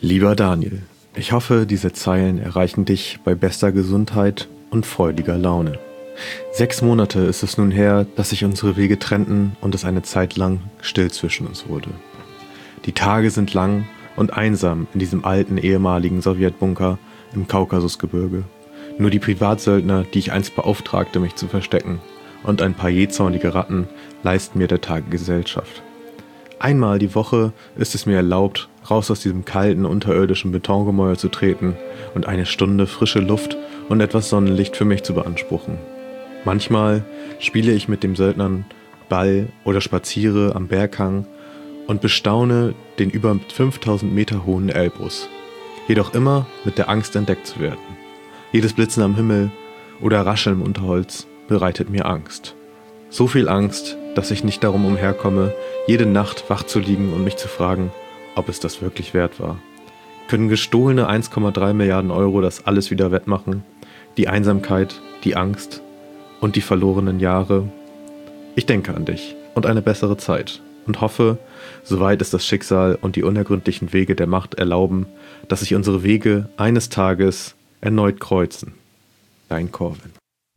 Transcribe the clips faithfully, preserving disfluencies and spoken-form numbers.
Lieber Daniel, ich hoffe, diese Zeilen erreichen dich bei bester Gesundheit und freudiger Laune. Sechs Monate ist es nun her, dass sich unsere Wege trennten und es eine Zeit lang still zwischen uns wurde. Die Tage sind lang und einsam in diesem alten ehemaligen Sowjetbunker im Kaukasusgebirge. Nur die Privatsöldner, die ich einst beauftragte, mich zu verstecken, und ein paar jähzornige Ratten leisten mir der Tage Gesellschaft. Einmal die Woche ist es mir erlaubt, raus aus diesem kalten, unterirdischen Betongemäuer zu treten und eine Stunde frische Luft und etwas Sonnenlicht für mich zu beanspruchen. Manchmal spiele ich mit den Söldnern Ball oder spaziere am Berghang und bestaune den über fünftausend Meter hohen Elbrus. Jedoch immer mit der Angst, entdeckt zu werden. Jedes Blitzen am Himmel oder Rascheln im Unterholz bereitet mir Angst. So viel Angst, dass ich nicht darum umherkomme, jede Nacht wach zu liegen und mich zu fragen, ob es das wirklich wert war. Können gestohlene eins Komma drei Milliarden Euro das alles wieder wettmachen? Die Einsamkeit, die Angst und die verlorenen Jahre? Ich denke an dich und eine bessere Zeit und hoffe, soweit es das Schicksal und die unergründlichen Wege der Macht erlauben, dass sich unsere Wege eines Tages erneut kreuzen. Dein Corwin.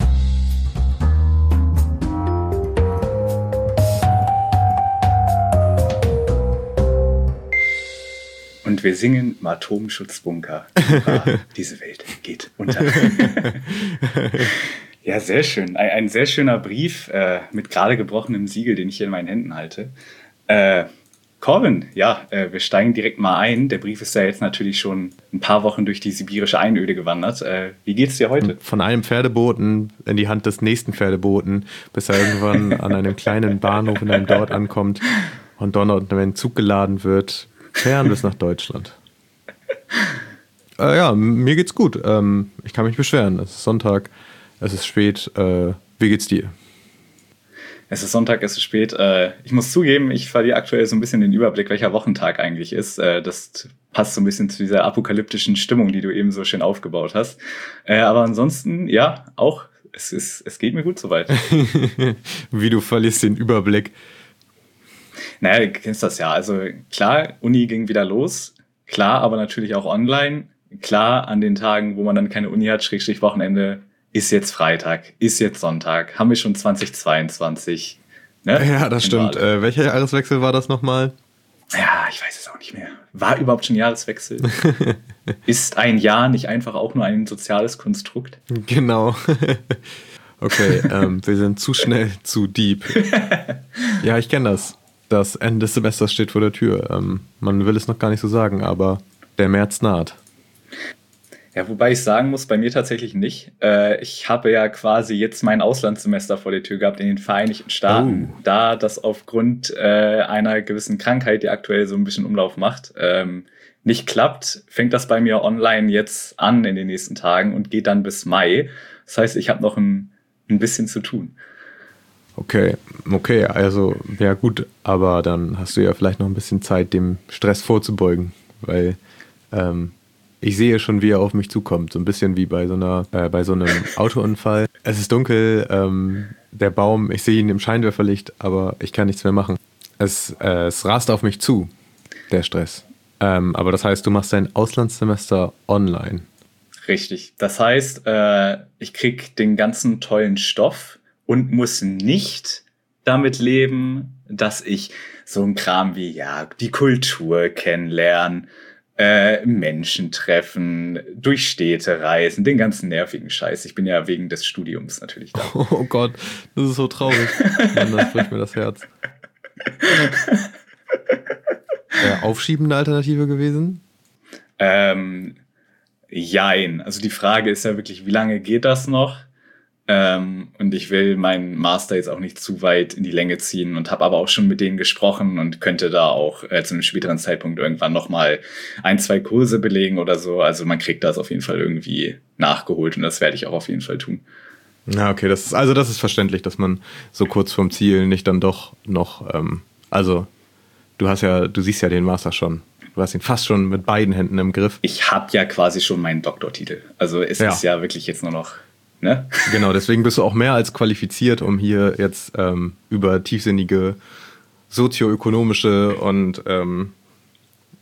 Und wir singen im Atomschutzbunker. Ah, diese Welt geht unter. Ja, sehr schön. Ein, ein sehr schöner Brief äh, mit gerade gebrochenem Siegel, den ich hier in meinen Händen halte. Äh, Corwin, ja, äh, wir steigen direkt mal ein. Der Brief ist ja jetzt natürlich schon ein paar Wochen durch die sibirische Einöde gewandert. Äh, wie geht's dir heute? Von einem Pferdeboten in die Hand des nächsten Pferdeboten, bis er irgendwann an einem kleinen Bahnhof in einem Dorf ankommt und dort in einen Zug geladen wird. Fern bis nach Deutschland. äh, ja, mir geht's gut. Ähm, ich kann mich beschweren. Es ist Sonntag, es ist spät. Äh, wie geht's dir? Es ist Sonntag, es ist spät. Äh, ich muss zugeben, ich verliere aktuell so ein bisschen den Überblick, welcher Wochentag eigentlich ist. Äh, das passt so ein bisschen zu dieser apokalyptischen Stimmung, die du eben so schön aufgebaut hast. Äh, aber ansonsten, ja, auch, es, ist, es geht mir gut soweit. Wie du verlierst den Überblick. Naja, du kennst das ja. Also klar, Uni ging wieder los. Klar, aber natürlich auch online. Klar, an den Tagen, wo man dann keine Uni hat, Schrägstrich Wochenende, ist jetzt Freitag, ist jetzt Sonntag. Haben wir schon zwanzig zweiundzwanzig. Ne? Ja, das stimmt. Äh, welcher Jahreswechsel war das nochmal? Ja, ich weiß es auch nicht mehr. War überhaupt schon Jahreswechsel? Ist ein Jahr nicht einfach auch nur ein soziales Konstrukt? Genau. Okay, ähm, wir sind zu schnell, zu deep. Ja, ich kenne das. Das Ende des Semesters steht vor der Tür. Ähm, man will es noch gar nicht so sagen, aber der März naht. Ja, wobei ich sagen muss, bei mir tatsächlich nicht. Äh, ich habe ja quasi jetzt mein Auslandssemester vor der Tür gehabt in den Vereinigten Staaten. Oh. Da das aufgrund äh, einer gewissen Krankheit, die aktuell so ein bisschen Umlauf macht, ähm, nicht klappt, fängt das bei mir online jetzt an in den nächsten Tagen und geht dann bis Mai. Das heißt, ich habe noch ein, ein bisschen zu tun. Okay, okay, also ja gut, aber dann hast du ja vielleicht noch ein bisschen Zeit, dem Stress vorzubeugen, weil ähm, ich sehe schon, wie er auf mich zukommt, so ein bisschen wie bei so einer, äh, bei so einem Autounfall. Es ist dunkel, ähm, der Baum, ich sehe ihn im Scheinwerferlicht, aber ich kann nichts mehr machen. Es, äh, es rast auf mich zu, der Stress. Ähm, aber das heißt, du machst dein Auslandssemester online. Richtig, das heißt, äh, ich krieg den ganzen tollen Stoff und muss nicht damit leben, dass ich so ein Kram wie ja die Kultur kennenlernen, äh, Menschen treffen, durch Städte reisen, den ganzen nervigen Scheiß. Ich bin ja wegen des Studiums natürlich da. Oh Gott, das ist so traurig. Mann, das bricht mir das Herz. Äh, aufschiebende Alternative gewesen? Ähm, jein. Also die Frage ist ja wirklich, wie lange geht das noch? Ähm, und ich will meinen Master jetzt auch nicht zu weit in die Länge ziehen und habe aber auch schon mit denen gesprochen und könnte da auch äh, zu einem späteren Zeitpunkt irgendwann nochmal ein, zwei Kurse belegen oder so. Also man kriegt das auf jeden Fall irgendwie nachgeholt und das werde ich auch auf jeden Fall tun. Ja, okay, das ist, also das ist verständlich, dass man so kurz vorm Ziel nicht dann doch noch, ähm, also du hast ja, du siehst ja den Master schon. Du hast ihn fast schon mit beiden Händen im Griff. Ich habe ja quasi schon meinen Doktortitel. Also es ja. ist ja wirklich jetzt nur noch... Ne? Genau, deswegen bist du auch mehr als qualifiziert, um hier jetzt ähm, über tiefsinnige sozioökonomische und ähm,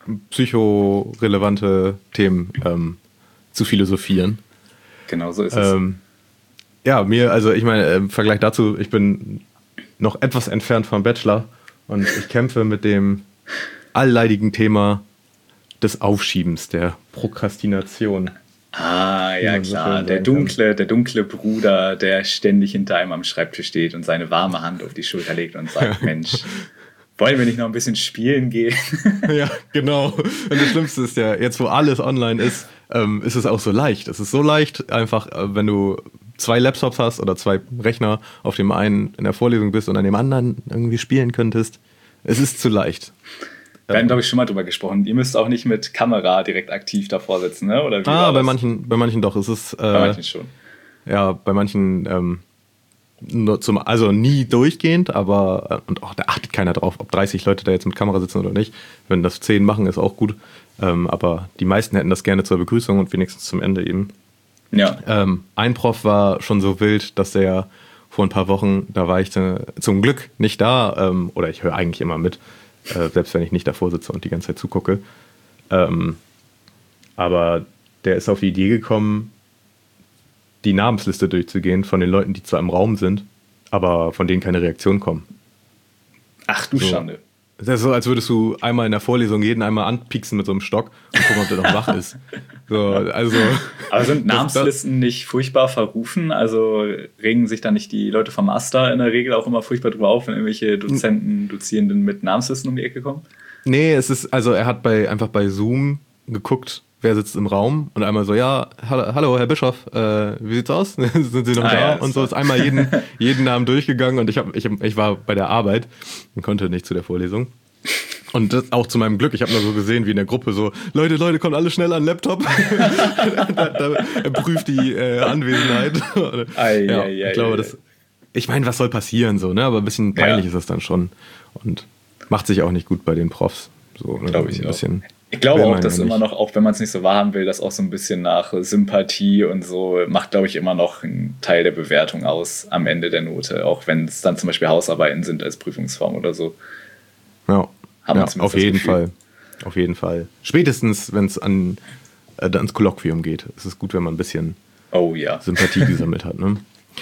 psychorelevante Themen ähm, zu philosophieren. Genau so ist es. Ähm, ja, mir, also ich meine, im Vergleich dazu, ich bin noch etwas entfernt vom Bachelor und ich kämpfe mit dem allleidigen Thema des Aufschiebens, der Prokrastination. Ah, ja klar, der dunkle, der dunkle Bruder, der ständig hinter einem am Schreibtisch steht und seine warme Hand auf die Schulter legt und sagt, Mensch, wollen wir nicht noch ein bisschen spielen gehen? Ja, genau. Und das Schlimmste ist ja, jetzt wo alles online ist, ähm, ist es auch so leicht. Es ist so leicht, einfach, äh, wenn du zwei Laptops hast oder zwei Rechner, auf dem einen in der Vorlesung bist und an dem anderen irgendwie spielen könntest. Es ist zu leicht. Wir haben, glaube ich, schon mal drüber gesprochen. Ihr müsst auch nicht mit Kamera direkt aktiv davor sitzen, ne? Oder wie ah, bei manchen, bei manchen doch. Es ist, äh, bei manchen schon. Ja, bei manchen, ähm, nur zum, also nie durchgehend, aber und auch da achtet keiner drauf, ob dreißig Leute da jetzt mit Kamera sitzen oder nicht. Wenn das zehn machen, ist auch gut. Ähm, aber die meisten hätten das gerne zur Begrüßung und wenigstens zum Ende eben. Ja. Ähm, ein Prof war schon so wild, dass der vor ein paar Wochen, da war ich äh, zum Glück nicht da, ähm, oder ich höre eigentlich immer mit, äh, selbst wenn ich nicht davor sitze und die ganze Zeit zugucke. Ähm, aber der ist auf die Idee gekommen, die Namensliste durchzugehen von den Leuten, die zwar im Raum sind, aber von denen keine Reaktionen kommen. Ach du so. Schande. Das ist so, als würdest du einmal in der Vorlesung jeden einmal anpieksen mit so einem Stock und gucken, ob der noch wach ist. So, also, aber sind Namenslisten nicht furchtbar verrufen? Also regen sich da nicht die Leute vom Master in der Regel auch immer furchtbar drüber auf, wenn irgendwelche Dozenten, Dozierenden mit Namenslisten um die Ecke kommen? Nee, es ist, also er hat bei einfach bei Zoom geguckt, wer sitzt im Raum und einmal so, ja, hallo, hallo Herr Bischof, äh, wie sieht's aus? Sind Sie noch ah, da? Ja, und so ist einmal jeden, jeden Namen durchgegangen und ich, hab, ich, ich war bei der Arbeit und konnte nicht zu der Vorlesung. Und das auch zu meinem Glück, ich habe nur so gesehen, wie in der Gruppe so, Leute, Leute, kommt alle schnell an den Laptop. da, da, er prüft die äh, Anwesenheit. Ei, ja, ei, ei, ich glaube, ei. das, ich meine, was soll passieren so, ne? Aber ein bisschen peinlich Ja. ist das dann schon und macht sich auch nicht gut bei den Profs. So, ne? Glaube ich ein auch. bisschen. Ich glaube Will auch, man dass ja immer nicht. noch, auch wenn man es nicht so wahrhaben will, das auch so ein bisschen nach Sympathie und so macht, glaube ich, immer noch einen Teil der Bewertung aus am Ende der Note, auch wenn es dann zum Beispiel Hausarbeiten sind als Prüfungsform oder so. Ja, Haben wir ja zumindest auf das jeden Gefühl. Fall. Auf jeden Fall. Spätestens, wenn es an äh, ans Kolloquium geht. Es ist gut, wenn man ein bisschen Oh ja. Sympathie gesammelt hat. Ne?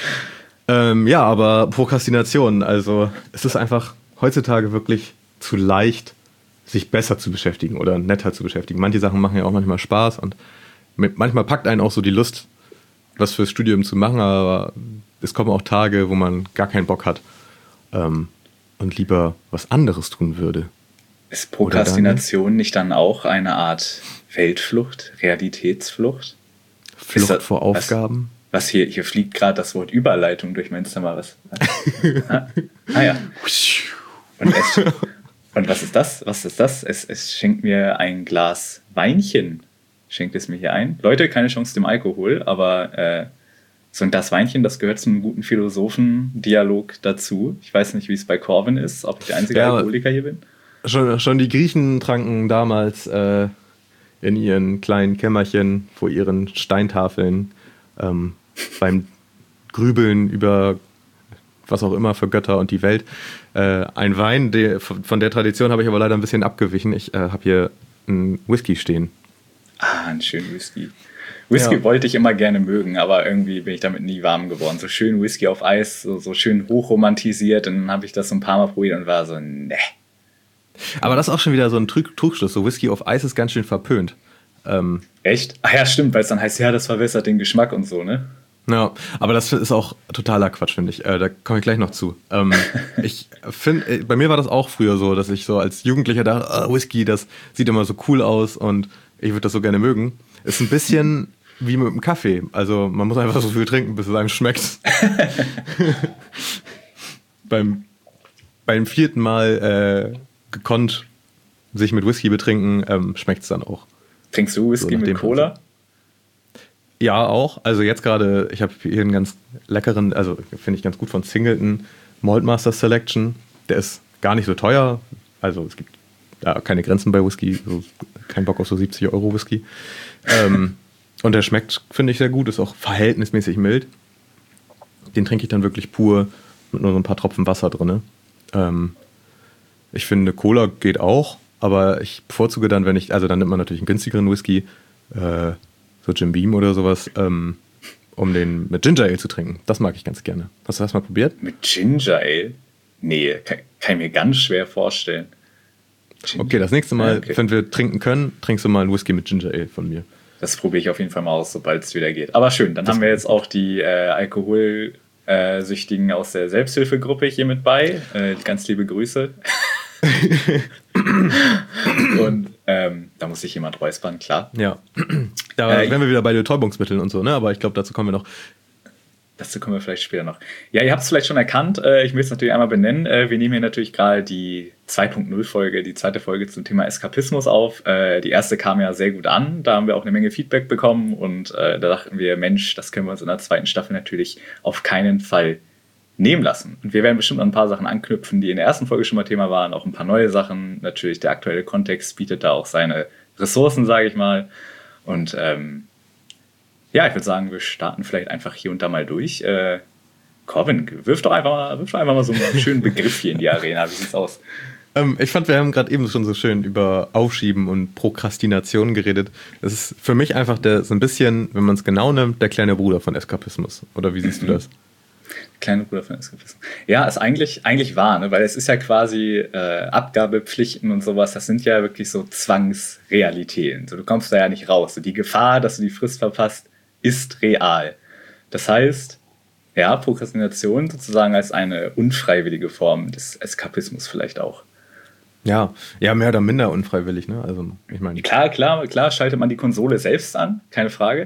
Ähm, ja, aber Prokrastination, also es ist einfach heutzutage wirklich zu leicht, sich besser zu beschäftigen oder netter zu beschäftigen. Manche Sachen machen ja auch manchmal Spaß und mit, manchmal packt einen auch so die Lust, was fürs Studium zu machen, aber es kommen auch Tage, wo man gar keinen Bock hat ähm, und lieber was anderes tun würde. Ist Prokrastination nicht dann auch eine Art Weltflucht, Realitätsflucht? Flucht Ist das- vor Aufgaben. Was hier, hier fliegt gerade das Wort Überleitung durch mein Zimmer. Was? ah, ah ja. Und, es, und was ist das? Was ist das? Es, es schenkt mir ein Glas Weinchen. Schenkt es mir hier ein. Leute, keine Chance dem Alkohol, aber äh, so ein Glas Weinchen, das gehört zu einem guten Philosophen-Dialog dazu. Ich weiß nicht, wie es bei Corvin ist, ob ich der einzige Ja, Alkoholiker hier bin. Schon, schon die Griechen tranken damals äh, in ihren kleinen Kämmerchen vor ihren Steintafeln ähm, beim Grübeln über was auch immer für Götter und die Welt. Äh, ein Wein, der, von der Tradition habe ich aber leider ein bisschen abgewichen. Ich äh, habe hier einen Whisky stehen. Ah, ein schöner Whisky. Whisky Ja. wollte ich immer gerne mögen, aber irgendwie bin ich damit nie warm geworden. So schön Whisky auf Eis, so, so schön hochromantisiert. Und dann habe ich das so ein paar Mal probiert und war so, ne. Aber das ist auch schon wieder so ein Trug, Trugschluss. So Whisky auf Eis ist ganz schön verpönt. Ähm, Echt? Ach ja, stimmt, weil es dann heißt, ja, das verwässert den Geschmack und so, ne? Ja, aber das ist auch totaler Quatsch, finde ich. Äh, da komme ich gleich noch zu. Ähm, ich finde, äh, bei mir war das auch früher so, dass ich so als Jugendlicher dachte, ah, Whisky, das sieht immer so cool aus und ich würde das so gerne mögen. Ist ein bisschen wie mit dem Kaffee. Also man muss einfach so viel trinken, bis es einem schmeckt. beim, beim vierten Mal äh, gekonnt sich mit Whisky betrinken, ähm, schmeckt es dann auch. Trinkst du Whisky So, nach mit dem Cola? Ja, auch. Also jetzt gerade, ich habe hier einen ganz leckeren, also finde ich ganz gut von Singleton, Maltmaster Selection. Der ist gar nicht so teuer. Also es gibt da keine Grenzen bei Whisky. So, kein Bock auf so siebzig Euro Whisky. ähm, und der schmeckt, finde ich, sehr gut. Ist auch verhältnismäßig mild. Den trinke ich dann wirklich pur mit nur so ein paar Tropfen Wasser drin. Ähm, ich finde, Cola geht auch. aber ich bevorzuge dann, wenn ich, also dann nimmt man natürlich einen günstigeren Whisky, äh, so Jim Beam oder sowas, ähm, um den mit Ginger Ale zu trinken. Das mag ich ganz gerne. Hast du das mal probiert? Mit Ginger Ale? Nee, kann, kann ich mir ganz schwer vorstellen. Ginger. Okay, das nächste Mal, ja, okay. wenn wir trinken können, trinkst du mal einen Whisky mit Ginger Ale von mir. Das probiere ich auf jeden Fall mal aus, sobald es wieder geht. Aber schön, dann das haben wir jetzt auch die äh, Alkoholsüchtigen aus der Selbsthilfegruppe hier mit bei. Äh, ganz liebe Grüße. Und ähm, da muss sich jemand räuspern, klar. Ja, da äh, wären wir wieder bei Betäubungsmitteln und so, ne? Aber ich glaube, dazu kommen wir noch. Dazu kommen wir vielleicht später noch. Ja, ihr habt es vielleicht schon erkannt. Äh, ich will es natürlich einmal benennen. Äh, wir nehmen hier natürlich gerade die zwei Punkt null Folge, die zweite Folge zum Thema Eskapismus auf. Äh, die erste kam ja sehr gut an. Da haben wir auch eine Menge Feedback bekommen. Und äh, da dachten wir, Mensch, das können wir uns in der zweiten Staffel natürlich auf keinen Fall nehmen lassen. Und wir werden bestimmt an ein paar Sachen anknüpfen, die in der ersten Folge schon mal Thema waren. Auch ein paar neue Sachen. Natürlich der aktuelle Kontext bietet da auch seine Ressourcen, sage ich mal. Und ähm, ja, ich würde sagen, wir starten vielleicht einfach hier und da mal durch. Äh, Corbin, wirf doch einfach mal, wirf doch einfach mal so einen schönen Begriff hier in die Arena. Wie sieht's aus? Ähm, ich fand, wir haben gerade eben schon so schön über Aufschieben und Prokrastination geredet. Das ist für mich einfach der, so ein bisschen, wenn man es genau nimmt, der kleine Bruder von Eskapismus. Oder wie siehst mhm. du das? Kleine Bruder von Eskapismus. Ja, ist eigentlich, eigentlich wahr, ne? Weil es ist ja quasi äh, Abgabepflichten und sowas, das sind ja wirklich so Zwangsrealitäten. So, du kommst da ja nicht raus. So, die Gefahr, dass du die Frist verpasst, ist real. Das heißt, ja, Prokrastination sozusagen als eine unfreiwillige Form des Eskapismus vielleicht auch. Ja, ja, mehr oder minder unfreiwillig, ne? Also, ich meine. Klar, klar, klar, schaltet man die Konsole selbst an, keine Frage.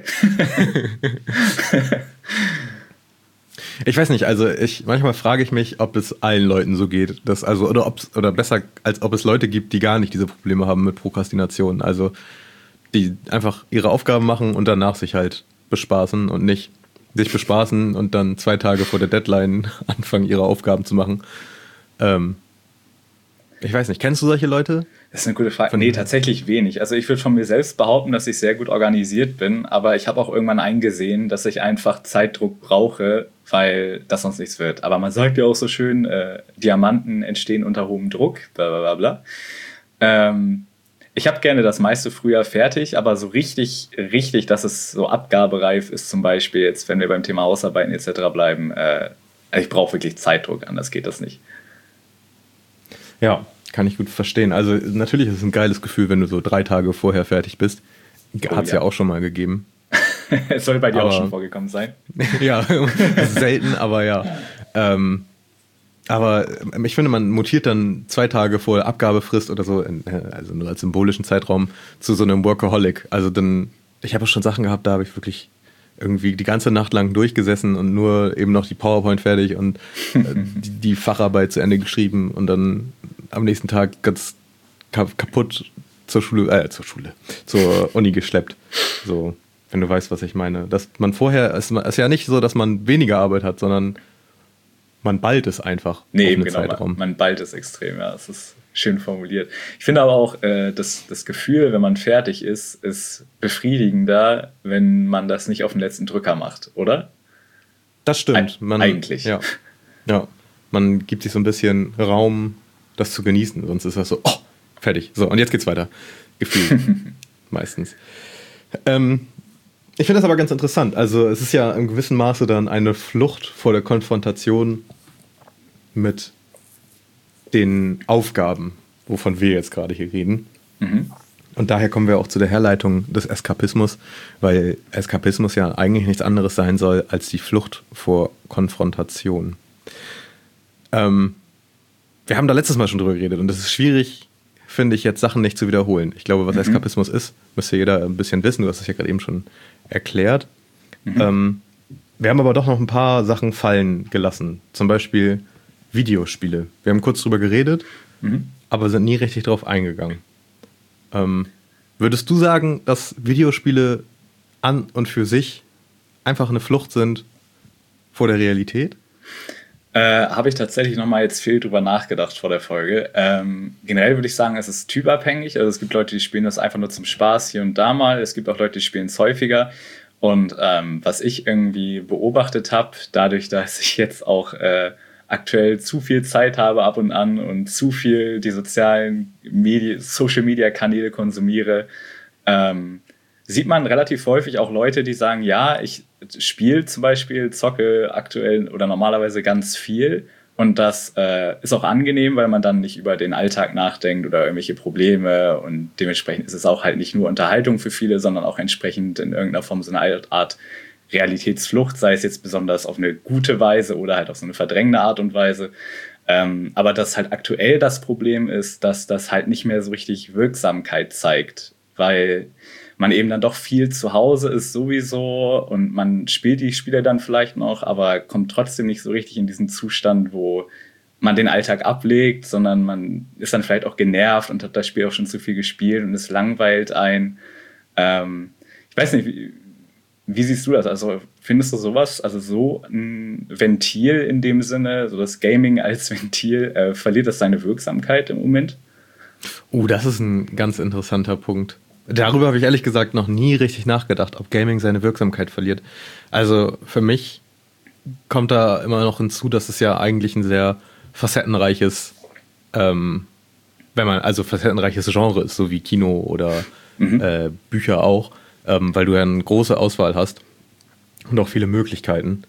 Ich weiß nicht, also ich manchmal frage ich mich, ob es allen Leuten so geht, dass also oder ob oder besser als ob es Leute gibt, die gar nicht diese Probleme haben mit Prokrastination, also die einfach ihre Aufgaben machen und danach sich halt bespaßen und nicht sich bespaßen und dann zwei Tage vor der Deadline anfangen, ihre Aufgaben zu machen. Ähm, ich weiß nicht, kennst du solche Leute? Das ist eine gute Frage. Nee, tatsächlich wenig. Also ich würde von mir selbst behaupten, dass ich sehr gut organisiert bin, aber ich habe auch irgendwann eingesehen, dass ich einfach Zeitdruck brauche, weil das sonst nichts wird. Aber man sagt ja auch so schön, äh, Diamanten entstehen unter hohem Druck, bla bla bla bla. Ähm, ich habe gerne das meiste früher fertig, aber so richtig, richtig, dass es so abgabereif ist, zum Beispiel jetzt, wenn wir beim Thema Hausarbeiten et cetera bleiben, äh, ich brauche wirklich Zeitdruck, anders geht das nicht. Ja, kann ich gut verstehen. Also natürlich ist es ein geiles Gefühl, wenn du so drei Tage vorher fertig bist. Hat es oh, ja. ja auch schon mal gegeben. Es soll bei dir aber auch schon vorgekommen sein. Ja, selten, aber ja. Ähm, aber ich finde, man mutiert dann zwei Tage vor Abgabefrist oder so, in, also nur als symbolischen Zeitraum, zu so einem Workaholic. Also dann, ich habe schon Sachen gehabt, da habe ich wirklich irgendwie die ganze Nacht lang durchgesessen und nur eben noch die PowerPoint fertig und äh, die, die Facharbeit zu Ende geschrieben und dann am nächsten Tag ganz kaputt zur Schule, äh, zur Schule, zur Uni geschleppt. So, wenn du weißt, was ich meine. Dass man vorher, es ist ja nicht so, dass man weniger Arbeit hat, sondern man ballt es einfach. Nee, eben genau, man, man ballt es extrem, ja, das ist schön formuliert. Ich finde aber auch, äh, das, das Gefühl, wenn man fertig ist, ist befriedigender, wenn man das nicht auf den letzten Drücker macht, oder? Das stimmt. Man, Eigentlich. Ja, ja, man gibt sich so ein bisschen Raum, das zu genießen, sonst ist das so, oh, fertig. So, und jetzt geht's weiter. Gefühl. Meistens. Ähm, ich finde das aber ganz interessant. Also es ist ja in gewissem Maße dann eine Flucht vor der Konfrontation mit den Aufgaben, wovon wir jetzt gerade hier reden. Mhm. Und daher kommen wir auch zu der Herleitung des Eskapismus, weil Eskapismus ja eigentlich nichts anderes sein soll als die Flucht vor Konfrontation. Ähm, wir haben da letztes Mal schon drüber geredet und es ist schwierig, finde ich, jetzt Sachen nicht zu wiederholen. Ich glaube, was mhm. Eskapismus ist, müsste jeder ein bisschen wissen. Du hast es ja gerade eben schon erklärt. Mhm. Ähm, wir haben aber doch noch ein paar Sachen fallen gelassen. Zum Beispiel Videospiele. Wir haben kurz drüber geredet, mhm. aber sind nie richtig drauf eingegangen. Ähm, würdest du sagen, dass Videospiele an und für sich einfach eine Flucht sind vor der Realität? Äh, habe ich tatsächlich nochmal jetzt viel drüber nachgedacht vor der Folge. Ähm, generell würde ich sagen, es ist typabhängig. Also es gibt Leute, die spielen das einfach nur zum Spaß hier und da mal. Es gibt auch Leute, die spielen es häufiger. Und ähm, was ich irgendwie beobachtet habe, dadurch, dass ich jetzt auch äh, aktuell zu viel Zeit habe ab und an und zu viel die sozialen Medien, Social-Media-Kanäle konsumiere, ähm, sieht man relativ häufig auch Leute, die sagen, ja, ich spiele zum Beispiel, zocke aktuell oder normalerweise ganz viel. Und das äh, ist auch angenehm, weil man dann nicht über den Alltag nachdenkt oder irgendwelche Probleme. Und dementsprechend ist es auch halt nicht nur Unterhaltung für viele, sondern auch entsprechend in irgendeiner Form so eine Art Realitätsflucht, sei es jetzt besonders auf eine gute Weise oder halt auf so eine verdrängende Art und Weise. Ähm, aber dass halt aktuell das Problem ist, dass das halt nicht mehr so richtig Wirksamkeit zeigt, weil man eben dann doch viel zu Hause ist sowieso und man spielt die Spiele dann vielleicht noch, aber kommt trotzdem nicht so richtig in diesen Zustand, wo man den Alltag ablegt, sondern man ist dann vielleicht auch genervt und hat das Spiel auch schon zu viel gespielt und es langweilt ein. Ähm, ich weiß nicht, wie, wie siehst du das? Also findest du sowas, also so ein Ventil in dem Sinne, so das Gaming als Ventil, äh, verliert das seine Wirksamkeit im Moment? Oh, uh, das ist ein ganz interessanter Punkt. Darüber habe ich ehrlich gesagt noch nie richtig nachgedacht, ob Gaming seine Wirksamkeit verliert. Also für mich kommt da immer noch hinzu, dass es ja eigentlich ein sehr facettenreiches, ähm, wenn man also facettenreiches Genre ist, so wie Kino oder mhm. äh, Bücher auch, ähm, weil du ja eine große Auswahl hast und auch viele Möglichkeiten.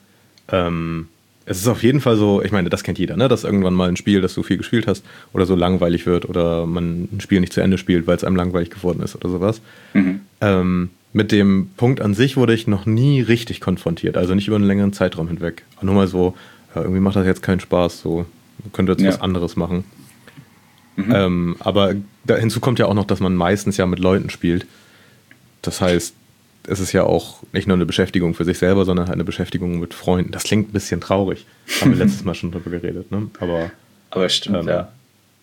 Ähm, es ist auf jeden Fall so, ich meine, das kennt jeder, ne? Dass irgendwann mal ein Spiel, das du viel gespielt hast oder so langweilig wird oder man ein Spiel nicht zu Ende spielt, weil es einem langweilig geworden ist oder sowas. Mhm. Ähm, mit dem Punkt an sich wurde ich noch nie richtig konfrontiert, also nicht über einen längeren Zeitraum hinweg. Nur mal so, ja, irgendwie macht das jetzt keinen Spaß, so man könnte jetzt ja. was anderes machen. Mhm. Ähm, aber da, hinzu kommt ja auch noch, dass man meistens ja mit Leuten spielt. Das heißt, es ist ja auch nicht nur eine Beschäftigung für sich selber, sondern halt eine Beschäftigung mit Freunden. Das klingt ein bisschen traurig. Haben wir letztes Mal schon drüber geredet, ne? Aber, Aber stimmt, ähm, ja.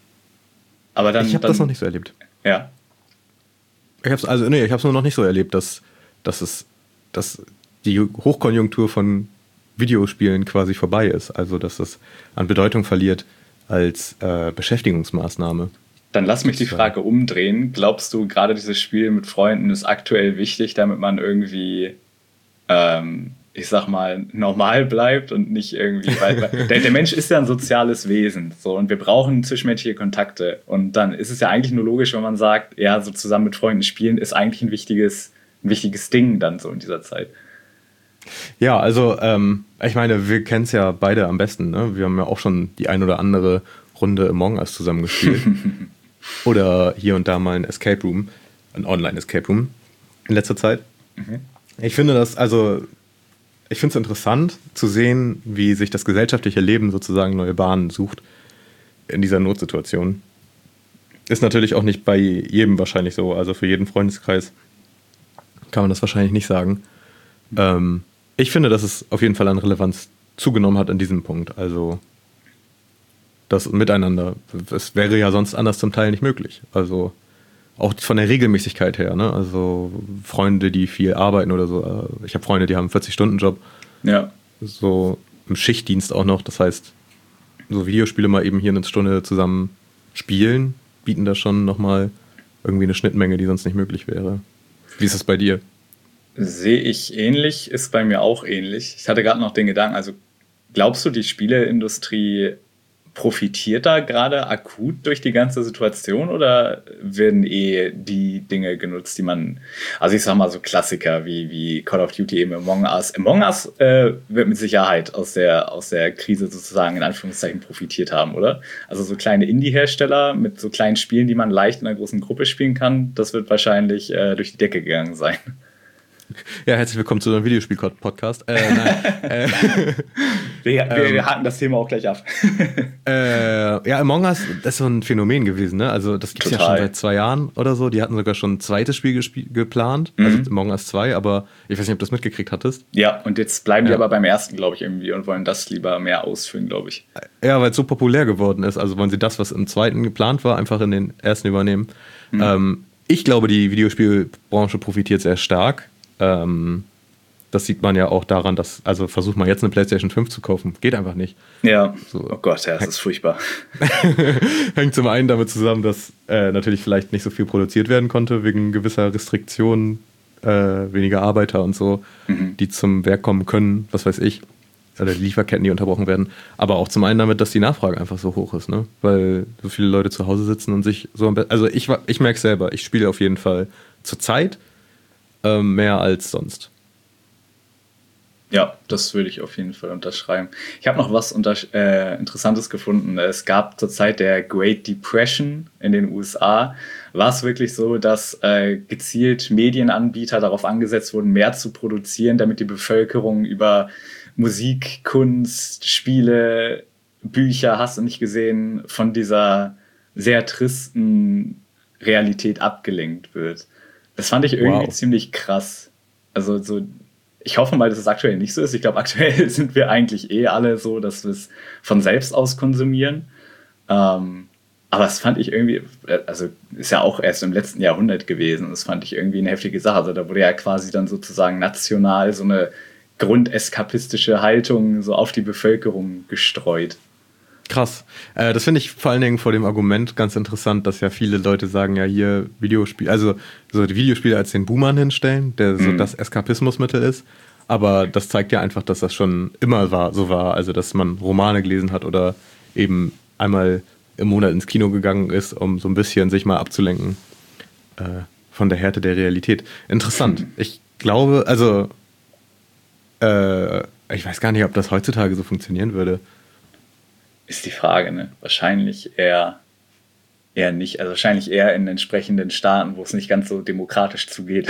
Aber dann, ich habe das noch nicht so erlebt. Ja. Ich habe es also, nee, ich habe es nur noch nicht so erlebt, dass, dass, es, dass die Hochkonjunktur von Videospielen quasi vorbei ist. Also, dass es an Bedeutung verliert als äh, Beschäftigungsmaßnahme. Dann lass mich die Frage umdrehen. Glaubst du, gerade dieses Spiel mit Freunden ist aktuell wichtig, damit man irgendwie, ähm, ich sag mal, normal bleibt und nicht irgendwie, weil, weil der, der Mensch ist ja ein soziales Wesen, so, und wir brauchen zwischenmenschliche Kontakte. Und dann ist es ja eigentlich nur logisch, wenn man sagt, ja, so zusammen mit Freunden spielen ist eigentlich ein wichtiges, ein wichtiges Ding dann so in dieser Zeit. Ja, also ähm, ich meine, wir kennen es ja beide am besten, ne? Wir haben ja auch schon die ein oder andere Runde Among Us zusammen gespielt. Oder hier und da mal ein Escape Room, ein Online-Escape Room in letzter Zeit. Mhm. Ich finde das, also, ich finde es interessant zu sehen, wie sich das gesellschaftliche Leben sozusagen neue Bahnen sucht in dieser Notsituation. Ist natürlich auch nicht bei jedem wahrscheinlich so, also für jeden Freundeskreis kann man das wahrscheinlich nicht sagen. Mhm. Ähm, ich finde, dass es auf jeden Fall an Relevanz zugenommen hat an diesem Punkt, also das Miteinander. Es wäre ja sonst anders zum Teil nicht möglich. Also auch von der Regelmäßigkeit her, ne? Also Freunde, die viel arbeiten oder so. Ich habe Freunde, die haben einen vierzig-Stunden-Job. Ja. So im Schichtdienst auch noch. Das heißt, so Videospiele mal eben hier eine Stunde zusammen spielen, bieten da schon nochmal irgendwie eine Schnittmenge, die sonst nicht möglich wäre. Wie ist das bei dir? Sehe ich ähnlich, ist bei mir auch ähnlich. Ich hatte gerade noch den Gedanken, also glaubst du, die Spieleindustrie profitiert da gerade akut durch die ganze Situation oder werden eh die Dinge genutzt, die man, also ich sag mal so Klassiker wie, wie Call of Duty, eben Among Us. Among Us äh, wird mit Sicherheit aus der, aus der Krise sozusagen in Anführungszeichen profitiert haben, oder? Also so kleine Indie-Hersteller mit so kleinen Spielen, die man leicht in einer großen Gruppe spielen kann, das wird wahrscheinlich äh, durch die Decke gegangen sein. Ja, herzlich willkommen zu einem Videospiel-Podcast. Äh, nein, äh, wir, wir, ähm, wir haken das Thema auch gleich ab. äh, ja, Among Us, das ist so ein Phänomen gewesen, ne? Also das gibt es ja schon seit zwei Jahren oder so. Die hatten sogar schon ein zweites Spiel gesp- geplant, mhm. also Among Us zwei, aber ich weiß nicht, ob du das mitgekriegt hattest. Ja, und jetzt bleiben ja. die aber beim ersten, glaube ich, irgendwie und wollen das lieber mehr ausfüllen, glaube ich. Ja, weil es so populär geworden ist. Also wollen sie das, was im zweiten geplant war, einfach in den ersten übernehmen. Mhm. Ähm, ich glaube, die Videospielbranche profitiert sehr stark. Ähm, das sieht man ja auch daran, dass, also versucht man jetzt eine PlayStation fünf zu kaufen, geht einfach nicht. Ja, so. Oh Gott, ja, das ist furchtbar. Hängt zum einen damit zusammen, dass äh, natürlich vielleicht nicht so viel produziert werden konnte, wegen gewisser Restriktionen, äh, weniger Arbeiter und so, mhm. die zum Werk kommen können, was weiß ich. oder die Lieferketten, die unterbrochen werden, aber auch zum einen damit, dass die Nachfrage einfach so hoch ist, ne? Weil so viele Leute zu Hause sitzen und sich so, also ich, ich merke selber, ich spiele auf jeden Fall zur Zeit ähm, mehr als sonst. Ja, das würde ich auf jeden Fall unterschreiben. Ich habe noch was unter, äh, Interessantes gefunden. Es gab zur Zeit der Great Depression in den U S A, war es wirklich so, dass äh, gezielt Medienanbieter darauf angesetzt wurden, mehr zu produzieren, damit die Bevölkerung über Musik, Kunst, Spiele, Bücher, hast du nicht gesehen, von dieser sehr tristen Realität abgelenkt wird. Das fand ich irgendwie Wow. ziemlich krass. Also so, ich hoffe mal, dass es aktuell nicht so ist. Ich glaube, aktuell sind wir eigentlich eh alle so, dass wir es von selbst aus konsumieren. Ähm, aber das fand ich irgendwie, also ist ja auch erst im letzten Jahrhundert gewesen. Das fand ich irgendwie eine heftige Sache. Also da wurde ja quasi dann sozusagen national so eine grundeskapistische Haltung so auf die Bevölkerung gestreut. Krass. Äh, das finde ich vor allen Dingen vor dem Argument ganz interessant, dass ja viele Leute sagen, ja hier Videospiel, also so die Videospiele als den Boomer hinstellen, der so Mhm. das Eskapismusmittel ist. Aber das zeigt ja einfach, dass das schon immer war, so war. Also dass man Romane gelesen hat oder eben einmal im Monat ins Kino gegangen ist, um so ein bisschen sich mal abzulenken äh, von der Härte der Realität. Interessant. Ich glaube, also äh, ich weiß gar nicht, ob das heutzutage so funktionieren würde. Ist die Frage, ne? Wahrscheinlich eher, eher nicht. Also wahrscheinlich eher in entsprechenden Staaten, wo es nicht ganz so demokratisch zugeht.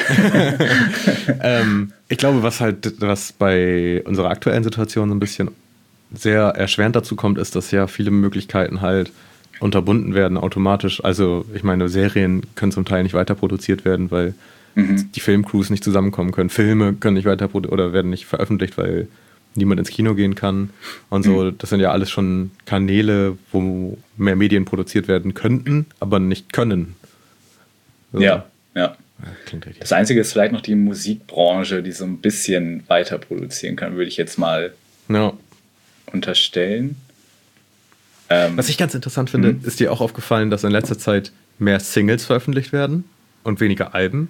ähm, ich glaube, was halt, was bei unserer aktuellen Situation so ein bisschen sehr erschwerend dazu kommt, ist, dass ja viele Möglichkeiten halt unterbunden werden automatisch. Also ich meine, Serien können zum Teil nicht weiter produziert werden, weil Mhm. die Filmcrews nicht zusammenkommen können. Filme können nicht weiter produ- oder werden nicht veröffentlicht, weil niemand ins Kino gehen kann und so. Das sind ja alles schon Kanäle, wo mehr Medien produziert werden könnten, aber nicht können. So. Ja, ja. Klingt richtig. Das Einzige ist vielleicht noch die Musikbranche, die so ein bisschen weiter produzieren kann, würde ich jetzt mal Ja. unterstellen. Ähm, Was ich ganz interessant finde, Mhm. ist dir auch aufgefallen, dass in letzter Zeit mehr Singles veröffentlicht werden und weniger Alben?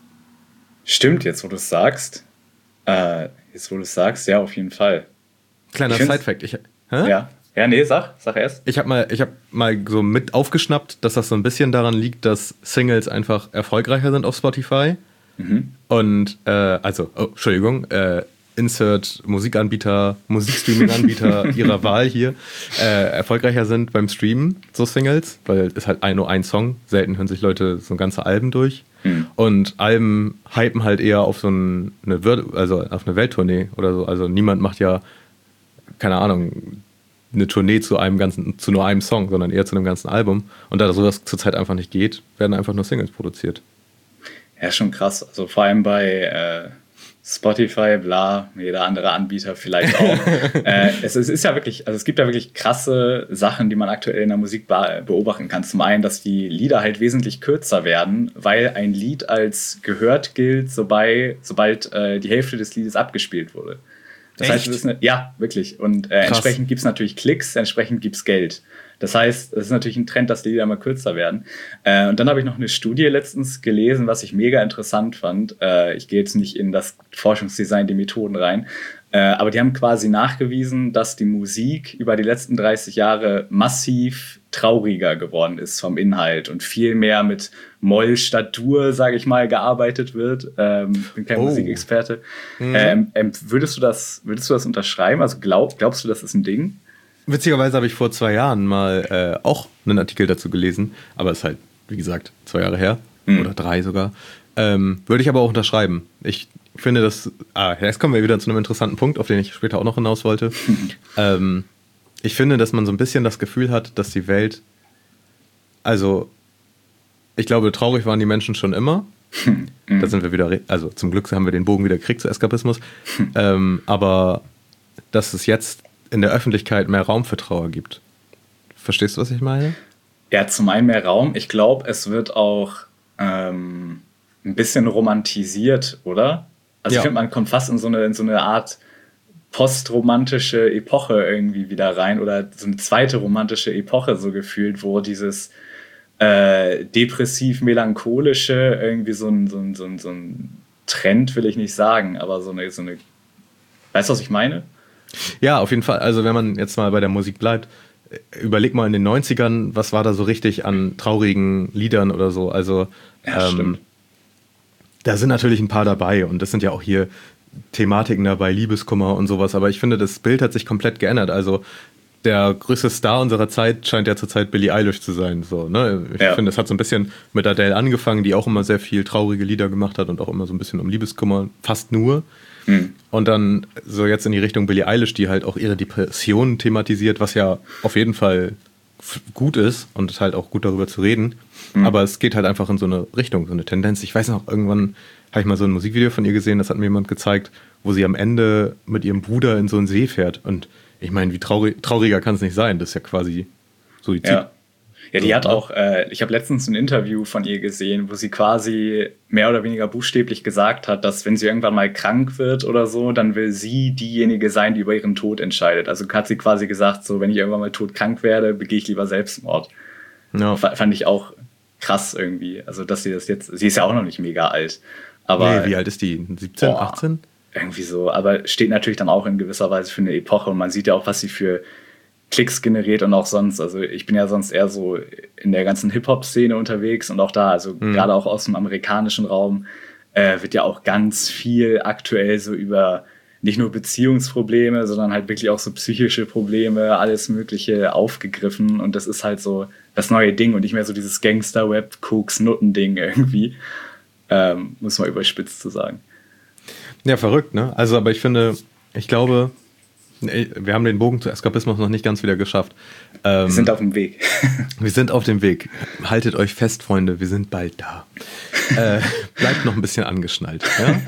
Stimmt, jetzt wo du es sagst. Äh, jetzt wo du es sagst, ja, auf jeden Fall. Kleiner Ich find's- Sidefact. Ich, hä? Ja, ja, nee, sag, sag erst. Ich habe mal, ich hab mal so mit aufgeschnappt, dass das so ein bisschen daran liegt, dass Singles einfach erfolgreicher sind auf Spotify. Mhm. Und, äh, also, oh, Entschuldigung, äh, Insert Musikanbieter, Musikstreaming-Anbieter ihrer Wahl hier, äh, erfolgreicher sind beim Streamen, so Singles, weil es halt ein, nur ein Song, selten hören sich Leute so ganze Alben durch. Mhm. Und Alben hypen halt eher auf so ein, eine, Wir- also auf eine Welttournee oder so. Also niemand macht ja, keine Ahnung, eine Tournee zu einem ganzen, zu nur einem Song, sondern eher zu einem ganzen Album. Und da sowas zurzeit einfach nicht geht, werden einfach nur Singles produziert. Ja, schon krass. Also vor allem bei äh, Spotify, bla, jeder andere Anbieter vielleicht auch. äh, es, es ist ja wirklich, also es gibt ja wirklich krasse Sachen, die man aktuell in der Musik be beobachten kann. Zum einen, dass die Lieder halt wesentlich kürzer werden, weil ein Lied als gehört gilt, sobald, sobald äh, die Hälfte des Liedes abgespielt wurde. Das heißt, Echt? es ist eine, ja, wirklich. Und äh, Krass. entsprechend gibt es natürlich Klicks, entsprechend gibt es Geld. Das heißt, es ist natürlich ein Trend, dass die Lieder immer kürzer werden. Äh, und dann habe ich noch eine Studie letztens gelesen, was ich mega interessant fand. Äh, ich gehe jetzt nicht in das Forschungsdesign, die Methoden rein. Äh, aber die haben quasi nachgewiesen, dass die Musik über die letzten dreißig Jahre massiv trauriger geworden ist vom Inhalt und viel mehr mit Moll statt Dur, sage ich mal, gearbeitet wird. Ähm, bin kein Oh. Musikexperte. Mhm. Ähm, ähm, würdest du das, würdest du das unterschreiben? Also glaub, glaubst du, das ist ein Ding? Witzigerweise habe ich vor zwei Jahren mal äh, auch einen Artikel dazu gelesen, aber ist halt, wie gesagt, zwei Jahre her Mhm. oder drei sogar. Ähm, würde ich aber auch unterschreiben. Ich finde das, ah, jetzt kommen wir wieder zu einem interessanten Punkt, auf den ich später auch noch hinaus wollte. ähm, ich finde, dass man so ein bisschen das Gefühl hat, dass die Welt, also ich glaube, traurig waren die Menschen schon immer. Da sind wir wieder, re- also zum Glück haben wir den Bogen wieder gekriegt zu Eskapismus. ähm, aber dass es jetzt in der Öffentlichkeit mehr Raum für Trauer gibt. Verstehst du, was ich meine? Ja, zum einen mehr Raum. Ich glaube, es wird auch ähm, ein bisschen romantisiert, oder? Also Ja. ich finde, man kommt fast in so eine, in so eine Art postromantische Epoche irgendwie wieder rein oder so eine zweite romantische Epoche so gefühlt, wo dieses äh, depressiv-melancholische irgendwie so ein, so, ein, so, ein, so ein Trend, will ich nicht sagen, aber so eine, so eine weißt du, was ich meine? Ja, auf jeden Fall. Also wenn man jetzt mal bei der Musik bleibt, überleg mal in den neunzigern, was war da so richtig an traurigen Liedern oder so. Also Ja, ähm, stimmt. da sind natürlich ein paar dabei und das sind ja auch hier Thematiken dabei, Liebeskummer und sowas. Aber ich finde, das Bild hat sich komplett geändert. Also der größte Star unserer Zeit scheint ja zurzeit Billie Eilish zu sein. So, ne? Ich Ja. finde, es hat so ein bisschen mit Adele angefangen, die auch immer sehr viel traurige Lieder gemacht hat und auch immer so ein bisschen um Liebeskummer, fast nur. Hm. Und dann so jetzt in die Richtung Billie Eilish, die halt auch ihre Depressionen thematisiert, was ja auf jeden Fall f- gut ist und halt auch gut darüber zu reden. Mhm. Aber es geht halt einfach in so eine Richtung, so eine Tendenz. Ich weiß noch, irgendwann habe ich mal so ein Musikvideo von ihr gesehen, das hat mir jemand gezeigt, wo sie am Ende mit ihrem Bruder in so einen See fährt. Und ich meine, wie traurig, trauriger kann es nicht sein? Das ist ja quasi Suizid. Ja. Ja, die So, hat ne? auch, äh, ich habe letztens ein Interview von ihr gesehen, wo sie quasi mehr oder weniger buchstäblich gesagt hat, dass wenn sie irgendwann mal krank wird oder so, dann will sie diejenige sein, die über ihren Tod entscheidet. Also hat sie quasi gesagt, so wenn ich irgendwann mal todkrank werde, begehe ich lieber Selbstmord. Ja. F- Fand ich auch krass irgendwie. Also dass sie das jetzt, sie ist ja auch noch nicht mega alt, aber Nee, wie alt ist die? siebzehn, Boah. achtzehn? irgendwie so, aber steht natürlich dann auch in gewisser Weise für eine Epoche und man sieht ja auch, was sie für Klicks generiert und auch sonst. Also ich bin ja sonst eher so in der ganzen Hip-Hop-Szene unterwegs und auch da, also Mhm. gerade auch aus dem amerikanischen Raum, äh, wird ja auch ganz viel aktuell so über nicht nur Beziehungsprobleme, sondern halt wirklich auch so psychische Probleme, alles Mögliche aufgegriffen und das ist halt so das neue Ding und nicht mehr so dieses Gangster-Web-Koks-Nutten-Ding irgendwie, ähm, muss man überspitzt zu sagen. Ja, verrückt, ne? Also, aber ich finde, ich glaube, ey, wir haben den Bogen zu Eskapismus noch nicht ganz wieder geschafft. Ähm, Wir sind auf dem Weg. wir sind auf dem Weg. Haltet euch fest, Freunde, wir sind bald da. äh, bleibt noch ein bisschen angeschnallt. Ja?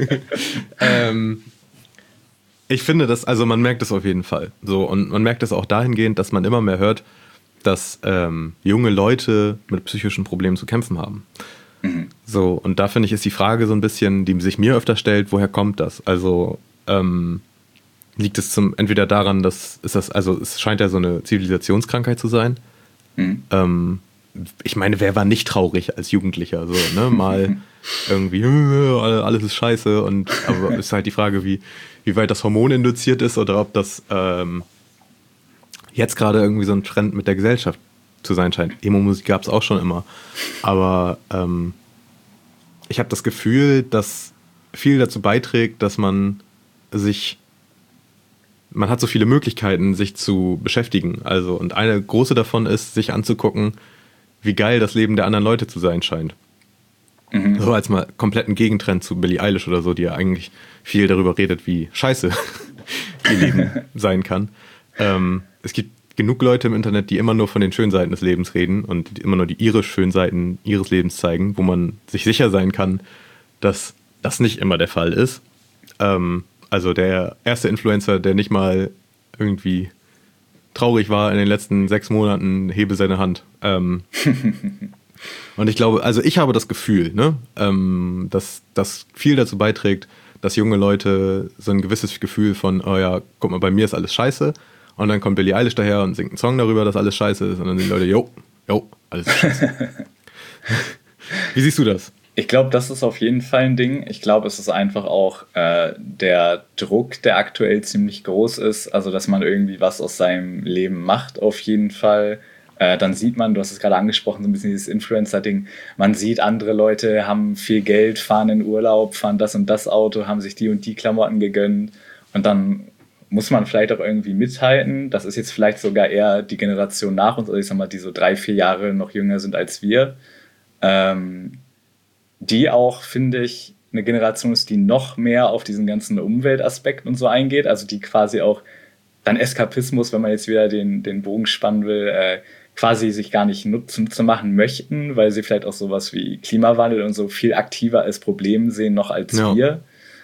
ähm, ich finde das, also man merkt es auf jeden Fall. So, und man merkt es auch dahingehend, dass man immer mehr hört, dass ähm, junge Leute mit psychischen Problemen zu kämpfen haben. Mhm. So, und da finde ich, ist die Frage so ein bisschen, die sich mir öfter stellt, woher kommt das? Also, ähm, liegt es zum, entweder daran, dass ist das, also es scheint ja so eine Zivilisationskrankheit zu sein. Mhm. Ähm, ich meine, wer war nicht traurig als Jugendlicher? So, ne? Mal irgendwie, äh, alles ist scheiße. Und aber ist halt die Frage, wie, wie weit das Hormon induziert ist oder ob das ähm, jetzt gerade irgendwie so ein Trend mit der Gesellschaft zu sein scheint. Emo-Musik gab es auch schon immer. Aber ähm, ich habe das Gefühl, dass viel dazu beiträgt, dass man sich man hat so viele Möglichkeiten, sich zu beschäftigen. Also, und eine große davon ist, sich anzugucken, wie geil das Leben der anderen Leute zu sein scheint. Mhm. So als mal kompletten Gegentrend zu Billie Eilish oder so, die ja eigentlich viel darüber redet, wie scheiße ihr Leben sein kann. Ähm, es gibt genug Leute im Internet, die immer nur von den schönen Seiten des Lebens reden und die immer nur die ihre schönen Seiten ihres Lebens zeigen, wo man sich sicher sein kann, dass das nicht immer der Fall ist. Ähm, Also der erste Influencer, der nicht mal irgendwie traurig war in den letzten sechs Monaten, hebe seine Hand. Ähm, und ich glaube, also ich habe das Gefühl, ne, ähm, dass das viel dazu beiträgt, dass junge Leute so ein gewisses Gefühl von, oh ja, guck mal, bei mir ist alles scheiße. Und dann kommt Billie Eilish daher und singt einen Song darüber, dass alles scheiße ist. Und dann sind die Leute, jo, jo, alles ist scheiße. Wie siehst du das? Ich glaube, das ist auf jeden Fall ein Ding. Ich glaube, es ist einfach auch äh, der Druck, der aktuell ziemlich groß ist. Also, dass man irgendwie was aus seinem Leben macht, auf jeden Fall. Äh, dann sieht man, du hast es gerade angesprochen, so ein bisschen dieses Influencer-Ding. Man sieht, andere Leute haben viel Geld, fahren in Urlaub, fahren das und das Auto, haben sich die und die Klamotten gegönnt. Und dann muss man vielleicht auch irgendwie mithalten. Das ist jetzt vielleicht sogar eher die Generation nach uns, also ich sag mal, die so drei, vier Jahre noch jünger sind als wir. Ähm, die auch, finde ich, eine Generation ist, die noch mehr auf diesen ganzen Umweltaspekt und so eingeht, also die quasi auch dann Eskapismus, wenn man jetzt wieder den, den Bogen spannen will, äh, quasi sich gar nicht zunutze machen möchten, weil sie vielleicht auch sowas wie Klimawandel und so viel aktiver als Problem sehen noch als Ja. wir.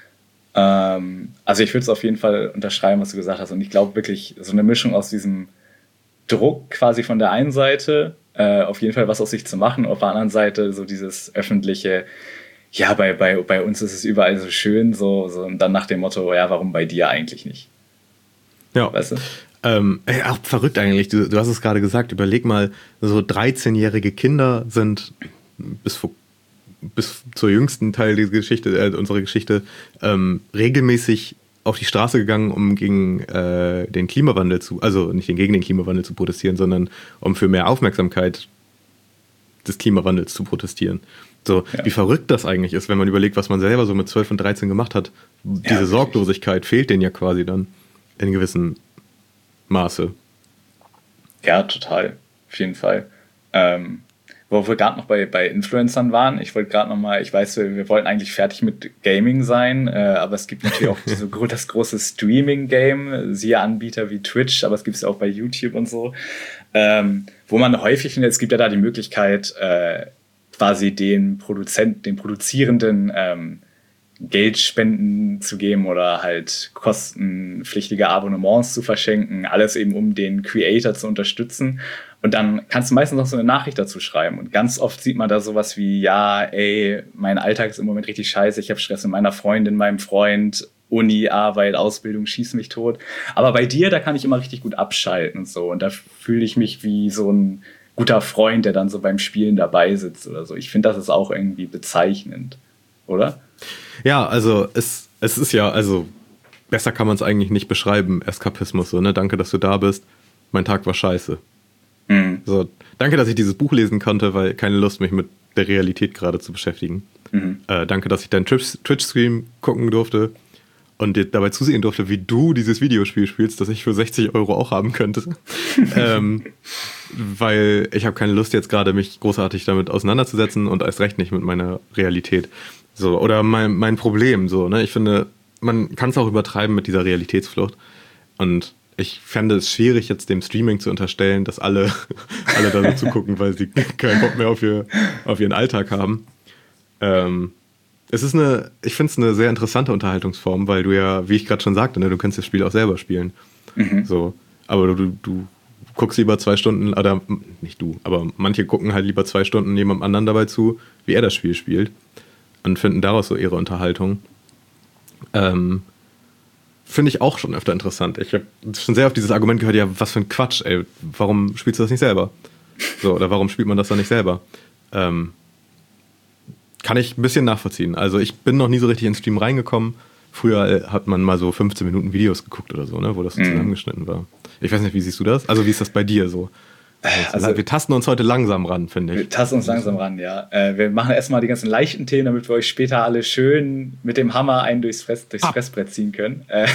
Ähm, also ich würde es auf jeden Fall unterschreiben, was du gesagt hast und ich glaube wirklich, so eine Mischung aus diesem Druck quasi von der einen Seite, äh, auf jeden Fall was aus sich zu machen, auf der anderen Seite so dieses öffentliche, ja, bei, bei, bei uns ist es überall so schön, so, so und dann nach dem Motto, ja, warum bei dir eigentlich nicht? Ja. Weißt du? Ähm, ey, auch verrückt eigentlich, du, du hast es gerade gesagt, überleg mal, so dreizehnjährige Kinder sind bis, vor, bis zur jüngsten Teil dieser Geschichte, äh, unserer Geschichte, ähm, regelmäßig auf die Straße gegangen, um gegen äh, den Klimawandel zu, also nicht gegen den Klimawandel zu protestieren, sondern um für mehr Aufmerksamkeit des Klimawandels zu protestieren. So, ja. Wie verrückt das eigentlich ist, wenn man überlegt, was man selber so mit zwölf und dreizehn gemacht hat. Diese ja, Sorglosigkeit fehlt denen ja quasi dann in gewissem Maße. Ja, total. Auf jeden Fall. Ähm, wo wir gerade noch bei, bei Influencern waren, ich wollte gerade noch mal, ich weiß, wir, wir wollten eigentlich fertig mit Gaming sein, äh, aber es gibt natürlich auch diese, das große Streaming-Game, siehe Anbieter wie Twitch, aber es gibt es ja auch bei YouTube und so, ähm, wo man häufig, es gibt ja da die Möglichkeit, äh, quasi den Produzenten, den Produzierenden ähm, Geldspenden zu geben oder halt kostenpflichtige Abonnements zu verschenken, alles eben um den Creator zu unterstützen. Und dann kannst du meistens noch so eine Nachricht dazu schreiben. Und ganz oft sieht man da sowas wie, ja, ey, mein Alltag ist im Moment richtig scheiße, ich habe Stress mit meiner Freundin, meinem Freund, Uni, Arbeit, Ausbildung, schieß mich tot. Aber bei dir, da kann ich immer richtig gut abschalten und so. Und da fühle ich mich wie so ein guter Freund, der dann so beim Spielen dabei sitzt oder so. Ich finde, das ist auch irgendwie bezeichnend, oder? Ja, also es, es ist ja, also besser kann man es eigentlich nicht beschreiben, Eskapismus, so, ne? Danke, dass du da bist. Mein Tag war scheiße. Mhm. So, danke, dass ich dieses Buch lesen konnte, weil keine Lust, mich mit der Realität gerade zu beschäftigen. Mhm. Äh, danke, dass ich deinen Twitch-Stream gucken durfte und dir dabei zusehen durfte, wie du dieses Videospiel spielst, das ich für sechzig Euro auch haben könnte. ähm, weil ich habe keine Lust, jetzt gerade mich großartig damit auseinanderzusetzen und erst recht nicht mit meiner Realität. So, oder mein, mein Problem, so, ne? Ich finde, man kann es auch übertreiben mit dieser Realitätsflucht. Und ich fände es schwierig, jetzt dem Streaming zu unterstellen, dass alle, alle da so zugucken, weil sie keinen Bock mehr auf, ihr, auf ihren Alltag haben. Ähm, es ist eine, ich finde es eine sehr interessante Unterhaltungsform, weil du ja, wie ich gerade schon sagte, ne, du kannst das Spiel auch selber spielen. Mhm. So, aber du, du guckst lieber zwei Stunden, oder nicht du, aber manche gucken halt lieber zwei Stunden jemandem anderen dabei zu, wie er das Spiel spielt. Und finden daraus so ihre Unterhaltung. Ähm, Finde ich auch schon öfter interessant. Ich habe schon sehr oft dieses Argument gehört, ja, was für ein Quatsch, ey, warum spielst du das nicht selber? So, oder warum spielt man das dann nicht selber? Ähm, kann ich ein bisschen nachvollziehen. Also ich bin noch nie so richtig ins Stream reingekommen. Früher hat man mal so fünfzehn Minuten Videos geguckt oder so, ne, wo das so zusammengeschnitten war. Ich weiß nicht, wie siehst du das? Also wie ist das bei dir so? Also, wir tasten uns heute langsam ran, finde ich. Wir tasten uns langsam ran, ja. Äh, wir machen erstmal die ganzen leichten Themen, damit wir euch später alle schön mit dem Hammer einen durchs, Fress, durchs Fressbrett ziehen können. Äh,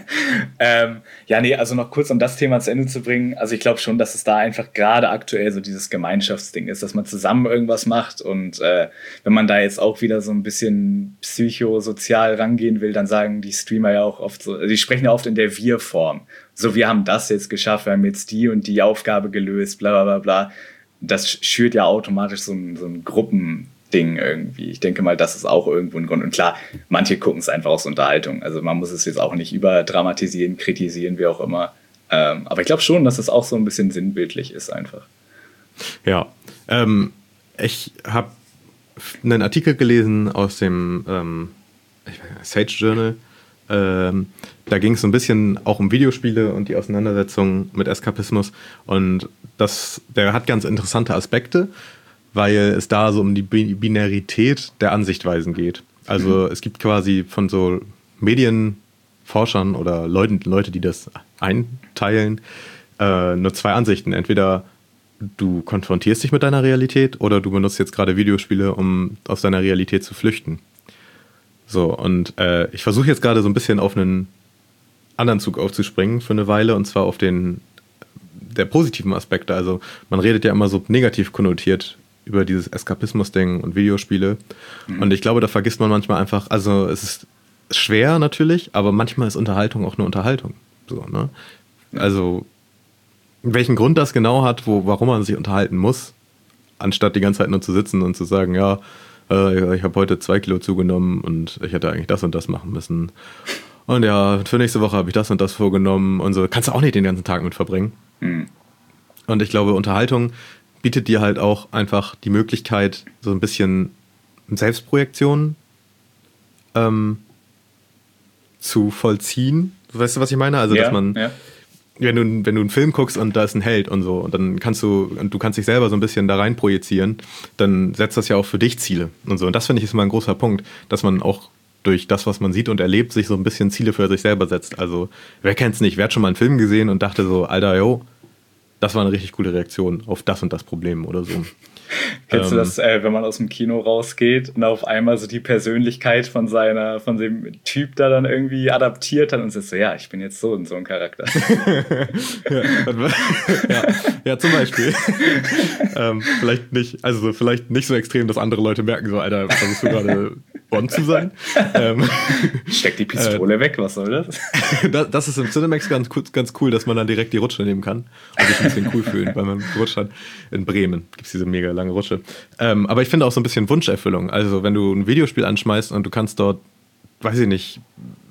ähm, ja, nee, also noch kurz, um das Thema zu Ende zu bringen. Also ich glaube schon, dass es da einfach gerade aktuell so dieses Gemeinschaftsding ist, dass man zusammen irgendwas macht. Und äh, wenn man da jetzt auch wieder so ein bisschen psychosozial rangehen will, dann sagen die Streamer ja auch oft so, die sprechen ja oft in der Wir-Form. So, wir haben das jetzt geschafft, wir haben jetzt die und die Aufgabe gelöst, bla bla bla bla. Das schürt ja automatisch so ein, so ein Gruppending irgendwie. Ich denke mal, das ist auch irgendwo ein Grund. Und klar, manche gucken es einfach aus Unterhaltung. Also man muss es jetzt auch nicht überdramatisieren, kritisieren, wie auch immer. Ähm, aber ich glaube schon, dass es auch so ein bisschen sinnbildlich ist einfach. Ja, ähm, ich habe einen Artikel gelesen aus dem ähm, Sage Journal. Ähm, da ging es so ein bisschen auch um Videospiele und die Auseinandersetzung mit Eskapismus. Und das, der hat ganz interessante Aspekte, weil es da so um die Binarität der Ansichtweisen geht. Also mhm. es gibt quasi von so Medienforschern oder Leuten, Leute, die das einteilen, äh, nur zwei Ansichten. Entweder du konfrontierst dich mit deiner Realität oder du benutzt jetzt gerade Videospiele, um aus deiner Realität zu flüchten. So, und äh, ich versuche jetzt gerade so ein bisschen auf einen anderen Zug aufzuspringen für eine Weile, und zwar auf den der positiven Aspekte. Also man redet ja immer so negativ konnotiert über dieses Eskapismus-Ding und Videospiele. Mhm. Und ich glaube, da vergisst man manchmal einfach, also es ist schwer natürlich, aber manchmal ist Unterhaltung auch nur Unterhaltung. So, ne? Also welchen Grund das genau hat, wo, warum man sich unterhalten muss, anstatt die ganze Zeit nur zu sitzen und zu sagen, ja, ich habe heute zwei Kilo zugenommen und ich hätte eigentlich das und das machen müssen. Und ja, für nächste Woche habe ich das und das vorgenommen und so. Kannst du auch nicht den ganzen Tag mit verbringen. Mhm. Und ich glaube, Unterhaltung bietet dir halt auch einfach die Möglichkeit, so ein bisschen Selbstprojektion ähm, zu vollziehen. Weißt du, was ich meine? Also, ja, dass man, ja. wenn du, wenn du einen Film guckst und da ist ein Held und so, und dann kannst du, und du kannst dich selber so ein bisschen da rein projizieren, dann setzt das ja auch für dich Ziele und so. Und das finde ich ist immer ein großer Punkt, dass man auch durch das, was man sieht und erlebt, sich so ein bisschen Ziele für sich selber setzt. Also wer kennt's nicht? Wer hat schon mal einen Film gesehen und dachte so, Alter, yo, das war eine richtig coole Reaktion auf das und das Problem oder so. Kennst ähm, du das, äh, wenn man aus dem Kino rausgeht und auf einmal so die Persönlichkeit von seiner, von dem Typ da dann irgendwie adaptiert hat und sagt so, ja, ich bin jetzt so und so ein Charakter. ja, ja, ja, zum Beispiel. ähm, vielleicht nicht, also vielleicht nicht so extrem, dass andere Leute merken so, Alter, versuchst du gerade Bond zu sein? ähm, Steck die Pistole äh, weg, was soll das? das? Das ist im Cinemax ganz, ganz cool, dass man dann direkt die Rutsche nehmen kann und sich ein bisschen cool fühlen, weil man gerutscht hat. In Bremen gibt es diese mega lange Rutsche. Ähm, aber ich finde auch so ein bisschen Wunscherfüllung. Also wenn du ein Videospiel anschmeißt und du kannst dort, weiß ich nicht,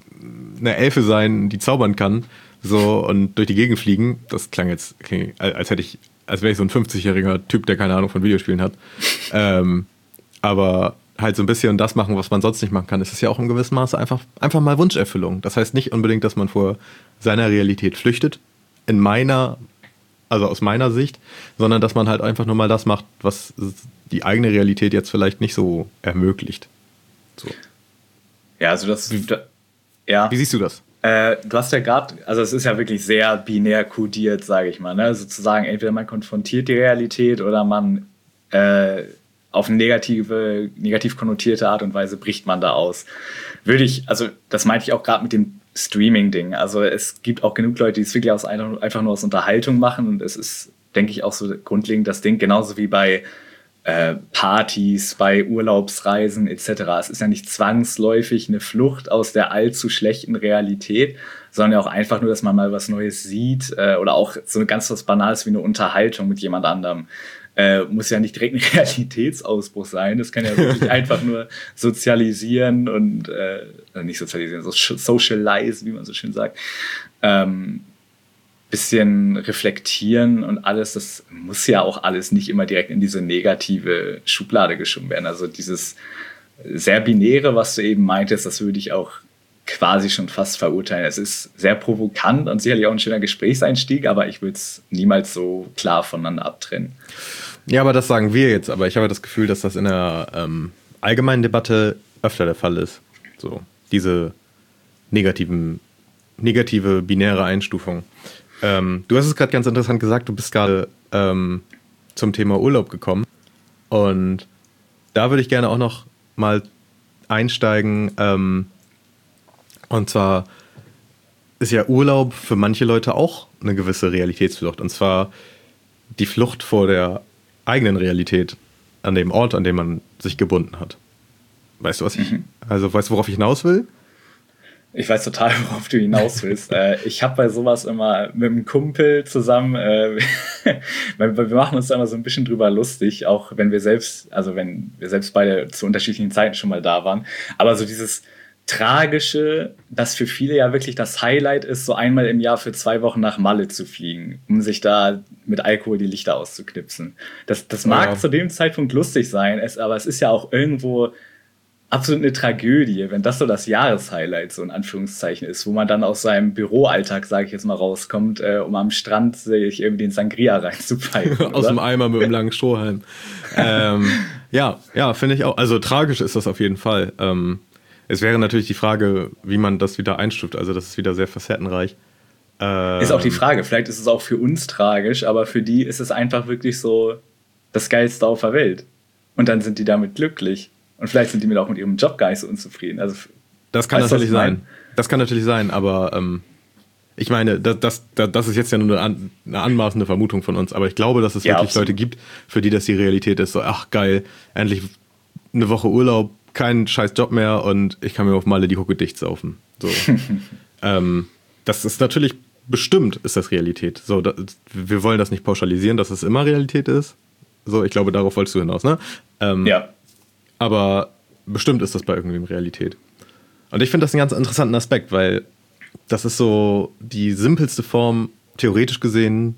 eine Elfe sein, die zaubern kann, so und durch die Gegend fliegen, das klang jetzt, okay, als hätte ich, als wäre ich so ein fünfzigjähriger Typ, der keine Ahnung von Videospielen hat. ähm, aber halt so ein bisschen das machen, was man sonst nicht machen kann, ist es ja auch in gewissem Maße einfach, einfach mal Wunscherfüllung. Das heißt nicht unbedingt, dass man vor seiner Realität flüchtet, in meiner, also aus meiner Sicht, sondern dass man halt einfach nur mal das macht, was die eigene Realität jetzt vielleicht nicht so ermöglicht. So. Ja, also das, da, ja. Wie siehst du das? Äh, du hast ja gerade, also es ist ja wirklich sehr binär kodiert, sage ich mal, ne? Sozusagen entweder man konfrontiert die Realität oder man äh, auf eine negative, negativ konnotierte Art und Weise bricht man da aus. Würde ich, also das meinte ich auch gerade mit dem Streaming-Ding. Also es gibt auch genug Leute, die es wirklich aus einfach nur aus Unterhaltung machen und es ist, denke ich, auch so grundlegend das Ding, genauso wie bei äh, Partys, bei Urlaubsreisen et cetera. Es ist ja nicht zwangsläufig eine Flucht aus der allzu schlechten Realität, sondern ja auch einfach nur, dass man mal was Neues sieht äh, oder auch so ganz was Banales wie eine Unterhaltung mit jemand anderem. Äh, muss ja nicht direkt ein Realitätsausbruch sein. Das kann ja wirklich einfach nur sozialisieren und äh, nicht sozialisieren, so socialize, wie man so schön sagt. Ähm, bisschen reflektieren und alles. Das muss ja auch alles nicht immer direkt in diese negative Schublade geschoben werden. Also dieses sehr binäre, was du eben meintest, das würde ich auch quasi schon fast verurteilen. Es ist sehr provokant und sicherlich auch ein schöner Gesprächseinstieg, aber ich würde es niemals so klar voneinander abtrennen. Ja, aber das sagen wir jetzt. Aber ich habe das Gefühl, dass das in der ähm, allgemeinen Debatte öfter der Fall ist. So, diese negativen, negative, binäre Einstufung. Ähm, du hast es gerade ganz interessant gesagt, du bist gerade ähm, zum Thema Urlaub gekommen. Und da würde ich gerne auch noch mal einsteigen. Ähm, und zwar ist ja Urlaub für manche Leute auch eine gewisse Realitätsflucht. Und zwar die Flucht vor der eigenen Realität an dem Ort, an dem man sich gebunden hat. Weißt du, was ich, also weißt du, worauf ich hinaus will? Ich weiß total, worauf du hinaus willst. äh, ich habe bei sowas immer mit einem Kumpel zusammen, äh, wir machen uns da immer so ein bisschen drüber lustig, auch wenn wir selbst, also wenn wir selbst beide zu unterschiedlichen Zeiten schon mal da waren. Aber so dieses Tragische, das für viele ja wirklich das Highlight ist, so einmal im Jahr für zwei Wochen nach Malle zu fliegen, um sich da mit Alkohol die Lichter auszuknipsen. Das, das mag ja zu dem Zeitpunkt lustig sein, es, aber es ist ja auch irgendwo absolut eine Tragödie, wenn das so das Jahreshighlight so in Anführungszeichen ist, wo man dann aus seinem Büroalltag, sage ich jetzt mal, rauskommt, äh, um am Strand sich irgendwie den Sangria reinzupfeifen. Aus dem Eimer mit einem langen Strohhalm. ähm, ja, ja, finde ich auch. Also tragisch ist das auf jeden Fall. Ähm, es wäre natürlich die Frage, wie man das wieder einstuft. Also das ist wieder sehr facettenreich. Ähm, ist auch die Frage. Vielleicht ist es auch für uns tragisch, aber für die ist es einfach wirklich so das Geilste auf der Welt. Und dann sind die damit glücklich. Und vielleicht sind die mit auch mit ihrem Job gar nicht so unzufrieden. Also, das kann natürlich sein. Das kann natürlich sein, aber ähm, ich meine, das, das, das ist jetzt ja nur eine, an, eine anmaßende Vermutung von uns, aber ich glaube, dass es ja, wirklich absolut Leute gibt, für die das die Realität ist. So, ach geil, endlich eine Woche Urlaub, kein scheiß Job mehr und ich kann mir auf Malle die Hucke dicht saufen. So. ähm, das ist natürlich, bestimmt ist das Realität. So, das, wir wollen das nicht pauschalisieren, dass es immer Realität ist. So, ich glaube, darauf wolltest du hinaus, ne? Ähm, ja. Aber bestimmt ist das bei irgendwem Realität. Und ich finde das einen ganz interessanten Aspekt, weil das ist so die simpelste Form, theoretisch gesehen,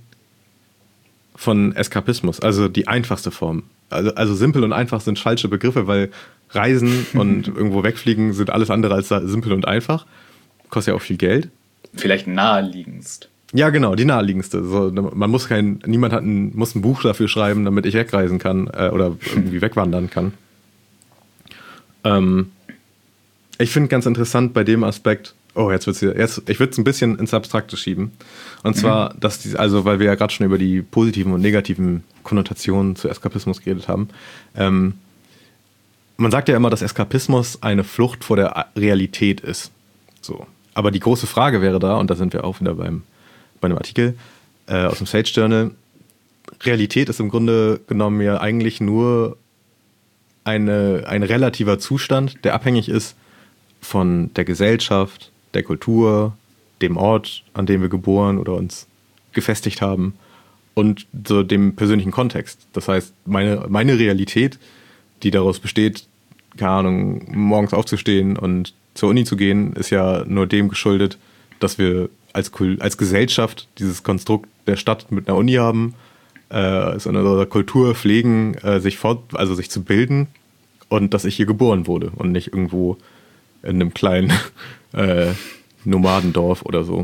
von Eskapismus. Also die einfachste Form. Also, also simpel und einfach sind falsche Begriffe, weil Reisen und irgendwo wegfliegen sind alles andere als simpel und einfach. Kostet ja auch viel Geld. Vielleicht naheliegendst. Ja, genau, die naheliegendste. So, man muss kein, niemand hat ein, muss ein Buch dafür schreiben, damit ich wegreisen kann äh, oder irgendwie wegwandern kann. Ähm, ich finde ganz interessant bei dem Aspekt, oh, jetzt wird's hier, jetzt, ich würde es ein bisschen ins Abstrakte schieben. Und zwar, mhm. dass die, also weil wir ja gerade schon über die positiven und negativen Konnotationen zu Eskapismus geredet haben. Ähm, man sagt ja immer, dass Eskapismus eine Flucht vor der Realität ist. So. Aber die große Frage wäre da, und da sind wir auch wieder beim, bei einem Artikel äh, aus dem Sage Journal, Realität ist im Grunde genommen ja eigentlich nur eine, ein relativer Zustand, der abhängig ist von der Gesellschaft, der Kultur, dem Ort, an dem wir geboren oder uns gefestigt haben und so dem persönlichen Kontext. Das heißt, meine, meine Realität, die daraus besteht, keine Ahnung, morgens aufzustehen und zur Uni zu gehen, ist ja nur dem geschuldet, dass wir als, als Gesellschaft dieses Konstrukt der Stadt mit einer Uni haben, äh, so in unserer Kultur pflegen, äh, sich fort, also sich zu bilden und dass ich hier geboren wurde und nicht irgendwo in einem kleinen äh, Nomadendorf oder so.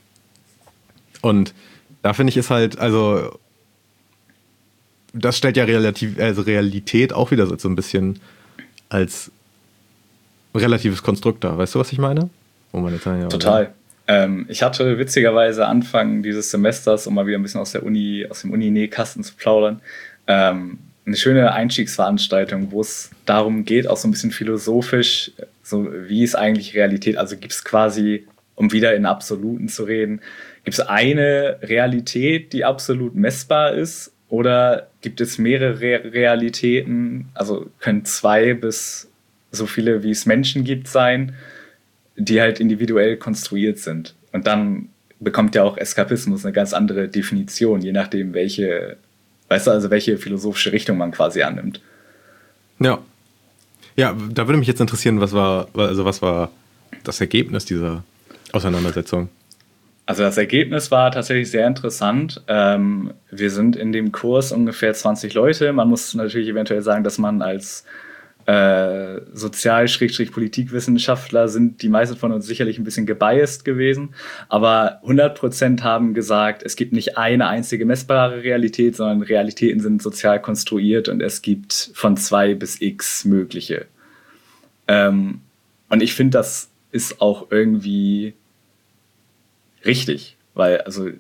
Und da finde ich es halt, also das stellt ja relativ, also Realität auch wieder so ein bisschen als relatives Konstrukt dar. Weißt du, was ich meine? Oh, meine Zahlen, ja, total. Ähm, ich hatte witzigerweise Anfang dieses Semesters, um mal wieder ein bisschen aus der Uni, aus dem Uni-Nähkasten zu plaudern, ähm, eine schöne Einstiegsveranstaltung, wo es darum geht, auch so ein bisschen philosophisch, so wie ist eigentlich Realität? Also gibt es quasi, um wieder in Absoluten zu reden, gibt es eine Realität, die absolut messbar ist? Oder gibt es mehrere Re- Realitäten? Also können zwei bis so viele, wie es Menschen gibt, sein, die halt individuell konstruiert sind. Und dann bekommt ja auch Eskapismus eine ganz andere Definition, je nachdem, welche, weißt du, also welche philosophische Richtung man quasi annimmt. Ja. Ja, da würde mich jetzt interessieren, was war, also was war das Ergebnis dieser Auseinandersetzung? Also das Ergebnis war tatsächlich sehr interessant. Ähm, wir sind in dem Kurs ungefähr zwanzig Leute. Man muss natürlich eventuell sagen, dass man als Äh, Sozial-Politikwissenschaftler sind die meisten von uns sicherlich ein bisschen gebiased gewesen, aber hundert Prozent haben gesagt, es gibt nicht eine einzige messbare Realität, sondern Realitäten sind sozial konstruiert und es gibt von zwei bis x mögliche. Ähm, und ich finde, das ist auch irgendwie richtig, weil, also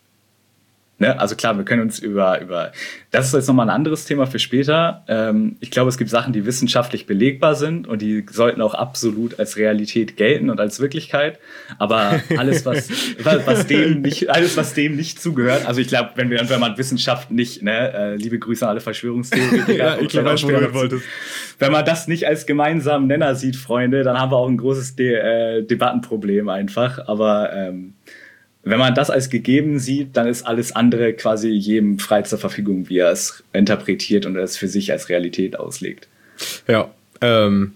Ne? Also klar, wir können uns über, über, das ist jetzt nochmal ein anderes Thema für später. Ähm, ich glaube, es gibt Sachen, die wissenschaftlich belegbar sind und die sollten auch absolut als Realität gelten und als Wirklichkeit. Aber alles, was, was dem nicht, alles, was dem nicht zugehört, also ich glaube, wenn wir, wenn man Wissenschaft nicht, ne, äh, liebe Grüße an alle Verschwörungstheoretiker, ja, ich glaub, was du wolltest. Wenn man das nicht als gemeinsamen Nenner sieht, Freunde, dann haben wir auch ein großes De- äh, Debattenproblem einfach. Aber ähm, wenn man das als gegeben sieht, dann ist alles andere quasi jedem frei zur Verfügung, wie er es interpretiert und es für sich als Realität auslegt. Ja, ähm,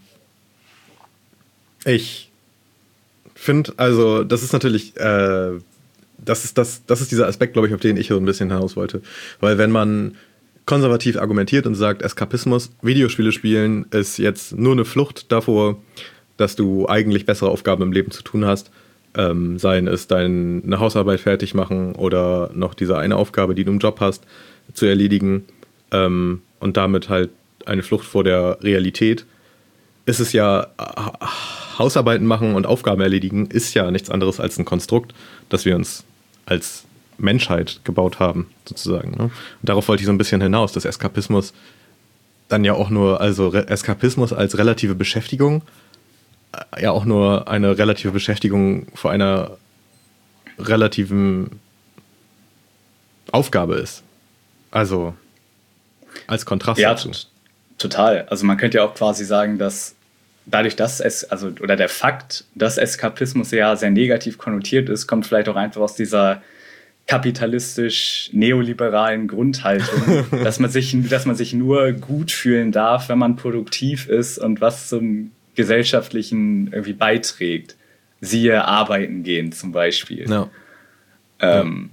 ich finde, also das ist natürlich, äh, das ist das, das ist dieser Aspekt, glaube ich, auf den ich so ein bisschen hinaus wollte. Weil wenn man konservativ argumentiert und sagt, Eskapismus, Videospiele spielen, ist jetzt nur eine Flucht davor, dass du eigentlich bessere Aufgaben im Leben zu tun hast, Ähm, seien es deine Hausarbeit fertig machen oder noch diese eine Aufgabe, die du im Job hast, zu erledigen ähm, und damit halt eine Flucht vor der Realität, ist es ja, Hausarbeiten machen und Aufgaben erledigen, ist ja nichts anderes als ein Konstrukt, das wir uns als Menschheit gebaut haben, sozusagen. Ne? Und darauf wollte ich so ein bisschen hinaus, dass Eskapismus dann ja auch nur, also Re- Eskapismus als relative Beschäftigung ja auch nur eine relative Beschäftigung vor einer relativen Aufgabe ist. Also als Kontrast ja, dazu. T- total. Also man könnte ja auch quasi sagen, dass dadurch, dass es, also oder der Fakt, dass Eskapismus ja sehr negativ konnotiert ist, kommt vielleicht auch einfach aus dieser kapitalistisch-neoliberalen Grundhaltung, dass man sich, dass man sich nur gut fühlen darf, wenn man produktiv ist und was zum gesellschaftlichen irgendwie beiträgt. Siehe arbeiten gehen zum Beispiel. No. Ähm,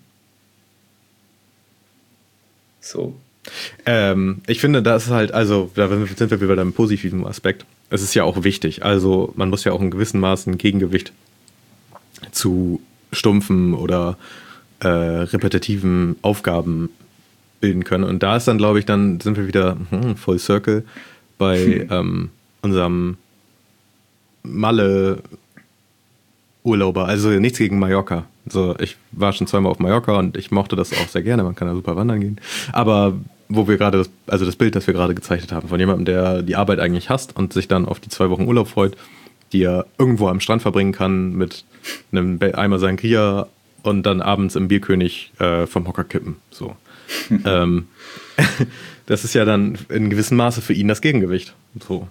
so. Ähm, ich finde, das ist halt, also da sind wir wieder beim positiven Aspekt. Es ist ja auch wichtig. Also man muss ja auch in gewissem Maße ein Gegengewicht zu stumpfen oder äh, repetitiven Aufgaben bilden können. Und da ist dann, glaube ich, dann sind wir wieder hm, Full Circle bei hm. ähm, unserem Malle-Urlauber, also nichts gegen Mallorca. Also ich war schon zweimal auf Mallorca und ich mochte das auch sehr gerne, man kann da super wandern gehen. Aber wo wir gerade, das, also das Bild, das wir gerade gezeichnet haben, von jemandem, der die Arbeit eigentlich hasst und sich dann auf die zwei Wochen Urlaub freut, die er irgendwo am Strand verbringen kann mit einem Eimer Sangria und dann abends im Bierkönig äh, vom Hocker kippen. So. ähm, das ist ja dann in gewissem Maße für ihn das Gegengewicht. So.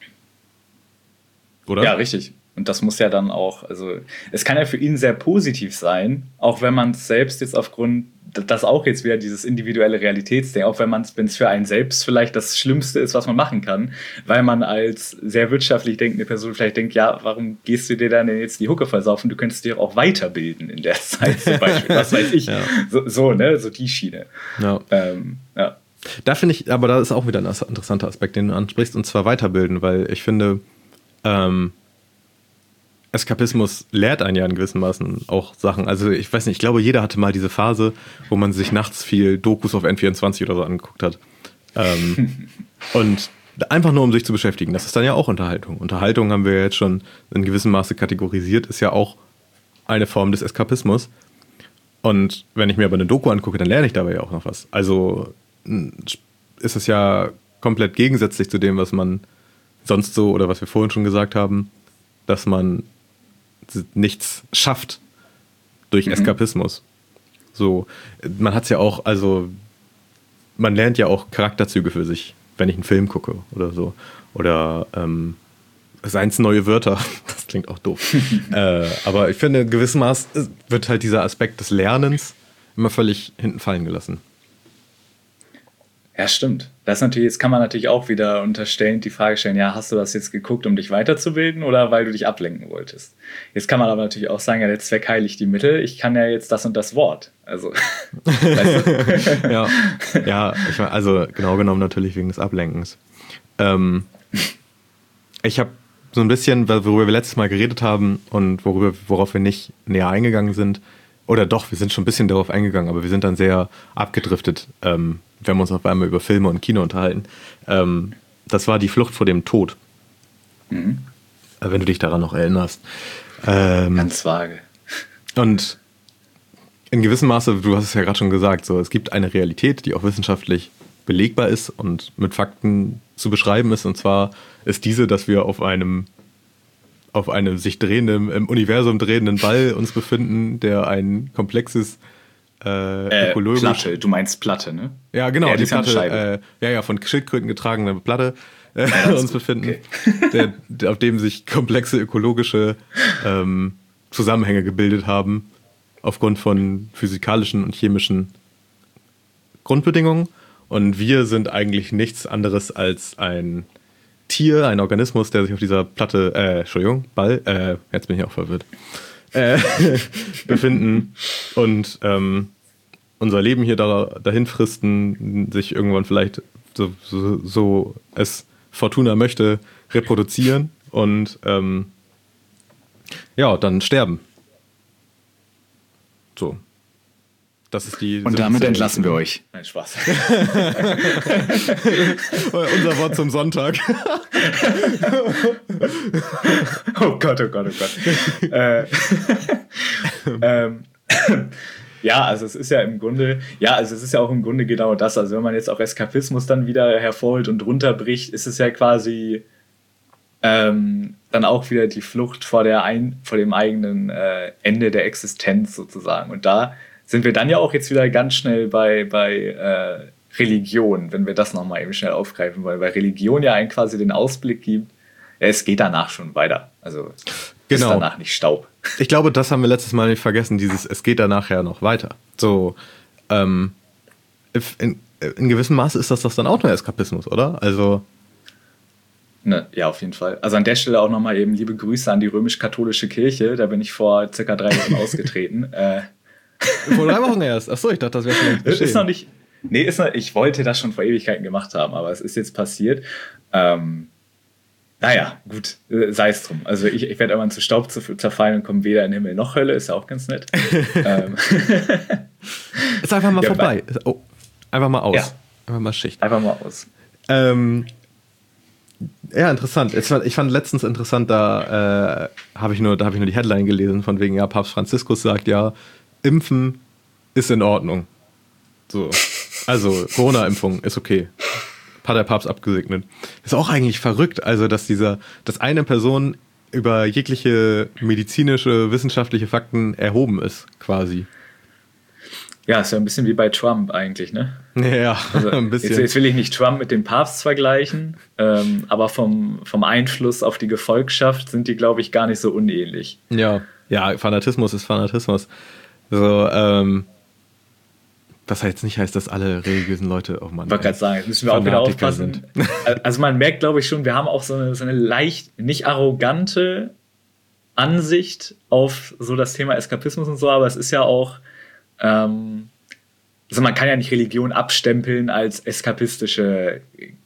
Oder? Ja, richtig. Und das muss ja dann auch, also es kann ja für ihn sehr positiv sein, auch wenn man es selbst jetzt aufgrund, das auch jetzt wieder dieses individuelle Realitätsding, auch wenn man es, wenn es für einen selbst vielleicht das Schlimmste ist, was man machen kann, weil man als sehr wirtschaftlich denkende Person vielleicht denkt, ja, warum gehst du dir dann denn jetzt die Hucke versaufen? Du könntest dich auch weiterbilden in der Zeit zum Beispiel, was weiß ich. Ja. So, so, ne, so die Schiene. Ja. Ähm, ja. Da finde ich, aber da ist auch wieder ein interessanter Aspekt, den du ansprichst, und zwar weiterbilden, weil ich finde, ähm, Eskapismus lehrt einen ja in gewissen Maßen auch Sachen. Also ich weiß nicht, ich glaube, jeder hatte mal diese Phase, wo man sich nachts viel Dokus auf N vierundzwanzig oder so angeguckt hat. Ähm, und einfach nur, um sich zu beschäftigen. Das ist dann ja auch Unterhaltung. Unterhaltung haben wir jetzt schon in gewissem Maße kategorisiert, ist ja auch eine Form des Eskapismus. Und wenn ich mir aber eine Doku angucke, dann lerne ich dabei ja auch noch was. Also ist es ja komplett gegensätzlich zu dem, was man sonst so, oder was wir vorhin schon gesagt haben, dass man nichts schafft durch mhm. Eskapismus. So, man hat es ja auch, also man lernt ja auch Charakterzüge für sich, wenn ich einen Film gucke oder so. Oder ähm, seien es neue Wörter, das klingt auch doof. äh, aber ich finde, in gewissem Maß wird halt dieser Aspekt des Lernens immer völlig hinten fallen gelassen. Ja, stimmt. Das ist natürlich, jetzt kann man natürlich auch wieder unterstellend die Frage stellen, ja, hast du das jetzt geguckt, um dich weiterzubilden oder weil du dich ablenken wolltest? Jetzt kann man aber natürlich auch sagen, ja, der Zweck heiligt die Mittel, ich kann ja jetzt das und das Wort. Also, weißt du? ja, ja ich mein, also genau genommen natürlich wegen des Ablenkens. Ähm, ich habe so ein bisschen, worüber wir letztes Mal geredet haben und worüber, worauf wir nicht näher eingegangen sind, oder doch, wir sind schon ein bisschen darauf eingegangen, aber wir sind dann sehr abgedriftet, ähm, wir haben uns auf einmal über Filme und Kino unterhalten. Ähm, das war die Flucht vor dem Tod. Mhm. Wenn du dich daran noch erinnerst. Ähm, Ganz vage. Und in gewissem Maße, du hast es ja gerade schon gesagt, so, es gibt eine Realität, die auch wissenschaftlich belegbar ist und mit Fakten zu beschreiben ist. Und zwar ist diese, dass wir auf einem, auf einem sich drehenden, im Universum drehenden Ball uns befinden, der ein komplexes Äh, ökologisch. Platte, du meinst Platte, ne? Ja, genau, ja, die, die Platte, äh, ja, ja, von Schildkröten getragene Platte äh, ja, uns befinden, okay. der, der, auf dem sich komplexe ökologische ähm, Zusammenhänge gebildet haben, aufgrund von physikalischen und chemischen Grundbedingungen. Und wir sind eigentlich nichts anderes als ein Tier, ein Organismus, der sich auf dieser Platte, äh, Entschuldigung, Ball, äh, jetzt bin ich auch verwirrt, Äh, befinden und ähm, unser Leben hier da, dahin fristen, sich irgendwann vielleicht, so, so, so es Fortuna möchte, reproduzieren und ähm, ja, dann sterben. So. Das ist die. Und damit entlassen wir euch. Nein, Spaß. Unser Wort zum Sonntag. Oh Gott, oh Gott, oh Gott. äh, ähm, ja, also es ist ja im Grunde, ja, also es ist ja auch im Grunde genau das. Also wenn man jetzt auch Eskapismus dann wieder hervorholt und runterbricht, ist es ja quasi ähm, dann auch wieder die Flucht vor der ein, vor dem eigenen äh, Ende der Existenz sozusagen. Und da sind wir dann ja auch jetzt wieder ganz schnell bei, bei äh, Religion, wenn wir das nochmal eben schnell aufgreifen wollen, weil Religion ja einen quasi den Ausblick gibt, ja, es geht danach schon weiter. Also genau. Ist danach nicht Staub. Ich glaube, das haben wir letztes Mal nicht vergessen, dieses es geht danach ja noch weiter. So, ähm, in, in gewissem Maße ist das, das dann auch nur Eskapismus, oder? Also Ne, ja, auf jeden Fall. Also an der Stelle auch nochmal eben liebe Grüße an die römisch-katholische Kirche, da bin ich vor circa drei Wochen ausgetreten. Äh, Vor drei Wochen erst. Achso, ich dachte, das wäre schon geschehen. Ist noch nicht. Nee, ist noch, ich wollte das schon vor Ewigkeiten gemacht haben, aber es ist jetzt passiert. Ähm, naja, gut, sei es drum. Also ich, ich werde irgendwann zu Staub zerfallen und komme weder in Himmel noch Hölle, ist ja auch ganz nett. ähm. Ist einfach mal ja, vorbei. Oh, einfach mal aus. Ja. Einfach mal Schicht. Einfach mal aus. Ähm, Ja, interessant. Ich fand letztens interessant, da äh, habe ich, nur, da hab ich nur die Headline gelesen, von wegen, ja, Papst Franziskus sagt ja, Impfen ist in Ordnung. So. Also, Corona-Impfung ist okay. Hat der Papst abgesegnet. Ist auch eigentlich verrückt, also, dass dieser, dass eine Person über jegliche medizinische, wissenschaftliche Fakten erhoben ist, quasi. Ja, ist ja ein bisschen wie bei Trump eigentlich, ne? Ja, also, ein bisschen. Jetzt, jetzt will ich nicht Trump mit dem Papst vergleichen, ähm, aber vom, vom Einfluss auf die Gefolgschaft sind die, glaube ich, gar nicht so unähnlich. Ja, ja, Fanatismus ist Fanatismus. So, ähm, was jetzt nicht heißt, dass alle religiösen Leute, oh Mann. Ich wollte gerade sagen, jetzt müssen wir auch wieder aufpassen. Sind. Also man merkt, glaube ich, schon, wir haben auch so eine, so eine leicht, nicht arrogante Ansicht auf so das Thema Eskapismus und so, aber es ist ja auch, ähm, also man kann ja nicht Religion abstempeln als eskapistische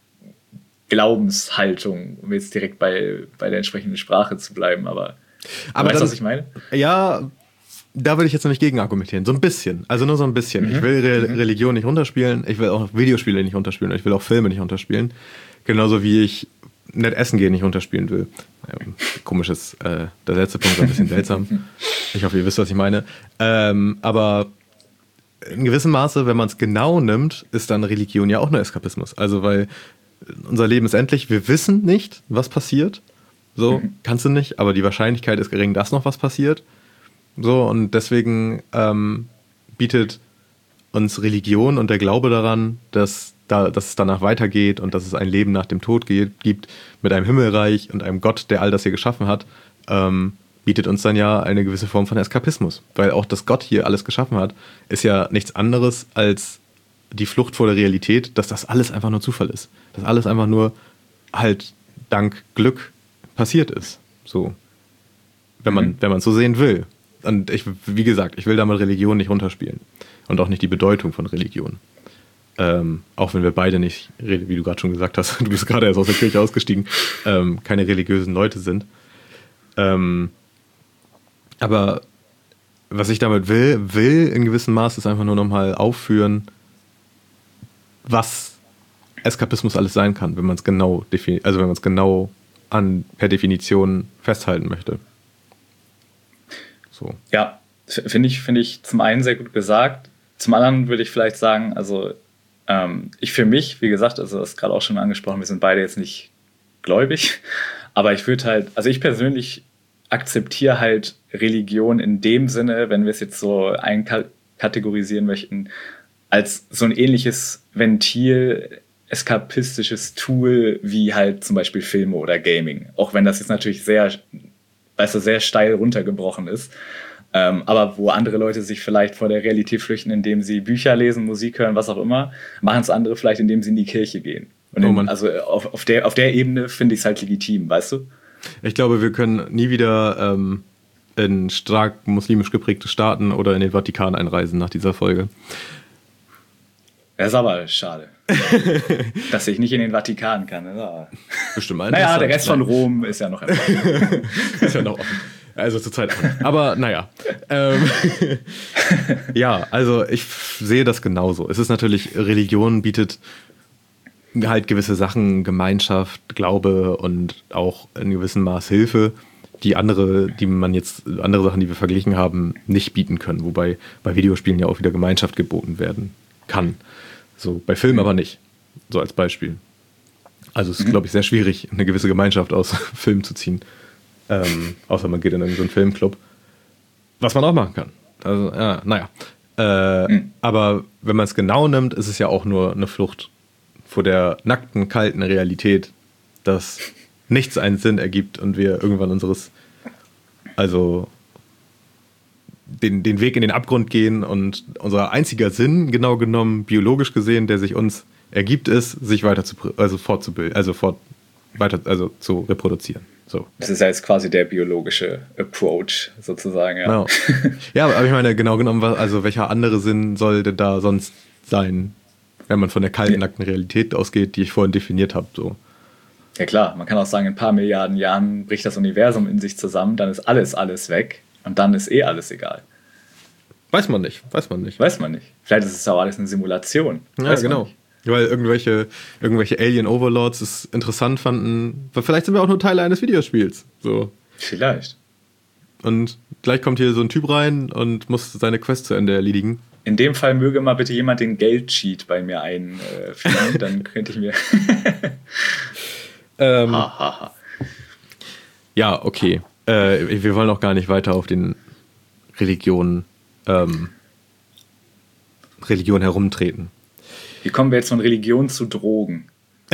Glaubenshaltung, um jetzt direkt bei, bei der entsprechenden Sprache zu bleiben, aber, aber weißt du, dann, was ich meine? Ja, da würde ich jetzt nämlich gegen argumentieren. So ein bisschen. Also nur so ein bisschen. Mhm. Ich will Re- mhm. Religion nicht runterspielen. Ich will auch Videospiele nicht runterspielen. Ich will auch Filme nicht runterspielen. Genauso wie ich nett essen gehen nicht runterspielen will. Ähm, komisches, äh, der letzte Punkt war ein bisschen seltsam. Ich hoffe, ihr wisst, was ich meine. Ähm, aber in gewissem Maße, wenn man es genau nimmt, ist dann Religion ja auch nur Eskapismus. Also weil unser Leben ist endlich. Wir wissen nicht, was passiert. So, mhm. kannst du nicht. Aber die Wahrscheinlichkeit ist gering, dass noch was passiert. So, und deswegen ähm, bietet uns Religion und der Glaube daran, dass, da, dass es danach weitergeht und dass es ein Leben nach dem Tod geht, gibt, mit einem Himmelreich und einem Gott, der all das hier geschaffen hat, ähm, bietet uns dann ja eine gewisse Form von Eskapismus. Weil auch, dass Gott hier alles geschaffen hat, ist ja nichts anderes als die Flucht vor der Realität, dass das alles einfach nur Zufall ist. Dass alles einfach nur halt dank Glück passiert ist. So. Wenn man, mhm. wenn man es so sehen will. Und ich, wie gesagt, ich will damit Religion nicht runterspielen. Und auch nicht die Bedeutung von Religion. Ähm, auch wenn wir beide nicht, wie du gerade schon gesagt hast, du bist gerade erst aus der Kirche ausgestiegen, ähm, keine religiösen Leute sind. Ähm, aber was ich damit will, will in gewissem Maß ist einfach nur nochmal aufführen, was Eskapismus alles sein kann, wenn man es genau defini- also wenn man es genau an per Definition festhalten möchte. So. Ja, finde ich, finde ich zum einen sehr gut gesagt. Zum anderen würde ich vielleicht sagen, also ähm, ich für mich, wie gesagt, also das ist gerade auch schon angesprochen, wir sind beide jetzt nicht gläubig, aber ich würde halt, also ich persönlich akzeptiere halt Religion in dem Sinne, wenn wir es jetzt so einkategorisieren möchten, als so ein ähnliches Ventil, eskapistisches Tool wie halt zum Beispiel Filme oder Gaming. Auch wenn das jetzt natürlich sehr weißt du, sehr steil runtergebrochen ist. Ähm, aber wo andere Leute sich vielleicht vor der Realität flüchten, indem sie Bücher lesen, Musik hören, was auch immer, machen es andere vielleicht, indem sie in die Kirche gehen. Und in, oh also auf, auf, der, auf der Ebene finde ich es halt legitim, weißt du? Ich glaube, wir können nie wieder ähm, in stark muslimisch geprägte Staaten oder in den Vatikan einreisen nach dieser Folge. Das ist aber schade. Dass ich nicht in den Vatikan kann. Aber bestimmt. Naja, der Rest von Rom ist ja noch erfolgreich. Ist ja noch offen. Also zur Zeit an. Aber naja. Ähm, ja, also ich sehe das genauso. Es ist natürlich, Religion bietet halt gewisse Sachen, Gemeinschaft, Glaube und auch in gewissem Maß Hilfe, die andere, die man jetzt, andere Sachen, die wir verglichen haben, nicht bieten können. Wobei bei Videospielen ja auch wieder Gemeinschaft geboten werden kann. So, bei Filmen aber nicht. So als Beispiel. Also es ist, mhm. glaube ich, sehr schwierig, eine gewisse Gemeinschaft aus Filmen zu ziehen. Ähm, außer man geht in so einen Filmclub. Was man auch machen kann. Also, ja, naja. Äh, mhm. Aber wenn man es genau nimmt, ist es ja auch nur eine Flucht vor der nackten, kalten Realität, dass nichts einen Sinn ergibt und wir irgendwann unseres, also Den, den Weg in den Abgrund gehen und unser einziger Sinn, genau genommen, biologisch gesehen, der sich uns ergibt, ist, sich weiter zu, also fortzubilden, also fort, weiter, also zu reproduzieren. So. Das ist ja jetzt quasi der biologische Approach, sozusagen, ja. Genau. Ja, aber ich meine, genau genommen, also welcher andere Sinn soll denn da sonst sein, wenn man von der kalten, nackten Realität ausgeht, die ich vorhin definiert habe, so. Ja klar, man kann auch sagen, in ein paar Milliarden Jahren bricht das Universum in sich zusammen, dann ist alles, alles weg. Und dann ist eh alles egal. Weiß man nicht, weiß man nicht. Weiß man nicht. Vielleicht ist es auch alles eine Simulation. Ja, weiß genau. Weil irgendwelche, irgendwelche Alien-Overlords es interessant fanden. Weil vielleicht sind wir auch nur Teile eines Videospiels. So. Vielleicht. Und gleich kommt hier so ein Typ rein und muss seine Quest zu Ende erledigen. In dem Fall möge mal bitte jemand den Geldcheat bei mir einfügen, dann könnte ich mir... ähm, ha, ha, ha. Ja, okay. Äh, wir wollen auch gar nicht weiter auf den Religionen, ähm, Religion herumtreten. Wie kommen wir jetzt von Religion zu Drogen?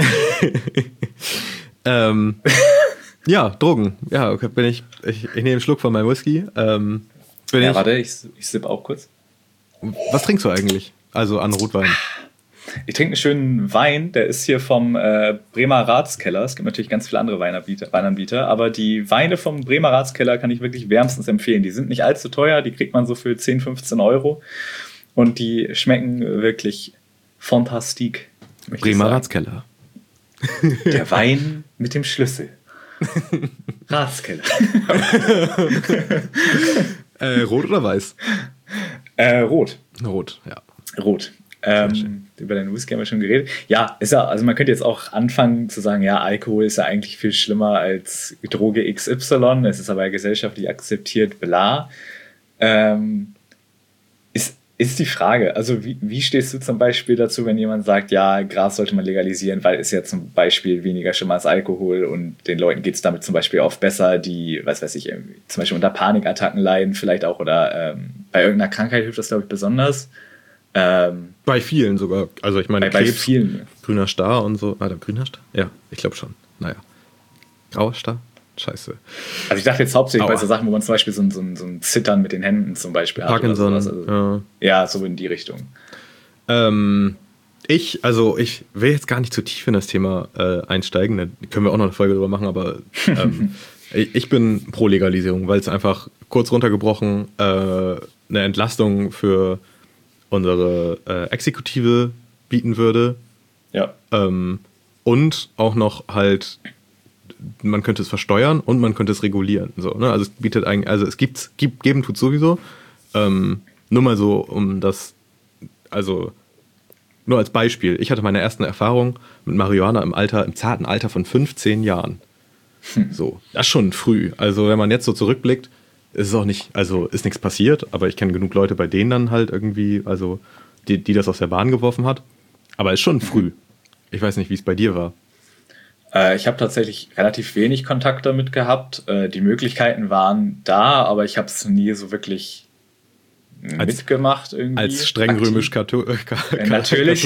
ähm, ja, Drogen. Ja, okay, bin ich, ich, ich nehme einen Schluck von meinem Whisky. Ähm, bin ja, ich, warte, ich, ich sipp auch kurz. Was trinkst du eigentlich? Also an Rotwein? Ich trinke einen schönen Wein, der ist hier vom äh, Bremer Ratskeller. Es gibt natürlich ganz viele andere Weinanbieter, Weinanbieter, aber die Weine vom Bremer Ratskeller kann ich wirklich wärmstens empfehlen. Die sind nicht allzu teuer, die kriegt man so für zehn, fünfzehn Euro und die schmecken wirklich fantastik. Bremer Ratskeller. Der Wein mit dem Schlüssel. Ratskeller. äh, rot oder weiß? Äh, rot. Rot, ja. Rot. Ähm, über den Whisky haben wir schon geredet. Ja, ist ja, also man könnte jetzt auch anfangen zu sagen, ja, Alkohol ist ja eigentlich viel schlimmer als Droge X Y. Es ist aber gesellschaftlich akzeptiert, bla. Ähm, ist, ist die Frage, also wie, wie stehst du zum Beispiel dazu, wenn jemand sagt, ja, Gras sollte man legalisieren, weil es ja zum Beispiel weniger schlimmer als Alkohol und den Leuten geht es damit zum Beispiel oft besser, die, was weiß ich, zum Beispiel unter Panikattacken leiden vielleicht auch oder ähm, bei irgendeiner Krankheit hilft das, glaube ich, besonders. Ähm, bei vielen sogar. Also ich meine, bei, Krebs, bei vielen. Grüner Star und so. Ah, der grüner Star? Ja, ich glaube schon. Naja. Grauer Star? Scheiße. Also ich dachte jetzt hauptsächlich Aua. bei so Sachen, wo man zum Beispiel so ein, so ein, so ein Zittern mit den Händen zum Beispiel hat. Parkinson. Oder sowas. Also, ja. ja, so in die Richtung. Ähm, ich, also ich will jetzt gar nicht zu tief in das Thema äh, einsteigen. Da können wir auch noch eine Folge drüber machen, aber ähm, ich, ich bin pro Legalisierung, weil es einfach kurz runtergebrochen äh, eine Entlastung für unsere äh, Exekutive bieten würde. Ja. Ähm, und auch noch halt, man könnte es versteuern und man könnte es regulieren. So, ne? Also es bietet eigentlich, also es gibt's, gibt, geben tut sowieso. Ähm, nur mal so, um das, also nur als Beispiel. Ich hatte meine ersten Erfahrungen mit Marihuana im Alter, im zarten Alter von fünfzehn Jahren. Hm. So, das ist schon früh. Also wenn man jetzt so zurückblickt, ist es auch nicht, also ist nichts passiert, aber ich kenne genug Leute, bei denen dann halt irgendwie, also die, die das aus der Bahn geworfen hat. Aber ist schon früh. Ich weiß nicht, wie es bei dir war. Äh, ich habe tatsächlich relativ wenig Kontakt damit gehabt. Äh, die Möglichkeiten waren da, aber ich habe es nie so wirklich als, mitgemacht irgendwie. Als streng römisch-katholisch. Äh, natürlich.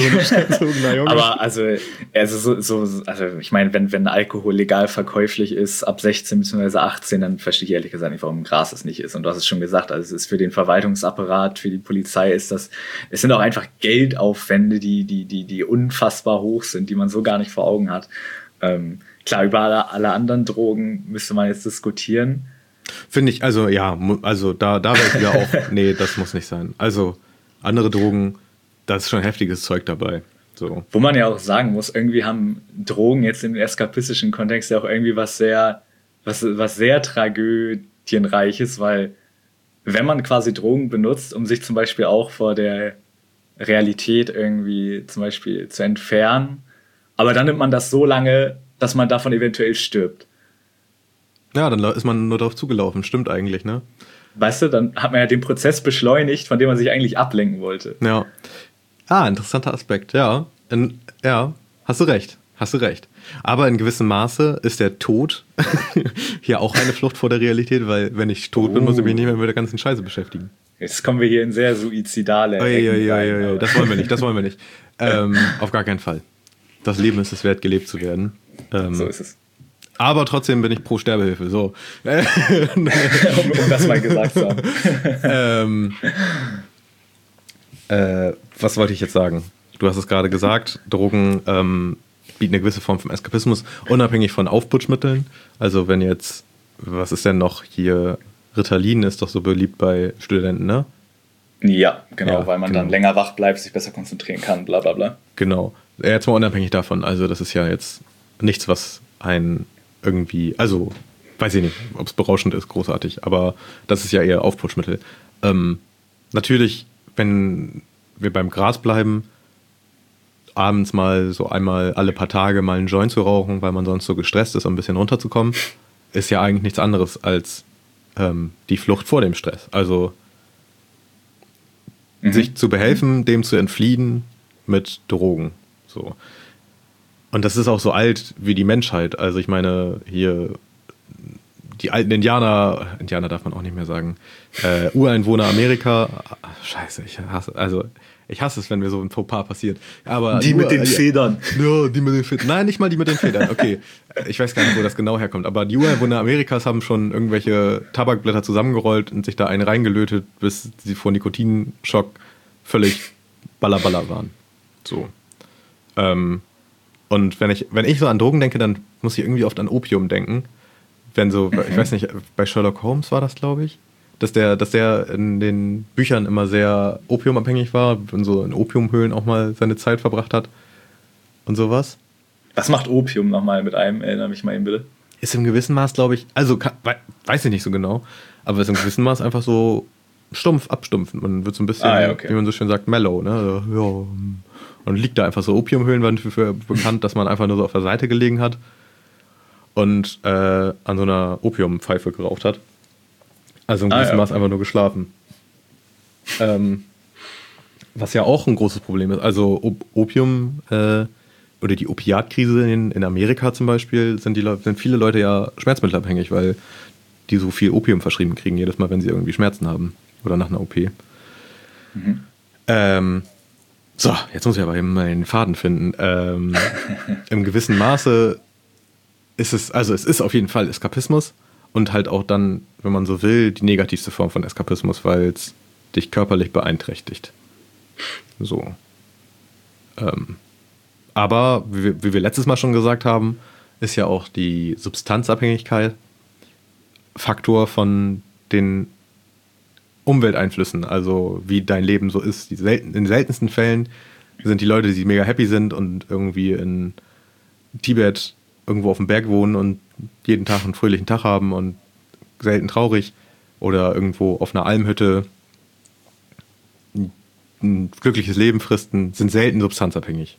Aber also, also, so, so, also ich meine, wenn, wenn Alkohol legal verkäuflich ist, ab sechzehn bzw. achtzehn, dann verstehe ich ehrlich gesagt nicht, warum Gras es nicht ist. Und du hast es schon gesagt, also es ist für den Verwaltungsapparat, für die Polizei ist das, es sind auch einfach Geldaufwände, die, die, die, die unfassbar hoch sind, die man so gar nicht vor Augen hat. Ähm, klar, über alle, alle anderen Drogen müsste man jetzt diskutieren. Finde ich, also ja, also da, da wäre ich wieder auch, nee, das muss nicht sein. Also andere Drogen, da ist schon heftiges Zeug dabei. So. Wo man ja auch sagen muss, irgendwie haben Drogen jetzt im eskapistischen Kontext ja auch irgendwie was sehr, was, was sehr tragödienreiches, weil wenn man quasi Drogen benutzt, um sich zum Beispiel auch vor der Realität irgendwie zum Beispiel zu entfernen, aber dann nimmt man das so lange, dass man davon eventuell stirbt. Ja, dann ist man nur darauf zugelaufen. Stimmt eigentlich, ne? Weißt du, dann hat man ja den Prozess beschleunigt, von dem man sich eigentlich ablenken wollte. Ja. Ah, interessanter Aspekt, ja. In, ja, hast du recht. Hast du recht. Aber in gewissem Maße ist der Tod hier auch eine Flucht vor der Realität, weil wenn ich tot bin, muss ich mich nicht mehr mit der ganzen Scheiße beschäftigen. Jetzt kommen wir hier in sehr suizidale Ecken rein. Ja, ja, ja, das wollen wir nicht, das wollen wir nicht. Ähm, auf gar keinen Fall. Das Leben ist es wert, gelebt zu werden. Ähm, so ist es. Aber trotzdem bin ich pro Sterbehilfe, so. um, um das mal gesagt zu haben. ähm, äh, was wollte ich jetzt sagen? Du hast es gerade gesagt, Drogen ähm, bieten eine gewisse Form von Eskapismus, unabhängig von Aufputschmitteln. Also wenn jetzt, was ist denn noch hier, Ritalin ist doch so beliebt bei Studenten, ne? Ja, genau, ja, weil man genau. dann länger wach bleibt, sich besser konzentrieren kann, bla bla bla. Genau, jetzt mal unabhängig davon, also das ist ja jetzt nichts, was ein irgendwie, also weiß ich nicht, ob es berauschend ist, großartig, aber das ist ja eher Aufputschmittel. Ähm, natürlich, wenn wir beim Gras bleiben, abends mal so einmal alle paar Tage mal einen Joint zu rauchen, weil man sonst so gestresst ist, um ein bisschen runterzukommen, ist ja eigentlich nichts anderes als ähm, die Flucht vor dem Stress. Also mhm. sich zu behelfen, dem zu entfliehen mit Drogen. So. Und das ist auch so alt wie die Menschheit. Also ich meine, hier die alten Indianer, Indianer darf man auch nicht mehr sagen, äh, Ureinwohner Amerika, scheiße, ich hasse, also ich hasse es, wenn mir so ein Fauxpas passiert. Aber die nur, mit den äh, Federn. Ja, die mit den Federn. Nein, nicht mal die mit den Federn, okay. Ich weiß gar nicht, wo das genau herkommt, aber die Ureinwohner Amerikas haben schon irgendwelche Tabakblätter zusammengerollt und sich da einen reingelötet, bis sie vor Nikotinschock völlig ballerballer waren. So. Ähm, und wenn ich, wenn ich so an Drogen denke, dann muss ich irgendwie oft an Opium denken. Wenn so, mhm. ich weiß nicht, bei Sherlock Holmes war das, glaube ich, dass der, dass der in den Büchern immer sehr opiumabhängig war und so in Opiumhöhlen auch mal seine Zeit verbracht hat und sowas. Was macht Opium nochmal mit einem? Erinnere mich mal eben bitte. Ist im gewissen Maß, glaube ich, also kann, weiß ich nicht so genau, aber ist im gewissen Maß einfach so stumpf abstumpfen. Man wird so ein bisschen, ah, ja, okay. wie man so schön sagt, mellow, ne? Ja. Und liegt da einfach so. Opiumhöhlen waren dafür bekannt, dass man einfach nur so auf der Seite gelegen hat und äh, an so einer Opiumpfeife geraucht hat. Also im gewissen ah, ja. Maß einfach nur geschlafen. Ähm, was ja auch ein großes Problem ist. Also Op- Opium äh, oder die Opiatkrise in, in Amerika zum Beispiel, sind, die Le- sind viele Leute ja schmerzmittelabhängig, weil die so viel Opium verschrieben kriegen, jedes Mal, wenn sie irgendwie Schmerzen haben oder nach einer O P. Mhm. Ähm, so, jetzt muss ich aber eben mal den Faden finden. Ähm, Im gewissen Maße ist es, also es ist auf jeden Fall Eskapismus und halt auch dann, wenn man so will, die negativste Form von Eskapismus, weil es dich körperlich beeinträchtigt. So. Ähm, aber, wie, wie wir letztes Mal schon gesagt haben, ist ja auch die Substanzabhängigkeit Faktor von den Umwelteinflüssen, also wie dein Leben so ist. Die selten, in den seltensten Fällen sind die Leute, die mega happy sind und irgendwie in Tibet irgendwo auf dem Berg wohnen und jeden Tag einen fröhlichen Tag haben und selten traurig oder irgendwo auf einer Almhütte ein glückliches Leben fristen, sind selten substanzabhängig.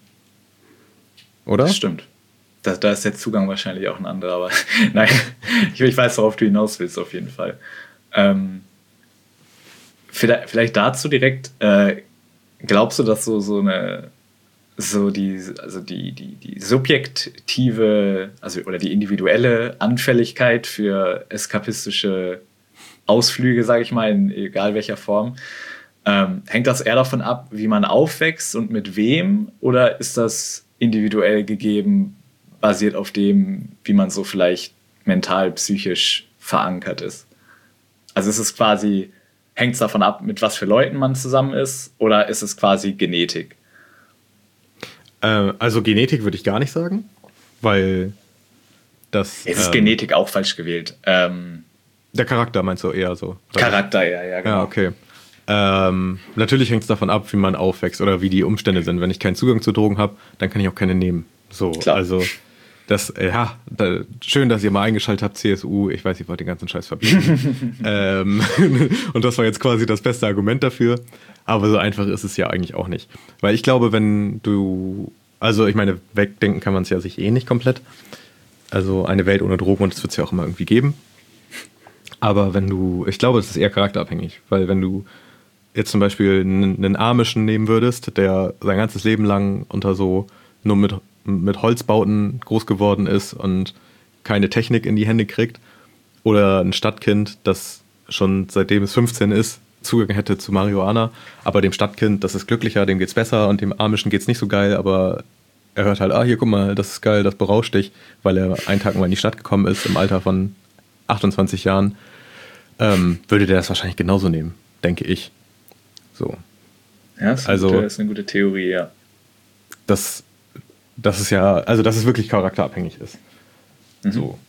Oder? Das stimmt. Da, da ist der Zugang wahrscheinlich auch ein anderer, aber nein, ich, ich weiß, worauf du hinaus willst, auf jeden Fall. Ähm, vielleicht, vielleicht dazu direkt, äh, glaubst du, dass so, so eine so die, also die, die, die subjektive, also oder die individuelle Anfälligkeit für eskapistische Ausflüge, sage ich mal, in egal welcher Form, ähm, hängt das eher davon ab, wie man aufwächst und mit wem, oder ist das individuell gegeben, basiert auf dem, wie man so vielleicht mental, psychisch verankert ist? Also ist es quasi, hängt es davon ab, mit was für Leuten man zusammen ist, oder ist es quasi Genetik? Äh, also Genetik würde ich gar nicht sagen, weil das... Jetzt ist ähm, Genetik auch falsch gewählt. Ähm, der Charakter meinst du eher so? Charakter, ja, ja, genau. Ja, okay. Ähm, natürlich hängt es davon ab, wie man aufwächst oder wie die Umstände sind. Wenn ich keinen Zugang zu Drogen habe, dann kann ich auch keine nehmen. So, Klar. Also das, ja, da, schön, dass ihr mal eingeschaltet habt, C S U. Ich weiß, ihr wollt den ganzen Scheiß verbieten. ähm, und das war jetzt quasi das beste Argument dafür. Aber so einfach ist es ja eigentlich auch nicht. Weil ich glaube, wenn du, also ich meine, wegdenken kann man es ja sich eh nicht komplett. Also eine Welt ohne Drogen, und das wird es ja auch immer irgendwie geben. Aber wenn du, ich glaube, es ist eher charakterabhängig. Weil wenn du jetzt zum Beispiel einen, einen Amischen nehmen würdest, der sein ganzes Leben lang unter so nur mit, mit Holzbauten groß geworden ist und keine Technik in die Hände kriegt, oder ein Stadtkind, das schon seitdem es fünfzehn ist, Zugang hätte zu Marihuana, aber dem Stadtkind, das ist glücklicher, dem geht's besser, und dem Amischen geht's nicht so geil, aber er hört halt, ah, hier, guck mal, das ist geil, das berauscht dich, weil er einen Tag mal in die Stadt gekommen ist, im Alter von achtundzwanzig Jahren, ähm, würde der das wahrscheinlich genauso nehmen, denke ich. So. Ja, das ist, also, gute, das ist eine gute Theorie, ja. Das, das ist ja, also dass es wirklich charakterabhängig ist. Mhm. So.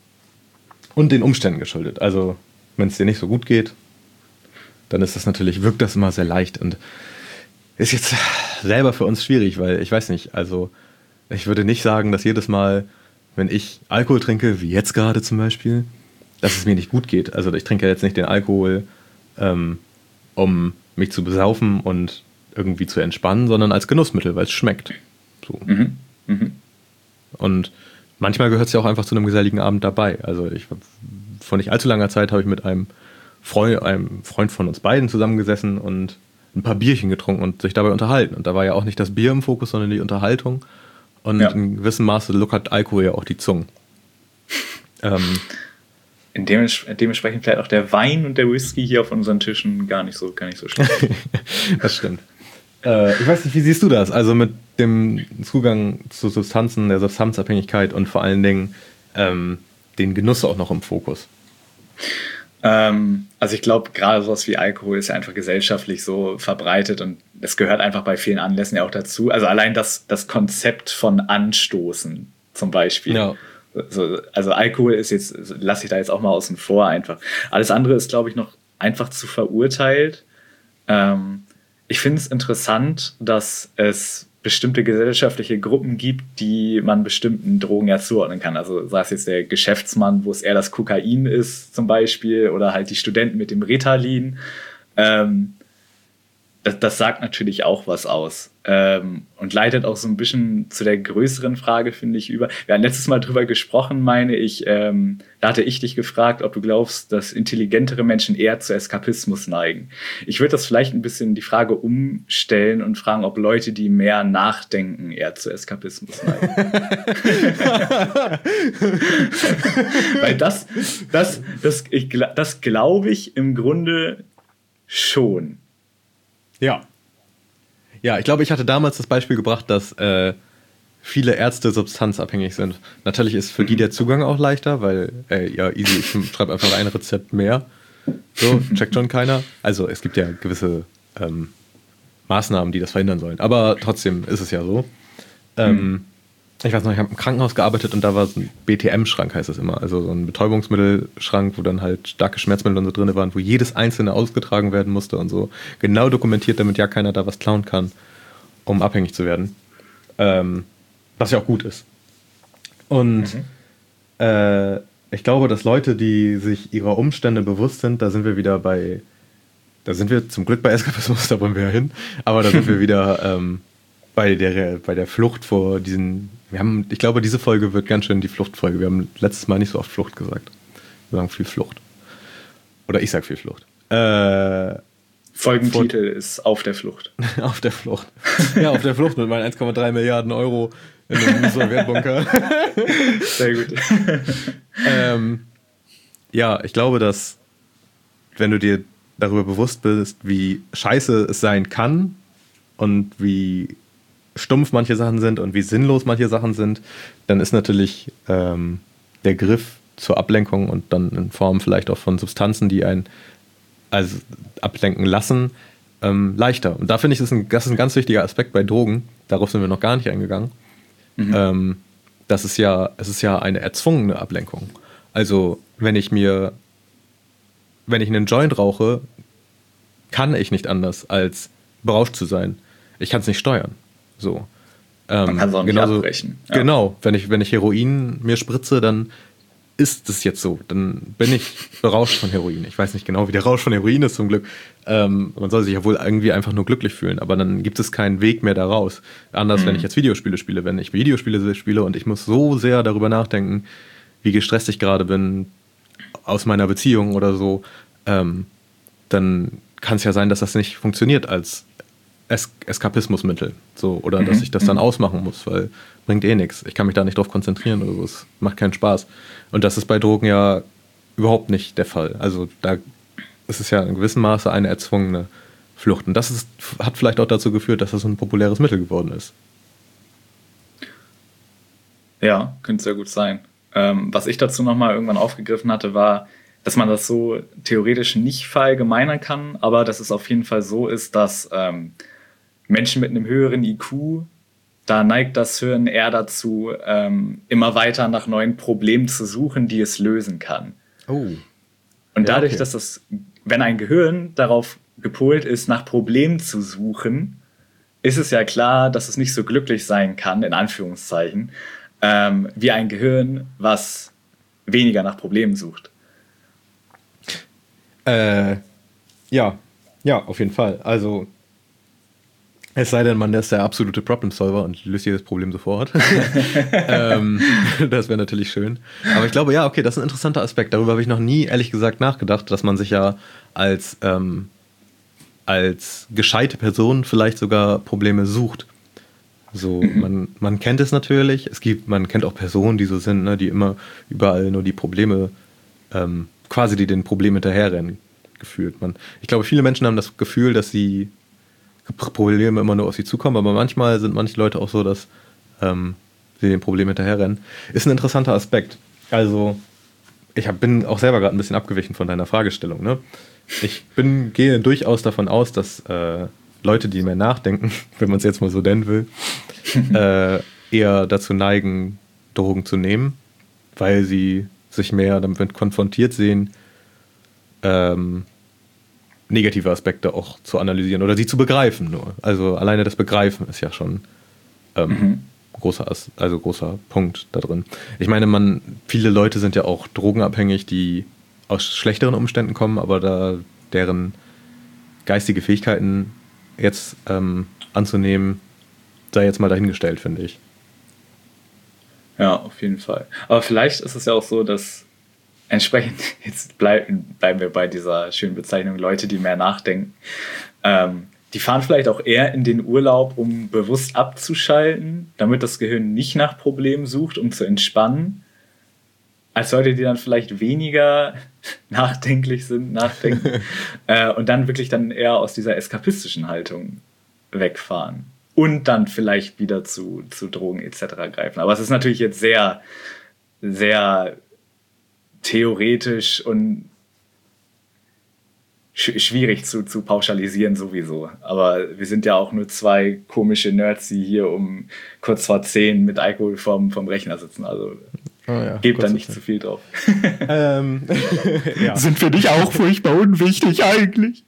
Und den Umständen geschuldet. Also, wenn es dir nicht so gut geht, dann ist das natürlich, wirkt das immer sehr leicht und ist jetzt selber für uns schwierig, weil ich weiß nicht, also ich würde nicht sagen, dass jedes Mal, wenn ich Alkohol trinke, wie jetzt gerade zum Beispiel, dass es mir nicht gut geht. Also ich trinke jetzt nicht den Alkohol, ähm, um mich zu besaufen und irgendwie zu entspannen, sondern als Genussmittel, weil es schmeckt. So. Mhm. Mhm. Und manchmal gehört es ja auch einfach zu einem geselligen Abend dabei. Also ich vor nicht allzu langer Zeit habe ich mit einem Freund, einem Freund von uns beiden zusammengesessen und ein paar Bierchen getrunken und sich dabei unterhalten. Und da war ja auch nicht das Bier im Fokus, sondern die Unterhaltung. Und Ja. in gewissem Maße lockert Alkohol ja auch die Zungen. ähm, In demes dementsprechend vielleicht auch der Wein und der Whisky hier auf unseren Tischen gar nicht so, gar nicht so schlecht. Das stimmt. Äh, ich weiß nicht, wie siehst du das? Also mit dem Zugang zu Substanzen, der Substanzabhängigkeit und vor allen Dingen ähm, den Genuss auch noch im Fokus. Ähm, also ich glaube, gerade sowas wie Alkohol ist ja einfach gesellschaftlich so verbreitet und es gehört einfach bei vielen Anlässen ja auch dazu. Also allein das, das Konzept von Anstoßen zum Beispiel. Ja. So, also Alkohol ist jetzt, lasse ich da jetzt auch mal außen vor einfach. Alles andere ist, glaube ich, noch einfach zu verurteilt. Ähm, ich finde es interessant, dass es bestimmte gesellschaftliche Gruppen gibt, die man bestimmten Drogen ja zuordnen kann. Also sei es jetzt der Geschäftsmann, wo es eher das Kokain ist zum Beispiel, oder halt die Studenten mit dem Ritalin. Ähm, das, das sagt natürlich auch was aus ähm, und leitet auch so ein bisschen zu der größeren Frage, finde ich, über. Wir haben letztes Mal drüber gesprochen, meine ich, ähm, da hatte ich dich gefragt, ob du glaubst, dass intelligentere Menschen eher zu Eskapismus neigen. Ich würde das vielleicht ein bisschen die Frage umstellen und fragen, ob Leute, die mehr nachdenken, eher zu Eskapismus neigen. Weil das, das, das, ich, das glaube ich im Grunde schon. Ja. Ja, ich glaube, ich hatte damals das Beispiel gebracht, dass äh, viele Ärzte substanzabhängig sind. Natürlich ist für die der Zugang auch leichter, weil, äh, ja, easy, ich schreibe einfach ein Rezept mehr. So, checkt schon keiner. Also es gibt ja gewisse ähm, Maßnahmen, die das verhindern sollen. Aber trotzdem ist es ja so. Ähm, mhm. Ich weiß noch, ich habe im Krankenhaus gearbeitet und da war so ein B T M-Schrank, heißt das immer. Also so ein Betäubungsmittelschrank, wo dann halt starke Schmerzmittel und so drin waren, wo jedes einzelne ausgetragen werden musste und so. Genau dokumentiert, damit ja keiner da was klauen kann, um abhängig zu werden. Ähm, was ja auch gut ist. Und mhm. äh, ich glaube, dass Leute, die sich ihrer Umstände bewusst sind, da sind wir wieder bei, da sind wir zum Glück bei Eskapismus, da wollen wir ja hin, aber da sind wir wieder ähm, bei der, bei der Flucht vor diesen, wir haben, ich glaube, diese Folge wird ganz schön die Fluchtfolge. Wir haben letztes Mal nicht so oft Flucht gesagt. Wir sagen viel Flucht. Oder ich sag viel Flucht. Äh, Folgentitel vor, ist Auf der Flucht. Auf der Flucht. Ja, auf der Flucht mit meinen eins Komma drei Milliarden Euro in einem Sowjetbunker. Sehr gut. ähm, ja, ich glaube, dass wenn du dir darüber bewusst bist, wie scheiße es sein kann und wie stumpf manche Sachen sind und wie sinnlos manche Sachen sind, dann ist natürlich ähm, der Griff zur Ablenkung und dann in Form vielleicht auch von Substanzen, die einen also ablenken lassen, ähm, leichter. Und da finde ich, das ist, ein, das ist ein ganz wichtiger Aspekt bei Drogen, darauf sind wir noch gar nicht eingegangen. Mhm. Ähm, das ist ja, es ist ja eine erzwungene Ablenkung. Also wenn ich mir, wenn ich einen Joint rauche, kann ich nicht anders, als berauscht zu sein. Ich kann es nicht steuern. So. Ähm, Man kann es auch nicht genauso, abbrechen. Ja. Genau, wenn ich, wenn ich Heroin mir spritze, dann ist es jetzt so. Dann bin ich berauscht von Heroin. Ich weiß nicht genau, wie der Rausch von Heroin ist, zum Glück. Ähm, man soll sich ja wohl irgendwie einfach nur glücklich fühlen, aber dann gibt es keinen Weg mehr da raus. Anders, mhm. wenn ich jetzt Videospiele spiele. Wenn ich Videospiele spiele und ich muss so sehr darüber nachdenken, wie gestresst ich gerade bin, aus meiner Beziehung oder so, ähm, dann kann es ja sein, dass das nicht funktioniert als Es- Eskapismusmittel. So, oder mhm. dass ich das dann ausmachen muss, weil bringt eh nichts. Ich kann mich da nicht drauf konzentrieren oder so. Es macht keinen Spaß. Und das ist bei Drogen ja überhaupt nicht der Fall. Also da ist es ja in gewissem Maße eine erzwungene Flucht. Und das ist, hat vielleicht auch dazu geführt, dass das so ein populäres Mittel geworden ist. Ja, könnte sehr gut sein. Ähm, was ich dazu nochmal irgendwann aufgegriffen hatte, war, dass man das so theoretisch nicht verallgemeinern kann, aber dass es auf jeden Fall so ist, dass ähm, Menschen mit einem höheren I Q, da neigt das Hirn eher dazu, ähm, immer weiter nach neuen Problemen zu suchen, die es lösen kann. Oh. Und dadurch, ja, okay. dass das, wenn ein Gehirn darauf gepolt ist, nach Problemen zu suchen, ist es ja klar, dass es nicht so glücklich sein kann, in Anführungszeichen, ähm, wie ein Gehirn, was weniger nach Problemen sucht. Äh, ja, ja, auf jeden Fall. Also Es sei denn, man ist der absolute Problem-Solver und löst jedes Problem sofort. ähm, das wäre natürlich schön. Aber ich glaube, ja, okay, das ist ein interessanter Aspekt. Darüber habe ich noch nie, ehrlich gesagt, nachgedacht, dass man sich ja als, ähm, als gescheite Person vielleicht sogar Probleme sucht. So, mhm. man, man kennt es natürlich. Es gibt, man kennt auch Personen, die so sind, ne, die immer überall nur die Probleme, ähm, quasi die den Problemen hinterherrennen, gefühlt. Man, ich glaube, viele Menschen haben das Gefühl, dass sie Probleme immer nur auf sie zukommen, aber manchmal sind manche Leute auch so, dass ähm, sie den Problem hinterherrennen. Ist ein interessanter Aspekt. Also, ich hab, bin auch selber gerade ein bisschen abgewichen von deiner Fragestellung. Ne? Ich bin, gehe durchaus davon aus, dass äh, Leute, die mehr nachdenken, wenn man es jetzt mal so nennen will, äh, eher dazu neigen, Drogen zu nehmen, weil sie sich mehr damit konfrontiert sehen, ähm, negative Aspekte auch zu analysieren oder sie zu begreifen nur. Also alleine das Begreifen ist ja schon ähm, mhm. großer, also großer Punkt da drin. Ich meine, man, viele Leute sind ja auch drogenabhängig, die aus schlechteren Umständen kommen, aber da deren geistige Fähigkeiten jetzt ähm, anzunehmen, sei jetzt mal dahingestellt, finde ich. Ja, auf jeden Fall. Aber vielleicht ist es ja auch so, dass entsprechend, jetzt bleiben, bleiben wir bei dieser schönen Bezeichnung, Leute, die mehr nachdenken, ähm, die fahren vielleicht auch eher in den Urlaub, um bewusst abzuschalten, damit das Gehirn nicht nach Problemen sucht, um zu entspannen, als Leute, die dann vielleicht weniger nachdenklich sind, nachdenken äh, und dann wirklich dann eher aus dieser eskapistischen Haltung wegfahren und dann vielleicht wieder zu, zu Drogen et cetera greifen. Aber es ist natürlich jetzt sehr, sehr theoretisch und sch- schwierig zu, zu pauschalisieren sowieso. Aber wir sind ja auch nur zwei komische Nerds, die hier um kurz vor zehn mit Alkohol vom, vom Rechner sitzen. Also oh ja, gebt da nicht zu viel drauf. ähm, ja. Sind für dich auch furchtbar unwichtig eigentlich?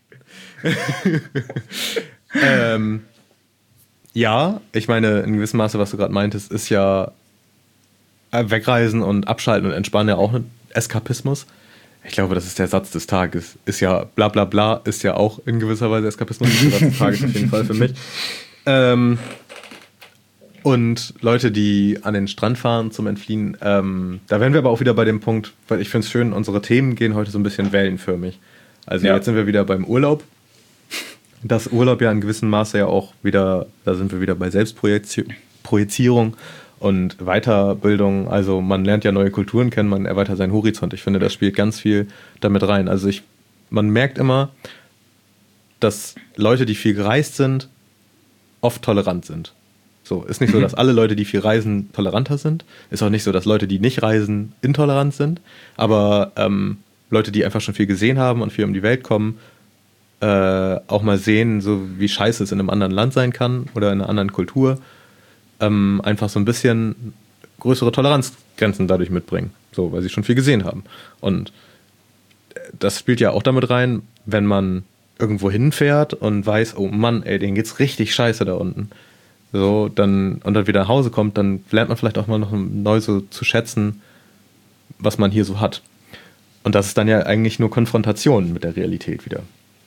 ähm, ja, ich meine, in gewissem Maße, was du gerade meintest, ist ja Wegreisen und Abschalten und Entspannen ja auch ein Eskapismus. Ich glaube, das ist der Satz des Tages. Ist ja bla bla bla, ist ja auch in gewisser Weise Eskapismus. Der Satz des Tages auf jeden Fall für mich. Ähm, und Leute, die an den Strand fahren zum Entfliehen, ähm, da wären wir aber auch wieder bei dem Punkt, weil ich finde es schön, unsere Themen gehen heute so ein bisschen wellenförmig. Also ja. Jetzt sind wir wieder beim Urlaub. Das Urlaub ja in gewissem Maße ja auch wieder, da sind wir wieder bei Selbstprojizierung und Weiterbildung. Also man lernt ja neue Kulturen kennen, man erweitert seinen Horizont. Ich finde, das spielt ganz viel damit rein. Also ich, man merkt immer, dass Leute, die viel gereist sind, oft tolerant sind. So, ist nicht so, dass alle Leute, die viel reisen, toleranter sind. Ist auch nicht so, dass Leute, die nicht reisen, intolerant sind. Aber ähm, Leute, die einfach schon viel gesehen haben und viel um die Welt kommen, äh, auch mal sehen, so wie scheiße es in einem anderen Land sein kann oder in einer anderen Kultur, ähm, einfach so ein bisschen größere Toleranzgrenzen dadurch mitbringen. So, weil sie schon viel gesehen haben. Und das spielt ja auch damit rein, wenn man irgendwo hinfährt und weiß, oh Mann, ey, denen geht's richtig scheiße da unten. So, dann, und dann wieder nach Hause kommt, dann lernt man vielleicht auch mal noch neu so zu schätzen, was man hier so hat. Und das ist dann ja eigentlich nur Konfrontation mit der Realität wieder.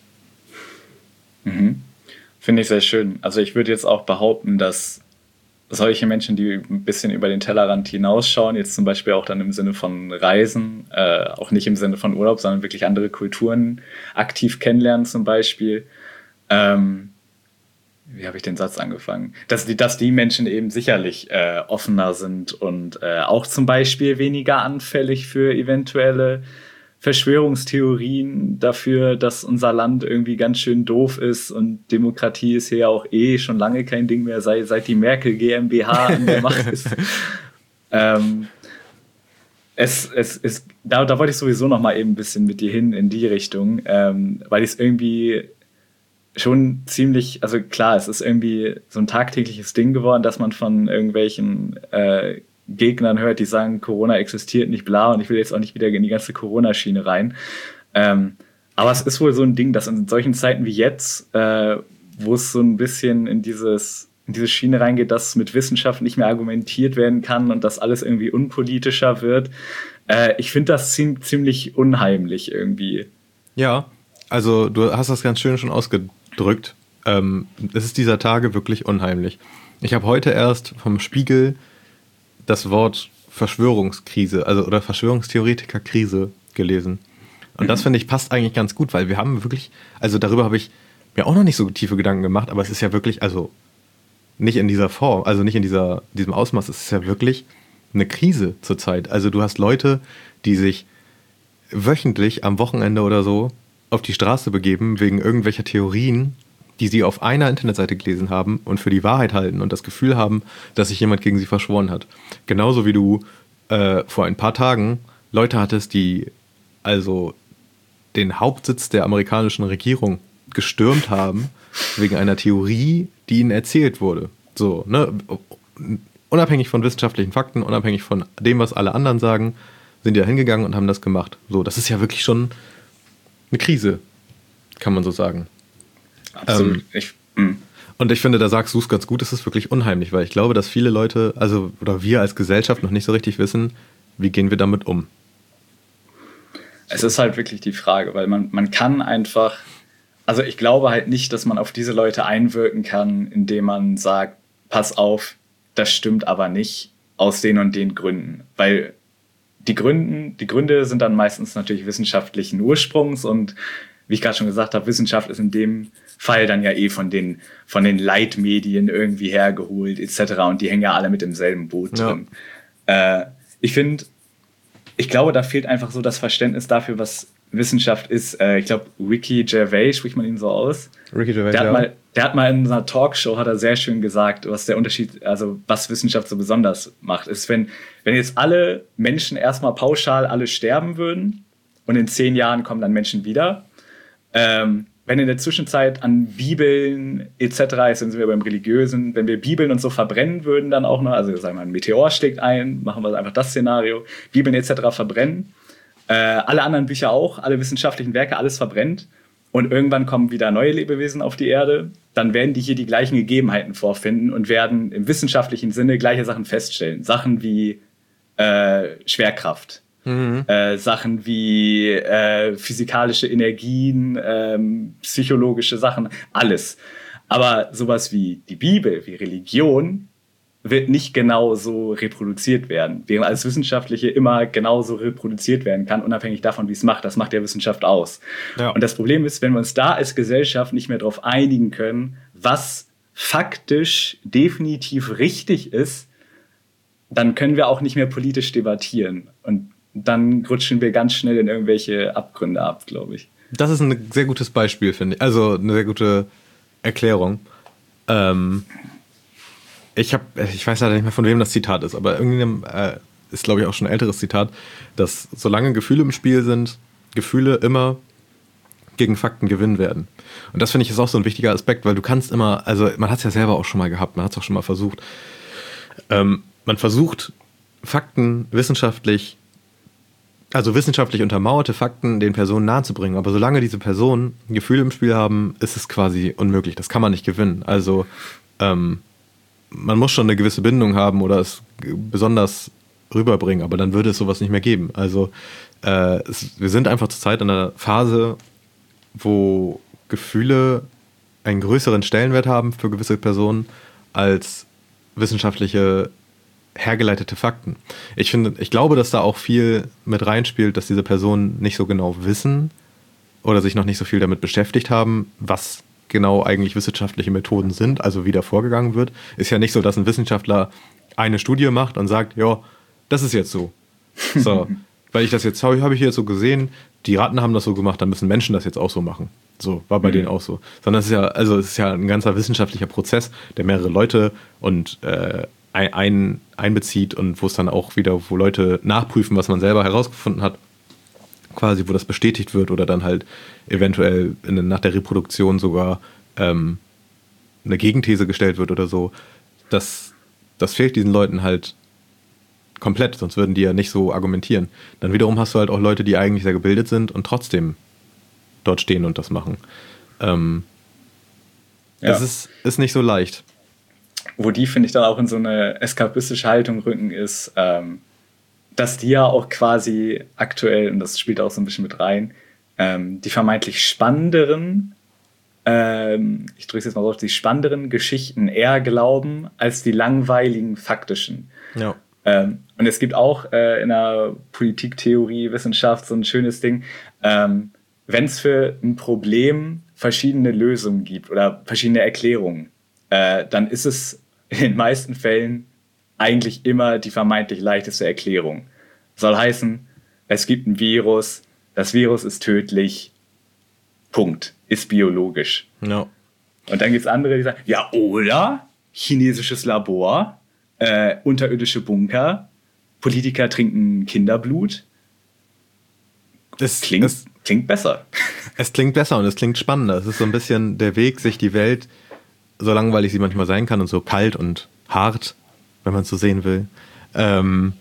Mhm. Finde ich sehr schön. Also ich würde jetzt auch behaupten, dass solche Menschen, die ein bisschen über den Tellerrand hinausschauen, jetzt zum Beispiel auch dann im Sinne von Reisen, äh, auch nicht im Sinne von Urlaub, sondern wirklich andere Kulturen aktiv kennenlernen zum Beispiel, ähm, wie habe ich den Satz angefangen? Dass die, dass die Menschen eben sicherlich äh, offener sind und äh, auch zum Beispiel weniger anfällig für eventuelle Verschwörungstheorien dafür, dass unser Land irgendwie ganz schön doof ist und Demokratie ist hier ja auch eh schon lange kein Ding mehr, seit, seit die Merkel GmbH an der Macht ist. ähm, es, es, es, da, da wollte ich sowieso noch mal eben ein bisschen mit dir hin in die Richtung, ähm, weil ich es irgendwie schon ziemlich, also klar, es ist irgendwie so ein tagtägliches Ding geworden, dass man von irgendwelchen äh, Gegnern hört, die sagen, Corona existiert nicht, bla, und ich will jetzt auch nicht wieder in die ganze Corona-Schiene rein. Ähm, aber es ist wohl so ein Ding, dass in solchen Zeiten wie jetzt, äh, wo es so ein bisschen in dieses in diese Schiene reingeht, dass mit Wissenschaft nicht mehr argumentiert werden kann und dass alles irgendwie unpolitischer wird. Äh, ich finde das zie- ziemlich unheimlich irgendwie. Ja, also du hast das ganz schön schon ausgedrückt. ähm, es ist dieser Tage wirklich unheimlich. Ich habe heute erst vom Spiegel das Wort Verschwörungskrise, also oder Verschwörungstheoretikerkrise gelesen. Und mhm. das, finde ich, passt eigentlich ganz gut, weil wir haben wirklich, also darüber habe ich mir auch noch nicht so tiefe Gedanken gemacht, aber es ist ja wirklich, also nicht in dieser Form, also nicht in dieser, diesem Ausmaß, es ist ja wirklich eine Krise zurzeit. Also du hast Leute, die sich wöchentlich am Wochenende oder so auf die Straße begeben wegen irgendwelcher Theorien, die sie auf einer Internetseite gelesen haben und für die Wahrheit halten und das Gefühl haben, dass sich jemand gegen sie verschworen hat. Genauso wie du äh, vor ein paar Tagen Leute hattest, die also den Hauptsitz der amerikanischen Regierung gestürmt haben wegen einer Theorie, die ihnen erzählt wurde. So, ne? Unabhängig von wissenschaftlichen Fakten, unabhängig von dem, was alle anderen sagen, sind die da hingegangen und haben das gemacht. So, das ist ja wirklich schon eine Krise, kann man so sagen. Absolut. Ähm, ich, mm. Und ich finde, da sagst du es ganz gut, es ist wirklich unheimlich, weil ich glaube, dass viele Leute, also oder wir als Gesellschaft noch nicht so richtig wissen, wie gehen wir damit um. Es ist halt wirklich die Frage, weil man, man kann einfach, also ich glaube halt nicht, dass man auf diese Leute einwirken kann, indem man sagt, pass auf, das stimmt aber nicht aus den und den Gründen, weil die Gründen, die Gründe sind dann meistens natürlich wissenschaftlichen Ursprungs und wie ich gerade schon gesagt habe, Wissenschaft ist in dem Fall dann ja eh von den, von den Leitmedien irgendwie hergeholt et cetera. Und die hängen ja alle mit im selben Boot ja. drin. Äh, ich finde, ich glaube, da fehlt einfach so das Verständnis dafür, was Wissenschaft ist. Äh, ich glaube, Ricky Gervais, spricht man ihn so aus? Ricky Gervais, der hat ja. mal, der hat mal in einer Talkshow, hat er sehr schön gesagt, was der Unterschied, also was Wissenschaft so besonders macht, ist, wenn, wenn jetzt alle Menschen erstmal pauschal alle sterben würden und in zehn Jahren kommen dann Menschen wieder, Ähm, wenn in der Zwischenzeit an Bibeln et cetera, jetzt sind wir beim Religiösen, wenn wir Bibeln und so verbrennen würden dann auch noch, also sagen wir, ein Meteor schlägt ein, machen wir einfach das Szenario, Bibeln et cetera verbrennen, äh, alle anderen Bücher auch, alle wissenschaftlichen Werke, alles verbrennt und irgendwann kommen wieder neue Lebewesen auf die Erde, dann werden die hier die gleichen Gegebenheiten vorfinden und werden im wissenschaftlichen Sinne gleiche Sachen feststellen. Sachen wie äh, Schwerkraft. Mhm. Äh, Sachen wie äh, physikalische Energien, ähm, psychologische Sachen, alles. Aber sowas wie die Bibel, wie Religion, wird nicht genau so reproduziert werden. Während alles Wissenschaftliche immer genauso reproduziert werden kann, unabhängig davon, wie es macht. Das macht ja Wissenschaft aus. Ja. Und das Problem ist, wenn wir uns da als Gesellschaft nicht mehr darauf einigen können, was faktisch definitiv richtig ist, dann können wir auch nicht mehr politisch debattieren. Und dann rutschen wir ganz schnell in irgendwelche Abgründe ab, glaube ich. Das ist ein sehr gutes Beispiel, finde ich. Also eine sehr gute Erklärung. Ähm, ich habe, ich weiß leider nicht mehr, von wem das Zitat ist, aber irgendwie äh, ist, glaube ich, auch schon ein älteres Zitat, dass solange Gefühle im Spiel sind, Gefühle immer gegen Fakten gewinnen werden. Und das, finde ich, ist auch so ein wichtiger Aspekt, weil du kannst immer, also man hat es ja selber auch schon mal gehabt, man hat es auch schon mal versucht. Ähm, man versucht, Fakten wissenschaftlich Also wissenschaftlich untermauerte Fakten den Personen nahezubringen. Aber solange diese Personen Gefühle im Spiel haben, ist es quasi unmöglich. Das kann man nicht gewinnen. Also ähm, man muss schon eine gewisse Bindung haben oder es besonders rüberbringen. Aber dann würde es sowas nicht mehr geben. Also äh, es, wir sind einfach zurzeit in einer Phase, wo Gefühle einen größeren Stellenwert haben für gewisse Personen als wissenschaftliche hergeleitete Fakten. Ich finde, ich glaube, dass da auch viel mit reinspielt, dass diese Personen nicht so genau wissen oder sich noch nicht so viel damit beschäftigt haben, was genau eigentlich wissenschaftliche Methoden sind, also wie da vorgegangen wird. Ist ja nicht so, dass ein Wissenschaftler eine Studie macht und sagt, ja, das ist jetzt so. So, weil ich das jetzt habe, habe ich jetzt so gesehen, die Ratten haben das so gemacht, dann müssen Menschen das jetzt auch so machen. So, war bei mhm. denen auch so. Sondern es ist ja, also es ist ja ein ganzer wissenschaftlicher Prozess, der mehrere Leute und äh, ein, einbezieht und wo es dann auch wieder, wo Leute nachprüfen, was man selber herausgefunden hat, quasi, wo das bestätigt wird oder dann halt eventuell in, nach der Reproduktion sogar ähm, eine Gegenthese gestellt wird oder so. Das, das fehlt diesen Leuten halt komplett, sonst würden die ja nicht so argumentieren. Dann wiederum hast du halt auch Leute, die eigentlich sehr gebildet sind und trotzdem dort stehen und das machen. Ähm, ja. Es ist, ist nicht so leicht. Wo die, finde ich, dann auch in so eine eskapistische Haltung rücken, ist, ähm, dass die ja auch quasi aktuell, und das spielt auch so ein bisschen mit rein, ähm, die vermeintlich spannenderen ähm, ich drücke es jetzt mal so auf, die spannenderen Geschichten eher glauben als die langweiligen faktischen. Ja. Ähm, und es gibt auch äh, in der Politiktheorie, Wissenschaft so ein schönes Ding, ähm, wenn es für ein Problem verschiedene Lösungen gibt oder verschiedene Erklärungen, äh, dann ist es in den meisten Fällen eigentlich immer die vermeintlich leichteste Erklärung. Soll heißen, es gibt ein Virus, das Virus ist tödlich, Punkt, ist biologisch. No. Und dann gibt es andere, die sagen, ja, oder chinesisches Labor, äh, unterirdische Bunker, Politiker trinken Kinderblut. Das klingt, es, klingt besser. Es klingt besser und es klingt spannender. Es ist so ein bisschen der Weg, sich die Welt, so langweilig sie manchmal sein kann und so kalt und hart, wenn man es so sehen will. Ähm,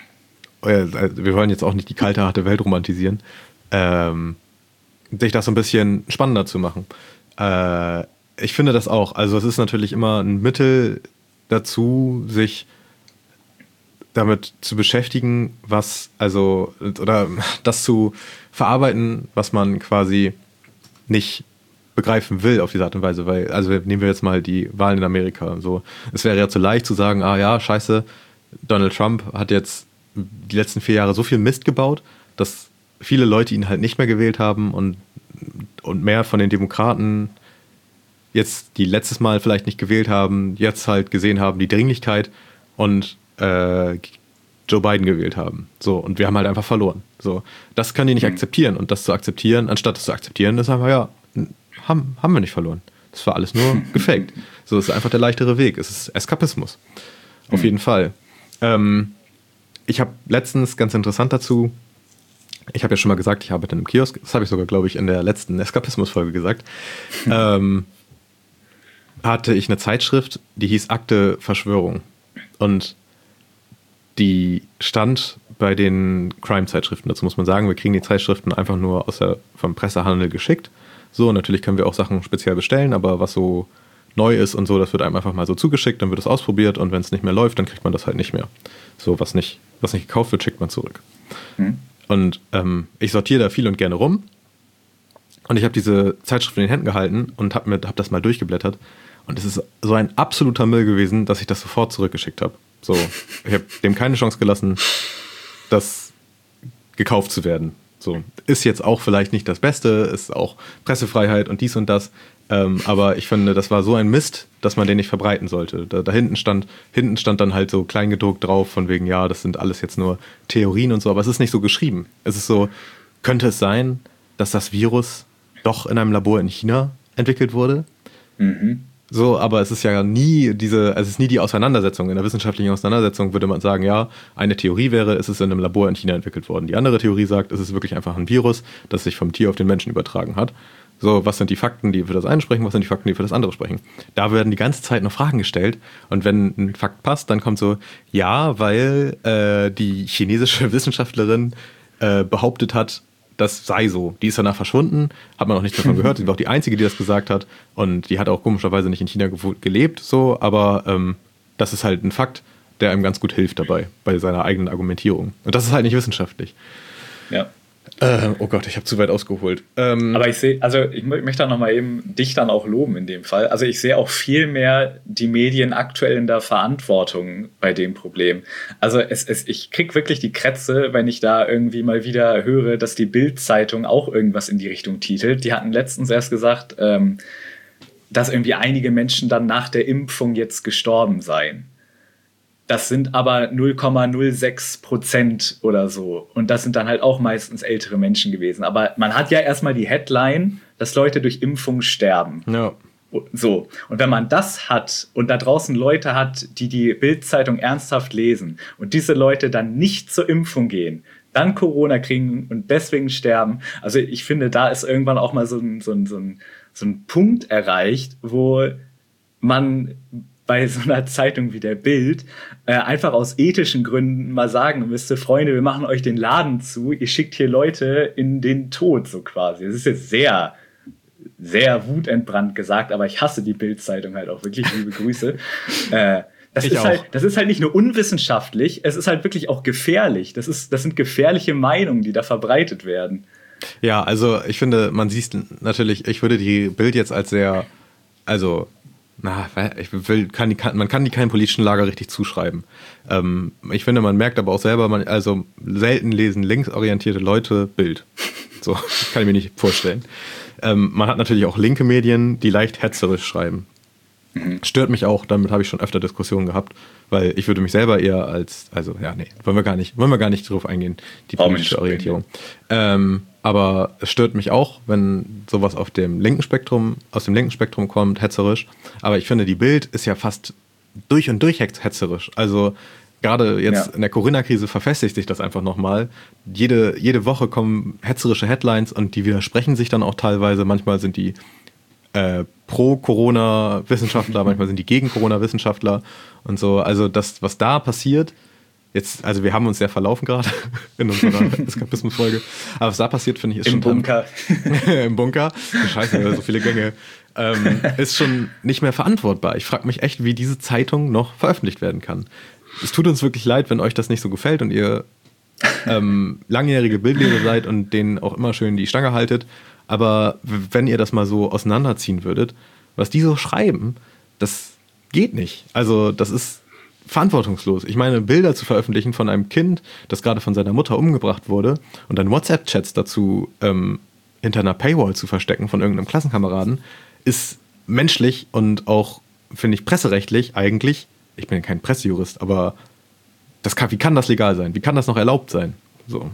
wir wollen jetzt auch nicht die kalte, harte Welt romantisieren. Ähm, sich das so ein bisschen spannender zu machen. Äh, ich finde das auch. Also es ist natürlich immer ein Mittel dazu, sich damit zu beschäftigen, was, also, oder das zu verarbeiten, was man quasi nicht begreifen will auf diese Art und Weise, weil, also nehmen wir jetzt mal die Wahlen in Amerika, so, es wäre ja zu leicht zu sagen, ah ja, scheiße, Donald Trump hat jetzt die letzten vier Jahre so viel Mist gebaut, dass viele Leute ihn halt nicht mehr gewählt haben und, und mehr von den Demokraten jetzt, die letztes Mal vielleicht nicht gewählt haben, jetzt halt gesehen haben, die Dringlichkeit und äh, Joe Biden gewählt haben. So, und wir haben halt einfach verloren. So, das können die nicht mhm. akzeptieren. Und das zu akzeptieren, anstatt das zu akzeptieren, ist einfach, ja, haben, haben wir nicht verloren. Das war alles nur gefaked. So, das ist einfach der leichtere Weg. Es ist Eskapismus. Mhm. Auf jeden Fall. Ähm, ich habe letztens, ganz interessant dazu, ich habe ja schon mal gesagt, ich arbeite in einem Kiosk. Das habe ich sogar, glaube ich, in der letzten Eskapismus-Folge gesagt. Mhm. Ähm, hatte ich eine Zeitschrift, die hieß Akte Verschwörung. Und die stand bei den Crime-Zeitschriften. Dazu muss man sagen, wir kriegen die Zeitschriften einfach nur aus der, vom Pressehandel geschickt. So, natürlich können wir auch Sachen speziell bestellen, aber was so neu ist und so, das wird einem einfach mal so zugeschickt, dann wird es ausprobiert und wenn es nicht mehr läuft, dann kriegt man das halt nicht mehr. So, was nicht, was nicht gekauft wird, schickt man zurück. Mhm. Und ähm, ich sortiere da viel und gerne rum. Und ich habe diese Zeitschrift in den Händen gehalten und habe hab das mal durchgeblättert. Und es ist so ein absoluter Müll gewesen, dass ich das sofort zurückgeschickt habe. So, ich habe dem keine Chance gelassen, das gekauft zu werden. So, ist jetzt auch vielleicht nicht das Beste, ist auch Pressefreiheit und dies und das. Ähm, aber ich finde, das war so ein Mist, dass man den nicht verbreiten sollte. Da, da hinten stand, hinten stand dann halt so kleingedruckt drauf, von wegen, ja, das sind alles jetzt nur Theorien und so, aber es ist nicht so geschrieben. Es ist so, könnte es sein, dass das Virus doch in einem Labor in China entwickelt wurde? Mhm. So, aber es ist ja nie diese, es ist nie die Auseinandersetzung. In der wissenschaftlichen Auseinandersetzung würde man sagen, ja, eine Theorie wäre, es ist in einem Labor in China entwickelt worden. Die andere Theorie sagt, es ist wirklich einfach ein Virus, das sich vom Tier auf den Menschen übertragen hat. So, was sind die Fakten, die für das eine sprechen, was sind die Fakten, die für das andere sprechen? Da werden die ganze Zeit noch Fragen gestellt und wenn ein Fakt passt, dann kommt so, ja, weil äh, die chinesische Wissenschaftlerin äh, behauptet hat, das sei so. Die ist danach verschwunden, hat man auch nichts davon gehört. Sie war auch die Einzige, die das gesagt hat. Und die hat auch komischerweise nicht in China ge- gelebt, so, aber ähm, das ist halt ein Fakt, der einem ganz gut hilft dabei, bei seiner eigenen Argumentierung. Und das ist halt nicht wissenschaftlich. Ja. Äh, oh Gott, ich habe zu weit ausgeholt. Ähm, Aber ich sehe, also ich möchte da nochmal eben dich dann auch loben in dem Fall. Also ich sehe auch viel mehr die Medien aktuell in der Verantwortung bei dem Problem. Also es, es, ich krieg wirklich die Krätze, wenn ich da irgendwie mal wieder höre, dass die Bild-Zeitung auch irgendwas in die Richtung titelt. Die hatten letztens erst gesagt, ähm, dass irgendwie einige Menschen dann nach der Impfung jetzt gestorben seien. Das sind aber null Komma null sechs Prozent oder so. Und das sind dann halt auch meistens ältere Menschen gewesen. Aber man hat ja erstmal die Headline, dass Leute durch Impfung sterben. Ja. So. Und wenn man das hat und da draußen Leute hat, die die Bild-Zeitung ernsthaft lesen und diese Leute dann nicht zur Impfung gehen, dann Corona kriegen und deswegen sterben. Also ich finde, da ist irgendwann auch mal so ein, so ein, so ein, so ein Punkt erreicht, wo man bei so einer Zeitung wie der Bild äh, einfach aus ethischen Gründen mal sagen müsste, Freunde, wir machen euch den Laden zu, ihr schickt hier Leute in den Tod, so quasi. Das ist jetzt sehr, sehr wutentbrannt gesagt, aber ich hasse die Bild-Zeitung halt auch wirklich, liebe Grüße. äh, das, ist halt, das ist halt nicht nur unwissenschaftlich, es ist halt wirklich auch gefährlich. Das ist, das sind gefährliche Meinungen, die da verbreitet werden. Ja, also ich finde, man sieht natürlich, ich würde die Bild jetzt als sehr, also, na, ich will, kann die, kann, man kann die keinem politischen Lager richtig zuschreiben. Ähm, ich finde, man merkt aber auch selber, man, also selten lesen linksorientierte Leute Bild. So, kann ich mir nicht vorstellen. Ähm, man hat natürlich auch linke Medien, die leicht hetzerisch schreiben. Mhm. Stört mich auch, damit habe ich schon öfter Diskussionen gehabt, weil ich würde mich selber eher als, also ja, nee, wollen wir gar nicht, wollen wir gar nicht drauf eingehen, die politische Orientierung. Ähm, aber es stört mich auch, wenn sowas auf dem linken Spektrum, aus dem linken Spektrum kommt, hetzerisch. Aber ich finde, die Bild ist ja fast durch und durch hetzerisch. Also gerade jetzt ja. in der Corinna-Krise verfestigt sich das einfach nochmal. Jede, jede Woche kommen hetzerische Headlines und die widersprechen sich dann auch teilweise. Manchmal sind die Äh, Pro-Corona-Wissenschaftler, manchmal sind die gegen-Corona-Wissenschaftler und so. Also das, was da passiert, jetzt, also wir haben uns sehr verlaufen gerade in unserer Eskapismus-Folge, aber was da passiert, finde ich, ist Im schon... Bunker. Im Bunker. Scheiße, so viele Gänge. Ähm, ist schon nicht mehr verantwortbar. Ich frage mich echt, wie diese Zeitung noch veröffentlicht werden kann. Es tut uns wirklich leid, wenn euch das nicht so gefällt und ihr ähm, langjährige Bildleser seid und denen auch immer schön die Stange haltet. Aber wenn ihr das mal so auseinanderziehen würdet, was die so schreiben, das geht nicht. Also das ist verantwortungslos. Ich meine, Bilder zu veröffentlichen von einem Kind, das gerade von seiner Mutter umgebracht wurde und dann WhatsApp-Chats dazu ähm, hinter einer Paywall zu verstecken von irgendeinem Klassenkameraden, ist menschlich und auch, finde ich, presserechtlich eigentlich, ich bin kein Pressejurist, aber das kann, wie kann das legal sein? Wie kann das noch erlaubt sein? So.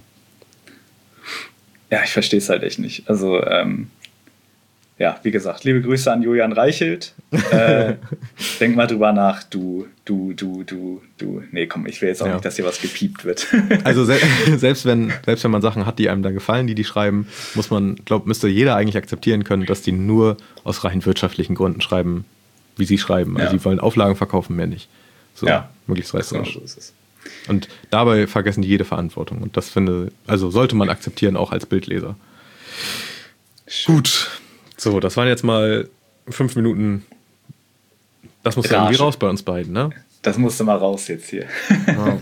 Ja, ich verstehe es halt echt nicht. Also, ähm, ja, wie gesagt, liebe Grüße an Julian Reichelt. Äh, denk mal drüber nach, du, du, du, du, du. Nee, komm, ich will jetzt auch ja. nicht, dass hier was gepiept wird. Also se- selbst wenn, selbst wenn man Sachen hat, die einem da gefallen, die die schreiben, muss man, glaube müsste jeder eigentlich akzeptieren können, dass die nur aus rein wirtschaftlichen Gründen schreiben, wie sie schreiben. Also ja. sie wollen Auflagen verkaufen, mehr nicht. So, ja, möglichst reißerisch. Genau so ist es. Und dabei vergessen die jede Verantwortung. Und das finde, also sollte man akzeptieren, auch als Bildleser. Schön. Gut. So, das waren jetzt mal fünf Minuten. Das muss ja irgendwie raus bei uns beiden, ne? Das musste mal raus jetzt hier. Wow.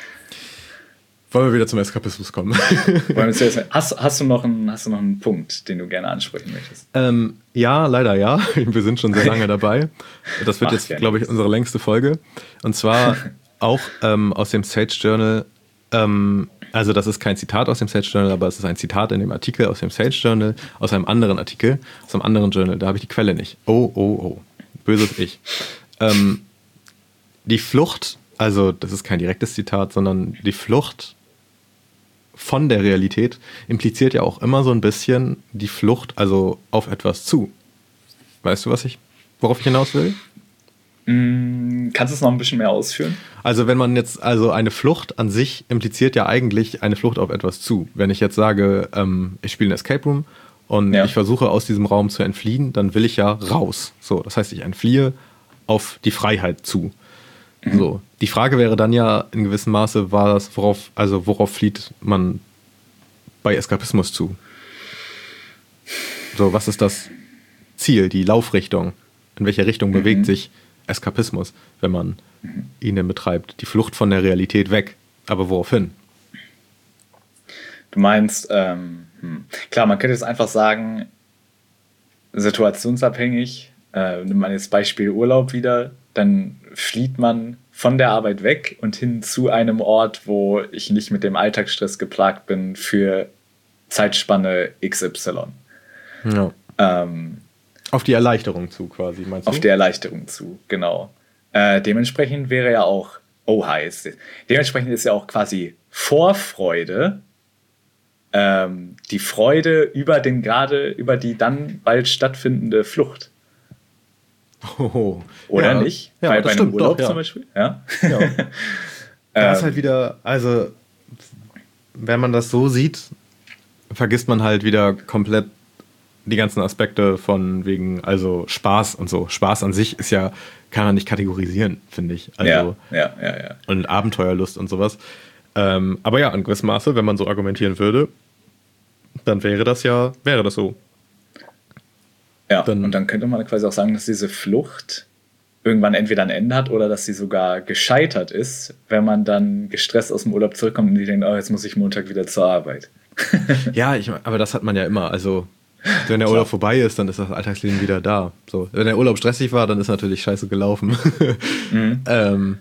Wollen wir wieder zum Eskapismus kommen? hast, hast, du noch einen, hast du noch einen Punkt, den du gerne ansprechen möchtest? Ähm, ja, leider ja. Wir sind schon sehr lange dabei. Das wird Ach, jetzt, glaube ich, unsere längste Folge. Und zwar auch ähm, aus dem Sage Journal, ähm, also das ist kein Zitat aus dem Sage Journal, aber es ist ein Zitat in dem Artikel aus dem Sage Journal, aus einem anderen Artikel, aus einem anderen Journal, da habe ich die Quelle nicht. Oh, oh, oh. Böses Ich. Ähm, die Flucht, also das ist kein direktes Zitat, sondern die Flucht von der Realität impliziert ja auch immer so ein bisschen die Flucht, also auf etwas zu. Weißt du, was ich, worauf ich hinaus will? Kannst du es noch ein bisschen mehr ausführen? Also wenn man jetzt, also eine Flucht an sich impliziert ja eigentlich eine Flucht auf etwas zu. Wenn ich jetzt sage, ähm, ich spiele ein Escape Room und ja. ich versuche aus diesem Raum zu entfliehen, dann will ich ja raus. So, das heißt, ich entfliehe auf die Freiheit zu. Mhm. So, die Frage wäre dann ja in gewissem Maße, war das, worauf, also worauf flieht man bei Eskapismus zu? So, was ist das Ziel, die Laufrichtung? In welche Richtung mhm. bewegt sich Eskapismus, wenn man mhm. ihn denn betreibt? Die Flucht von der Realität weg. Aber woraufhin? Du meinst, ähm, hm. klar, man könnte jetzt einfach sagen, situationsabhängig, äh, nimmt man jetzt Beispiel Urlaub wieder, dann flieht man von der Arbeit weg und hin zu einem Ort, wo ich nicht mit dem Alltagsstress geplagt bin für Zeitspanne X Y. Ja. Ähm, Auf die Erleichterung zu quasi, meinst du? Auf die Erleichterung zu, genau. Äh, dementsprechend wäre ja auch, oh heiß, dementsprechend ist ja auch quasi Vorfreude, ähm, die Freude über den gerade, über die dann bald stattfindende Flucht. Oh, Oder ja. nicht? Ja, bei bei einem Urlaub doch, ja. zum Beispiel? Ja. ja. Da ist halt wieder, also wenn man das so sieht, vergisst man halt wieder komplett die ganzen Aspekte von wegen, also Spaß und so. Spaß an sich ist ja, kann man nicht kategorisieren, finde ich. Also, ja, ja, ja, ja. Und Abenteuerlust und sowas. Ähm, aber ja, in gewissem Maße, wenn man so argumentieren würde, dann wäre das ja, wäre das so. Ja, dann, und dann könnte man quasi auch sagen, dass diese Flucht irgendwann entweder ein Ende hat oder dass sie sogar gescheitert ist, wenn man dann gestresst aus dem Urlaub zurückkommt und die denkt, oh, jetzt muss ich Montag wieder zur Arbeit. Ja, ich, aber das hat man ja immer. Also, wenn der Urlaub vorbei ist, dann ist das Alltagsleben wieder da. So, wenn der Urlaub stressig war, dann ist natürlich scheiße gelaufen. Mhm. ähm,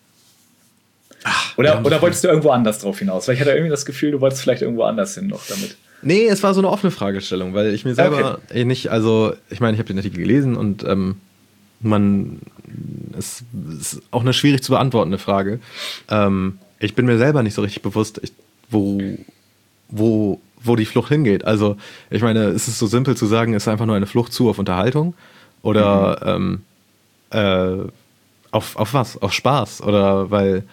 ach, oder, oder wolltest du irgendwo anders drauf hinaus? Weil ich hatte irgendwie das Gefühl, du wolltest vielleicht irgendwo anders hin noch damit. Nee, es war so eine offene Fragestellung, weil ich mir selber okay. nicht, also, ich meine, ich habe den Artikel gelesen und ähm, man, es ist auch eine schwierig zu beantwortende Frage. Ähm, ich bin mir selber nicht so richtig bewusst, ich, wo, wo, wo die Flucht hingeht. Also, ich meine, es ist so simpel zu sagen, es ist einfach nur eine Flucht zu auf Unterhaltung oder mhm. ähm, äh, auf, auf was? Auf Spaß oder weil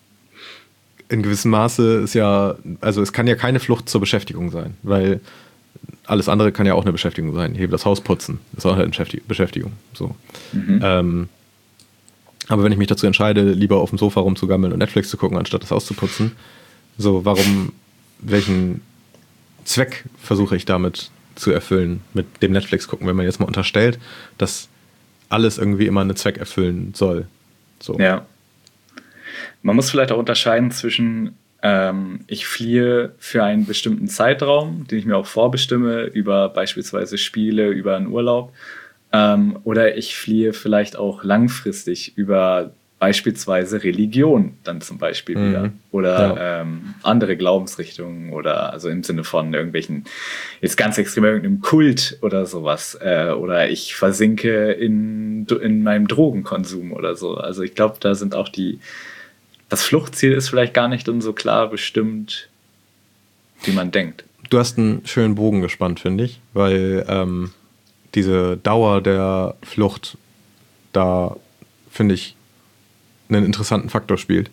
in gewissem Maße ist ja, also es kann ja keine Flucht zur Beschäftigung sein, weil alles andere kann ja auch eine Beschäftigung sein. Hier das Haus putzen ist auch eine Beschäftigung. So. Mhm. Ähm, aber wenn ich mich dazu entscheide, lieber auf dem Sofa rumzugammeln und Netflix zu gucken, anstatt das Haus zu putzen, so, warum, welchen Zweck versuche ich damit zu erfüllen mit dem Netflix gucken, wenn man jetzt mal unterstellt, dass alles irgendwie immer einen Zweck erfüllen soll. So. Ja. Man muss vielleicht auch unterscheiden zwischen ähm, ich fliehe für einen bestimmten Zeitraum, den ich mir auch vorbestimme, über beispielsweise Spiele, über einen Urlaub, ähm, oder ich fliehe vielleicht auch langfristig über beispielsweise Religion dann zum Beispiel mhm. wieder oder ja. ähm, andere Glaubensrichtungen oder also im Sinne von irgendwelchen, jetzt ganz extrem irgendeinem Kult oder sowas äh, oder ich versinke in, in meinem Drogenkonsum oder so. Also ich glaube, da sind auch die, das Fluchtziel ist vielleicht gar nicht so klar bestimmt, wie man denkt. Du hast einen schönen Bogen gespannt, finde ich, weil ähm, diese Dauer der Flucht da, finde ich, einen interessanten Faktor spielt,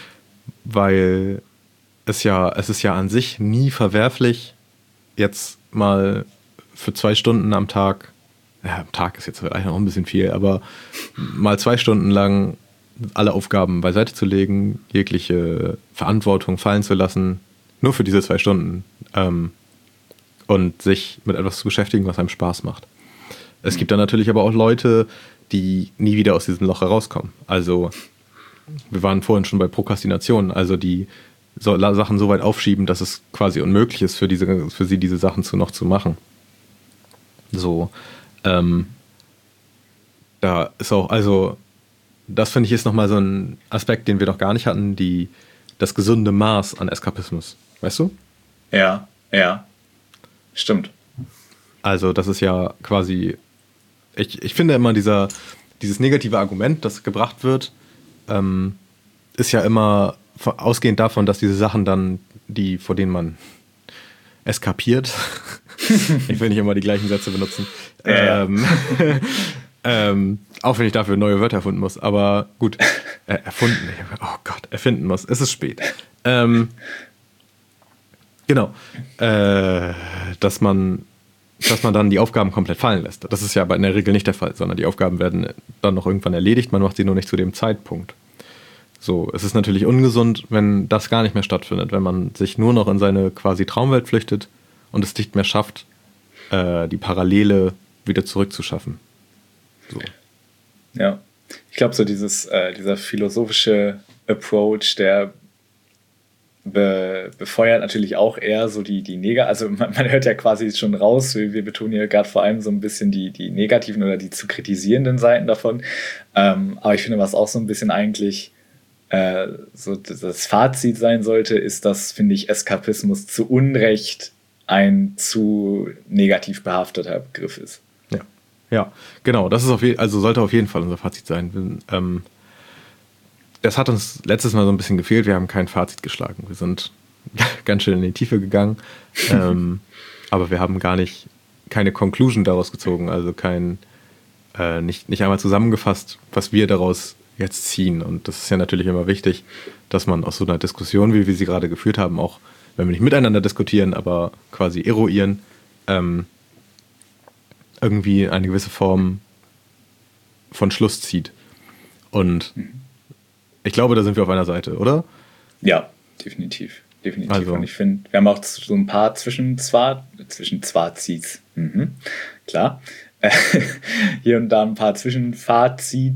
weil es ja, es ist ja an sich nie verwerflich, jetzt mal für zwei Stunden am Tag, ja, am Tag ist jetzt eigentlich noch ein bisschen viel, aber mal zwei Stunden lang alle Aufgaben beiseite zu legen, jegliche Verantwortung fallen zu lassen, nur für diese zwei Stunden ähm, und sich mit etwas zu beschäftigen, was einem Spaß macht. Es gibt dann natürlich aber auch Leute, die nie wieder aus diesem Loch herauskommen. Also wir waren vorhin schon bei Prokrastination, also die so, Sachen so weit aufschieben, dass es quasi unmöglich ist, für, diese, für sie diese Sachen zu, noch zu machen. So, ähm, da ist auch, also das finde ich ist nochmal so ein Aspekt, den wir noch gar nicht hatten, die, das gesunde Maß an Eskapismus. Weißt du? Ja, ja, stimmt. Also das ist ja quasi, ich, ich finde immer dieser, dieses negative Argument, das gebracht wird, ähm, ist ja immer ausgehend davon, dass diese Sachen dann, die, vor denen man eskapiert, ich will nicht immer die gleichen Sätze benutzen, ja. ähm, ähm, auch wenn ich dafür neue Wörter erfunden muss, aber gut, äh, erfunden, oh Gott, erfinden muss, es ist spät. Ähm, genau, äh, dass man dass man dann die Aufgaben komplett fallen lässt. Das ist ja aber in der Regel nicht der Fall, sondern die Aufgaben werden dann noch irgendwann erledigt, man macht sie nur nicht zu dem Zeitpunkt. So, es ist natürlich ungesund, wenn das gar nicht mehr stattfindet, wenn man sich nur noch in seine quasi Traumwelt flüchtet und es nicht mehr schafft, äh, die Parallele wieder zurückzuschaffen. So. Ja, ich glaube so dieses, äh, dieser philosophische Approach, der Be, befeuert natürlich auch eher so die, die Neg- also man, man hört ja quasi schon raus, wir, wir betonen ja gerade vor allem so ein bisschen die, die negativen oder die zu kritisierenden Seiten davon, ähm, aber ich finde, was auch so ein bisschen eigentlich äh, so das Fazit sein sollte, ist, dass, finde ich, Eskapismus zu Unrecht ein zu negativ behafteter Begriff ist. Ja, ja, genau, das ist auf je- also sollte auf jeden Fall unser Fazit sein, wenn, ähm, das hat uns letztes Mal so ein bisschen gefehlt. Wir haben kein Fazit geschlagen. Wir sind ganz schön in die Tiefe gegangen. ähm, aber wir haben gar nicht, keine Conclusion daraus gezogen. Also kein, äh, nicht, nicht einmal zusammengefasst, was wir daraus jetzt ziehen. Und das ist ja natürlich immer wichtig, dass man aus so einer Diskussion, wie wir sie gerade geführt haben, auch, wenn wir nicht miteinander diskutieren, aber quasi eruieren, ähm, irgendwie eine gewisse Form von Schluss zieht. Und ich glaube, da sind wir auf einer Seite, oder? Ja, definitiv. Definitiv. Also. Und ich finde, wir haben auch so ein paar Zwischenzwar, Zwischenzwazits. Mhm. Klar. Hier und da ein paar Zwischenfazite.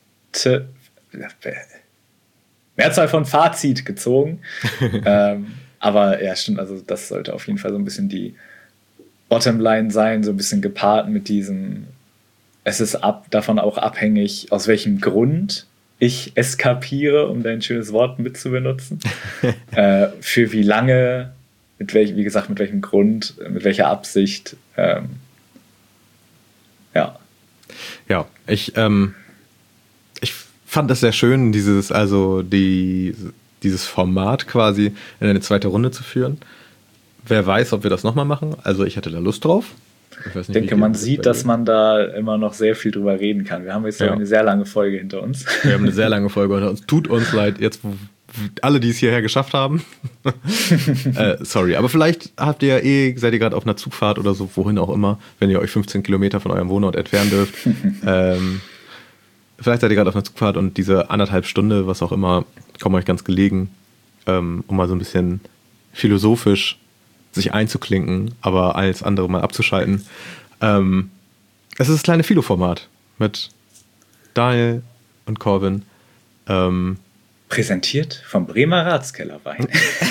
Mehrzahl von Fazit gezogen. ähm, Aber ja, stimmt, also das sollte auf jeden Fall so ein bisschen die Bottomline sein, so ein bisschen gepaart mit diesem, es ist ab, davon auch abhängig, aus welchem Grund ich eskapiere, um dein schönes Wort mitzubenutzen. äh, für wie lange, mit welchem, wie gesagt, mit welchem Grund, mit welcher Absicht. Ähm, ja. Ja, ich, ähm, ich fand das sehr schön, dieses, also die, dieses Format quasi in eine zweite Runde zu führen. Wer weiß, ob wir das nochmal machen. Also ich hatte da Lust drauf. Ich weiß nicht, denke, man sieht, dass man da immer noch sehr viel drüber reden kann. Wir haben jetzt ja eine sehr lange Folge hinter uns. Wir haben eine sehr lange Folge hinter uns. Tut uns leid, jetzt wo alle, die es hierher geschafft haben. äh, sorry, aber vielleicht habt ihr ja eh, seid ihr gerade auf einer Zugfahrt oder so, wohin auch immer, wenn ihr euch fünfzehn Kilometer von eurem Wohnort entfernen dürft. ähm, vielleicht seid ihr gerade auf einer Zugfahrt und diese anderthalb Stunde, was auch immer, kommen euch ganz gelegen, ähm, um mal so ein bisschen philosophisch sich einzuklinken, aber alles andere mal abzuschalten. Ähm, es ist das kleine Philo-Format mit Daniel und Corbin. Ähm, Präsentiert vom Bremer Ratskellerwein.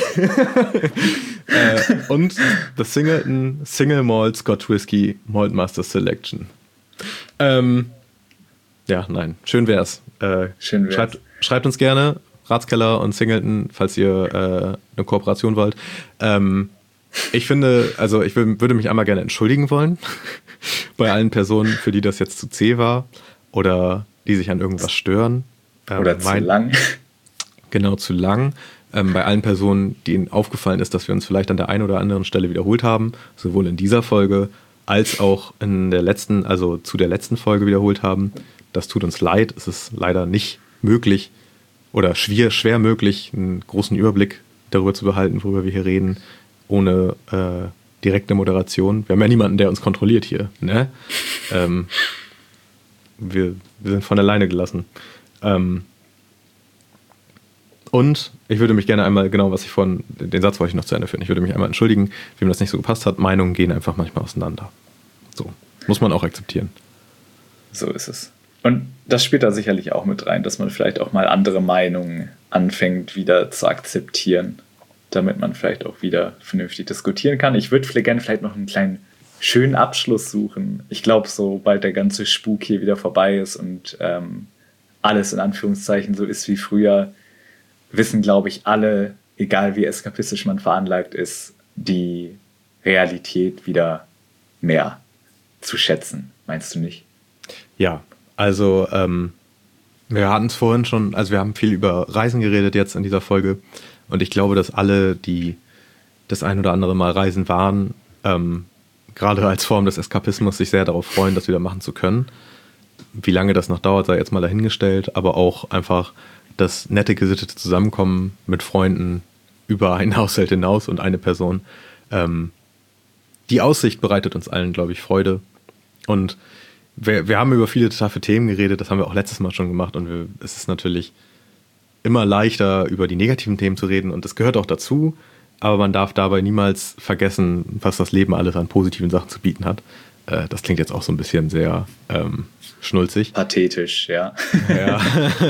äh, und das Singleton Single Malt Scotch Whisky Malt Master Selection. Ähm, ja, nein, schön wär's. Äh, schön wär's. Schreibt, schreibt uns gerne, Ratskeller und Singleton, falls ihr äh, eine Kooperation wollt. Ähm, Ich finde, also ich würde mich einmal gerne entschuldigen wollen bei allen Personen, für die das jetzt zu zäh war oder die sich an irgendwas stören. Ähm, oder zu mein, lang. Genau, zu lang. Ähm, bei allen Personen, denen aufgefallen ist, dass wir uns vielleicht an der einen oder anderen Stelle wiederholt haben, sowohl in dieser Folge als auch in der letzten, also zu der letzten Folge wiederholt haben. Das tut uns leid. Es ist leider nicht möglich oder schwer, schwer möglich, einen großen Überblick darüber zu behalten, worüber wir hier reden, ohne äh, direkte Moderation. Wir haben ja niemanden, der uns kontrolliert hier. Ne? ähm, wir, wir sind von alleine gelassen. Ähm, und ich würde mich gerne einmal, genau was ich vorhin, den Satz wollte ich noch zu Ende führen, ich würde mich einmal entschuldigen, wem das nicht so gepasst hat. Meinungen gehen einfach manchmal auseinander. So, muss man auch akzeptieren. So ist es. Und das spielt da sicherlich auch mit rein, dass man vielleicht auch mal andere Meinungen anfängt wieder zu akzeptieren, damit man vielleicht auch wieder vernünftig diskutieren kann. Ich würde gerne vielleicht noch einen kleinen schönen Abschluss suchen. Ich glaube, sobald der ganze Spuk hier wieder vorbei ist und ähm, alles in Anführungszeichen so ist wie früher, wissen, glaube ich, alle, egal wie eskapistisch man veranlagt ist, die Realität wieder mehr zu schätzen. Meinst du nicht? Ja, also ähm, wir hatten es vorhin schon, also wir haben viel über Reisen geredet jetzt in dieser Folge. Und ich glaube, dass alle, die das ein oder andere Mal reisen waren, ähm, gerade als Form des Eskapismus sich sehr darauf freuen, das wieder machen zu können. Wie lange das noch dauert, sei jetzt mal dahingestellt, aber auch einfach das nette, gesittete Zusammenkommen mit Freunden über einen Haushalt hinaus und eine Person. Ähm, die Aussicht bereitet uns allen, glaube ich, Freude. Und wir, wir haben über viele taffe Themen geredet, das haben wir auch letztes Mal schon gemacht und wir, es ist natürlich immer leichter, über die negativen Themen zu reden und das gehört auch dazu, aber man darf dabei niemals vergessen, was das Leben alles an positiven Sachen zu bieten hat. Äh, das klingt jetzt auch so ein bisschen sehr ähm, schnulzig. Pathetisch, ja. Ja.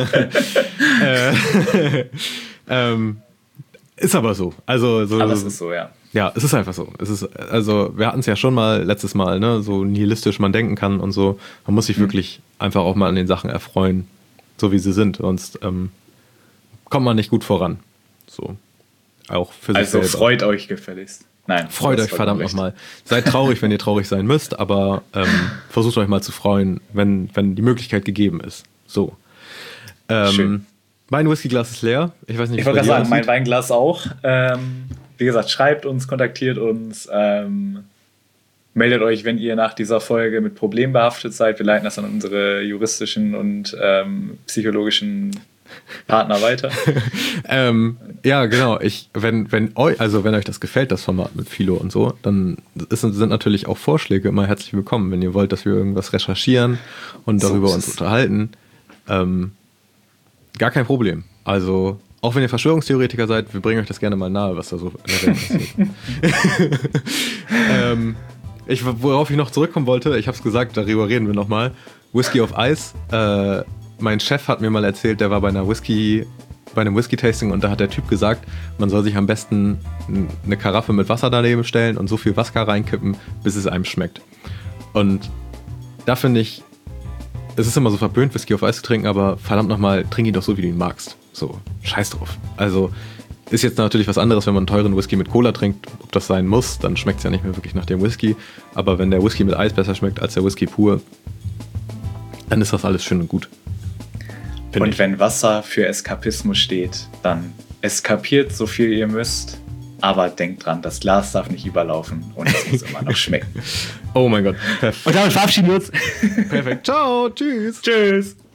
äh, ähm, ist aber so. Also, so. Aber es ist so, ja. Ja, es ist einfach so. Es ist, also wir hatten es ja schon mal letztes Mal, ne, so nihilistisch man denken kann und so. Man muss sich mhm. wirklich einfach auch mal an den Sachen erfreuen, so wie sie sind. Sonst ähm, kommt man nicht gut voran. So. Auch für sich also selber. Freut euch gefälligst. Nein. Freut euch verdammt nochmal. Seid traurig, wenn ihr traurig sein müsst, aber ähm, versucht euch mal zu freuen, wenn, wenn die Möglichkeit gegeben ist. So. Ähm, Schön. Mein Whiskyglas ist leer. Ich weiß nicht, ich wollte gerade sagen, mein Weinglas auch. Ähm, wie gesagt, schreibt uns, kontaktiert uns, ähm, meldet euch, wenn ihr nach dieser Folge mit Problemen behaftet seid. Wir leiten das an unsere juristischen und ähm, psychologischen Partner weiter. ähm, ja, genau. Ich, wenn, wenn euch, also wenn euch das gefällt, das Format mit Philo und so, dann ist, sind natürlich auch Vorschläge immer herzlich willkommen. Wenn ihr wollt, dass wir irgendwas recherchieren und darüber so uns unterhalten, ähm, gar kein Problem. Also auch wenn ihr Verschwörungstheoretiker seid, wir bringen euch das gerne mal nahe, was da so in der Welt passiert. ähm, ich, worauf ich noch zurückkommen wollte, ich habe es gesagt, darüber reden wir nochmal. Whisky auf Eis. Äh, mein Chef hat mir mal erzählt, der war bei einer Whisky, bei einem Whisky-Tasting und da hat der Typ gesagt, man soll sich am besten eine Karaffe mit Wasser daneben stellen und so viel Wodka reinkippen, bis es einem schmeckt. Und da finde ich, es ist immer so verpönt, Whisky auf Eis zu trinken, aber verdammt nochmal, trink ihn doch so, wie du ihn magst. So, scheiß drauf. Also ist jetzt natürlich was anderes, wenn man einen teuren Whisky mit Cola trinkt, ob das sein muss, dann schmeckt es ja nicht mehr wirklich nach dem Whisky. Aber wenn der Whisky mit Eis besser schmeckt als der Whisky pur, dann ist das alles schön und gut. Find und ich. Wenn Wasser für Eskapismus steht, dann eskapiert so viel ihr müsst, aber denkt dran, das Glas darf nicht überlaufen und es muss immer noch schmecken. Oh mein Gott. Perfekt. Und damit verabschieden wir uns. Perfekt. Ciao. Tschüss. Tschüss.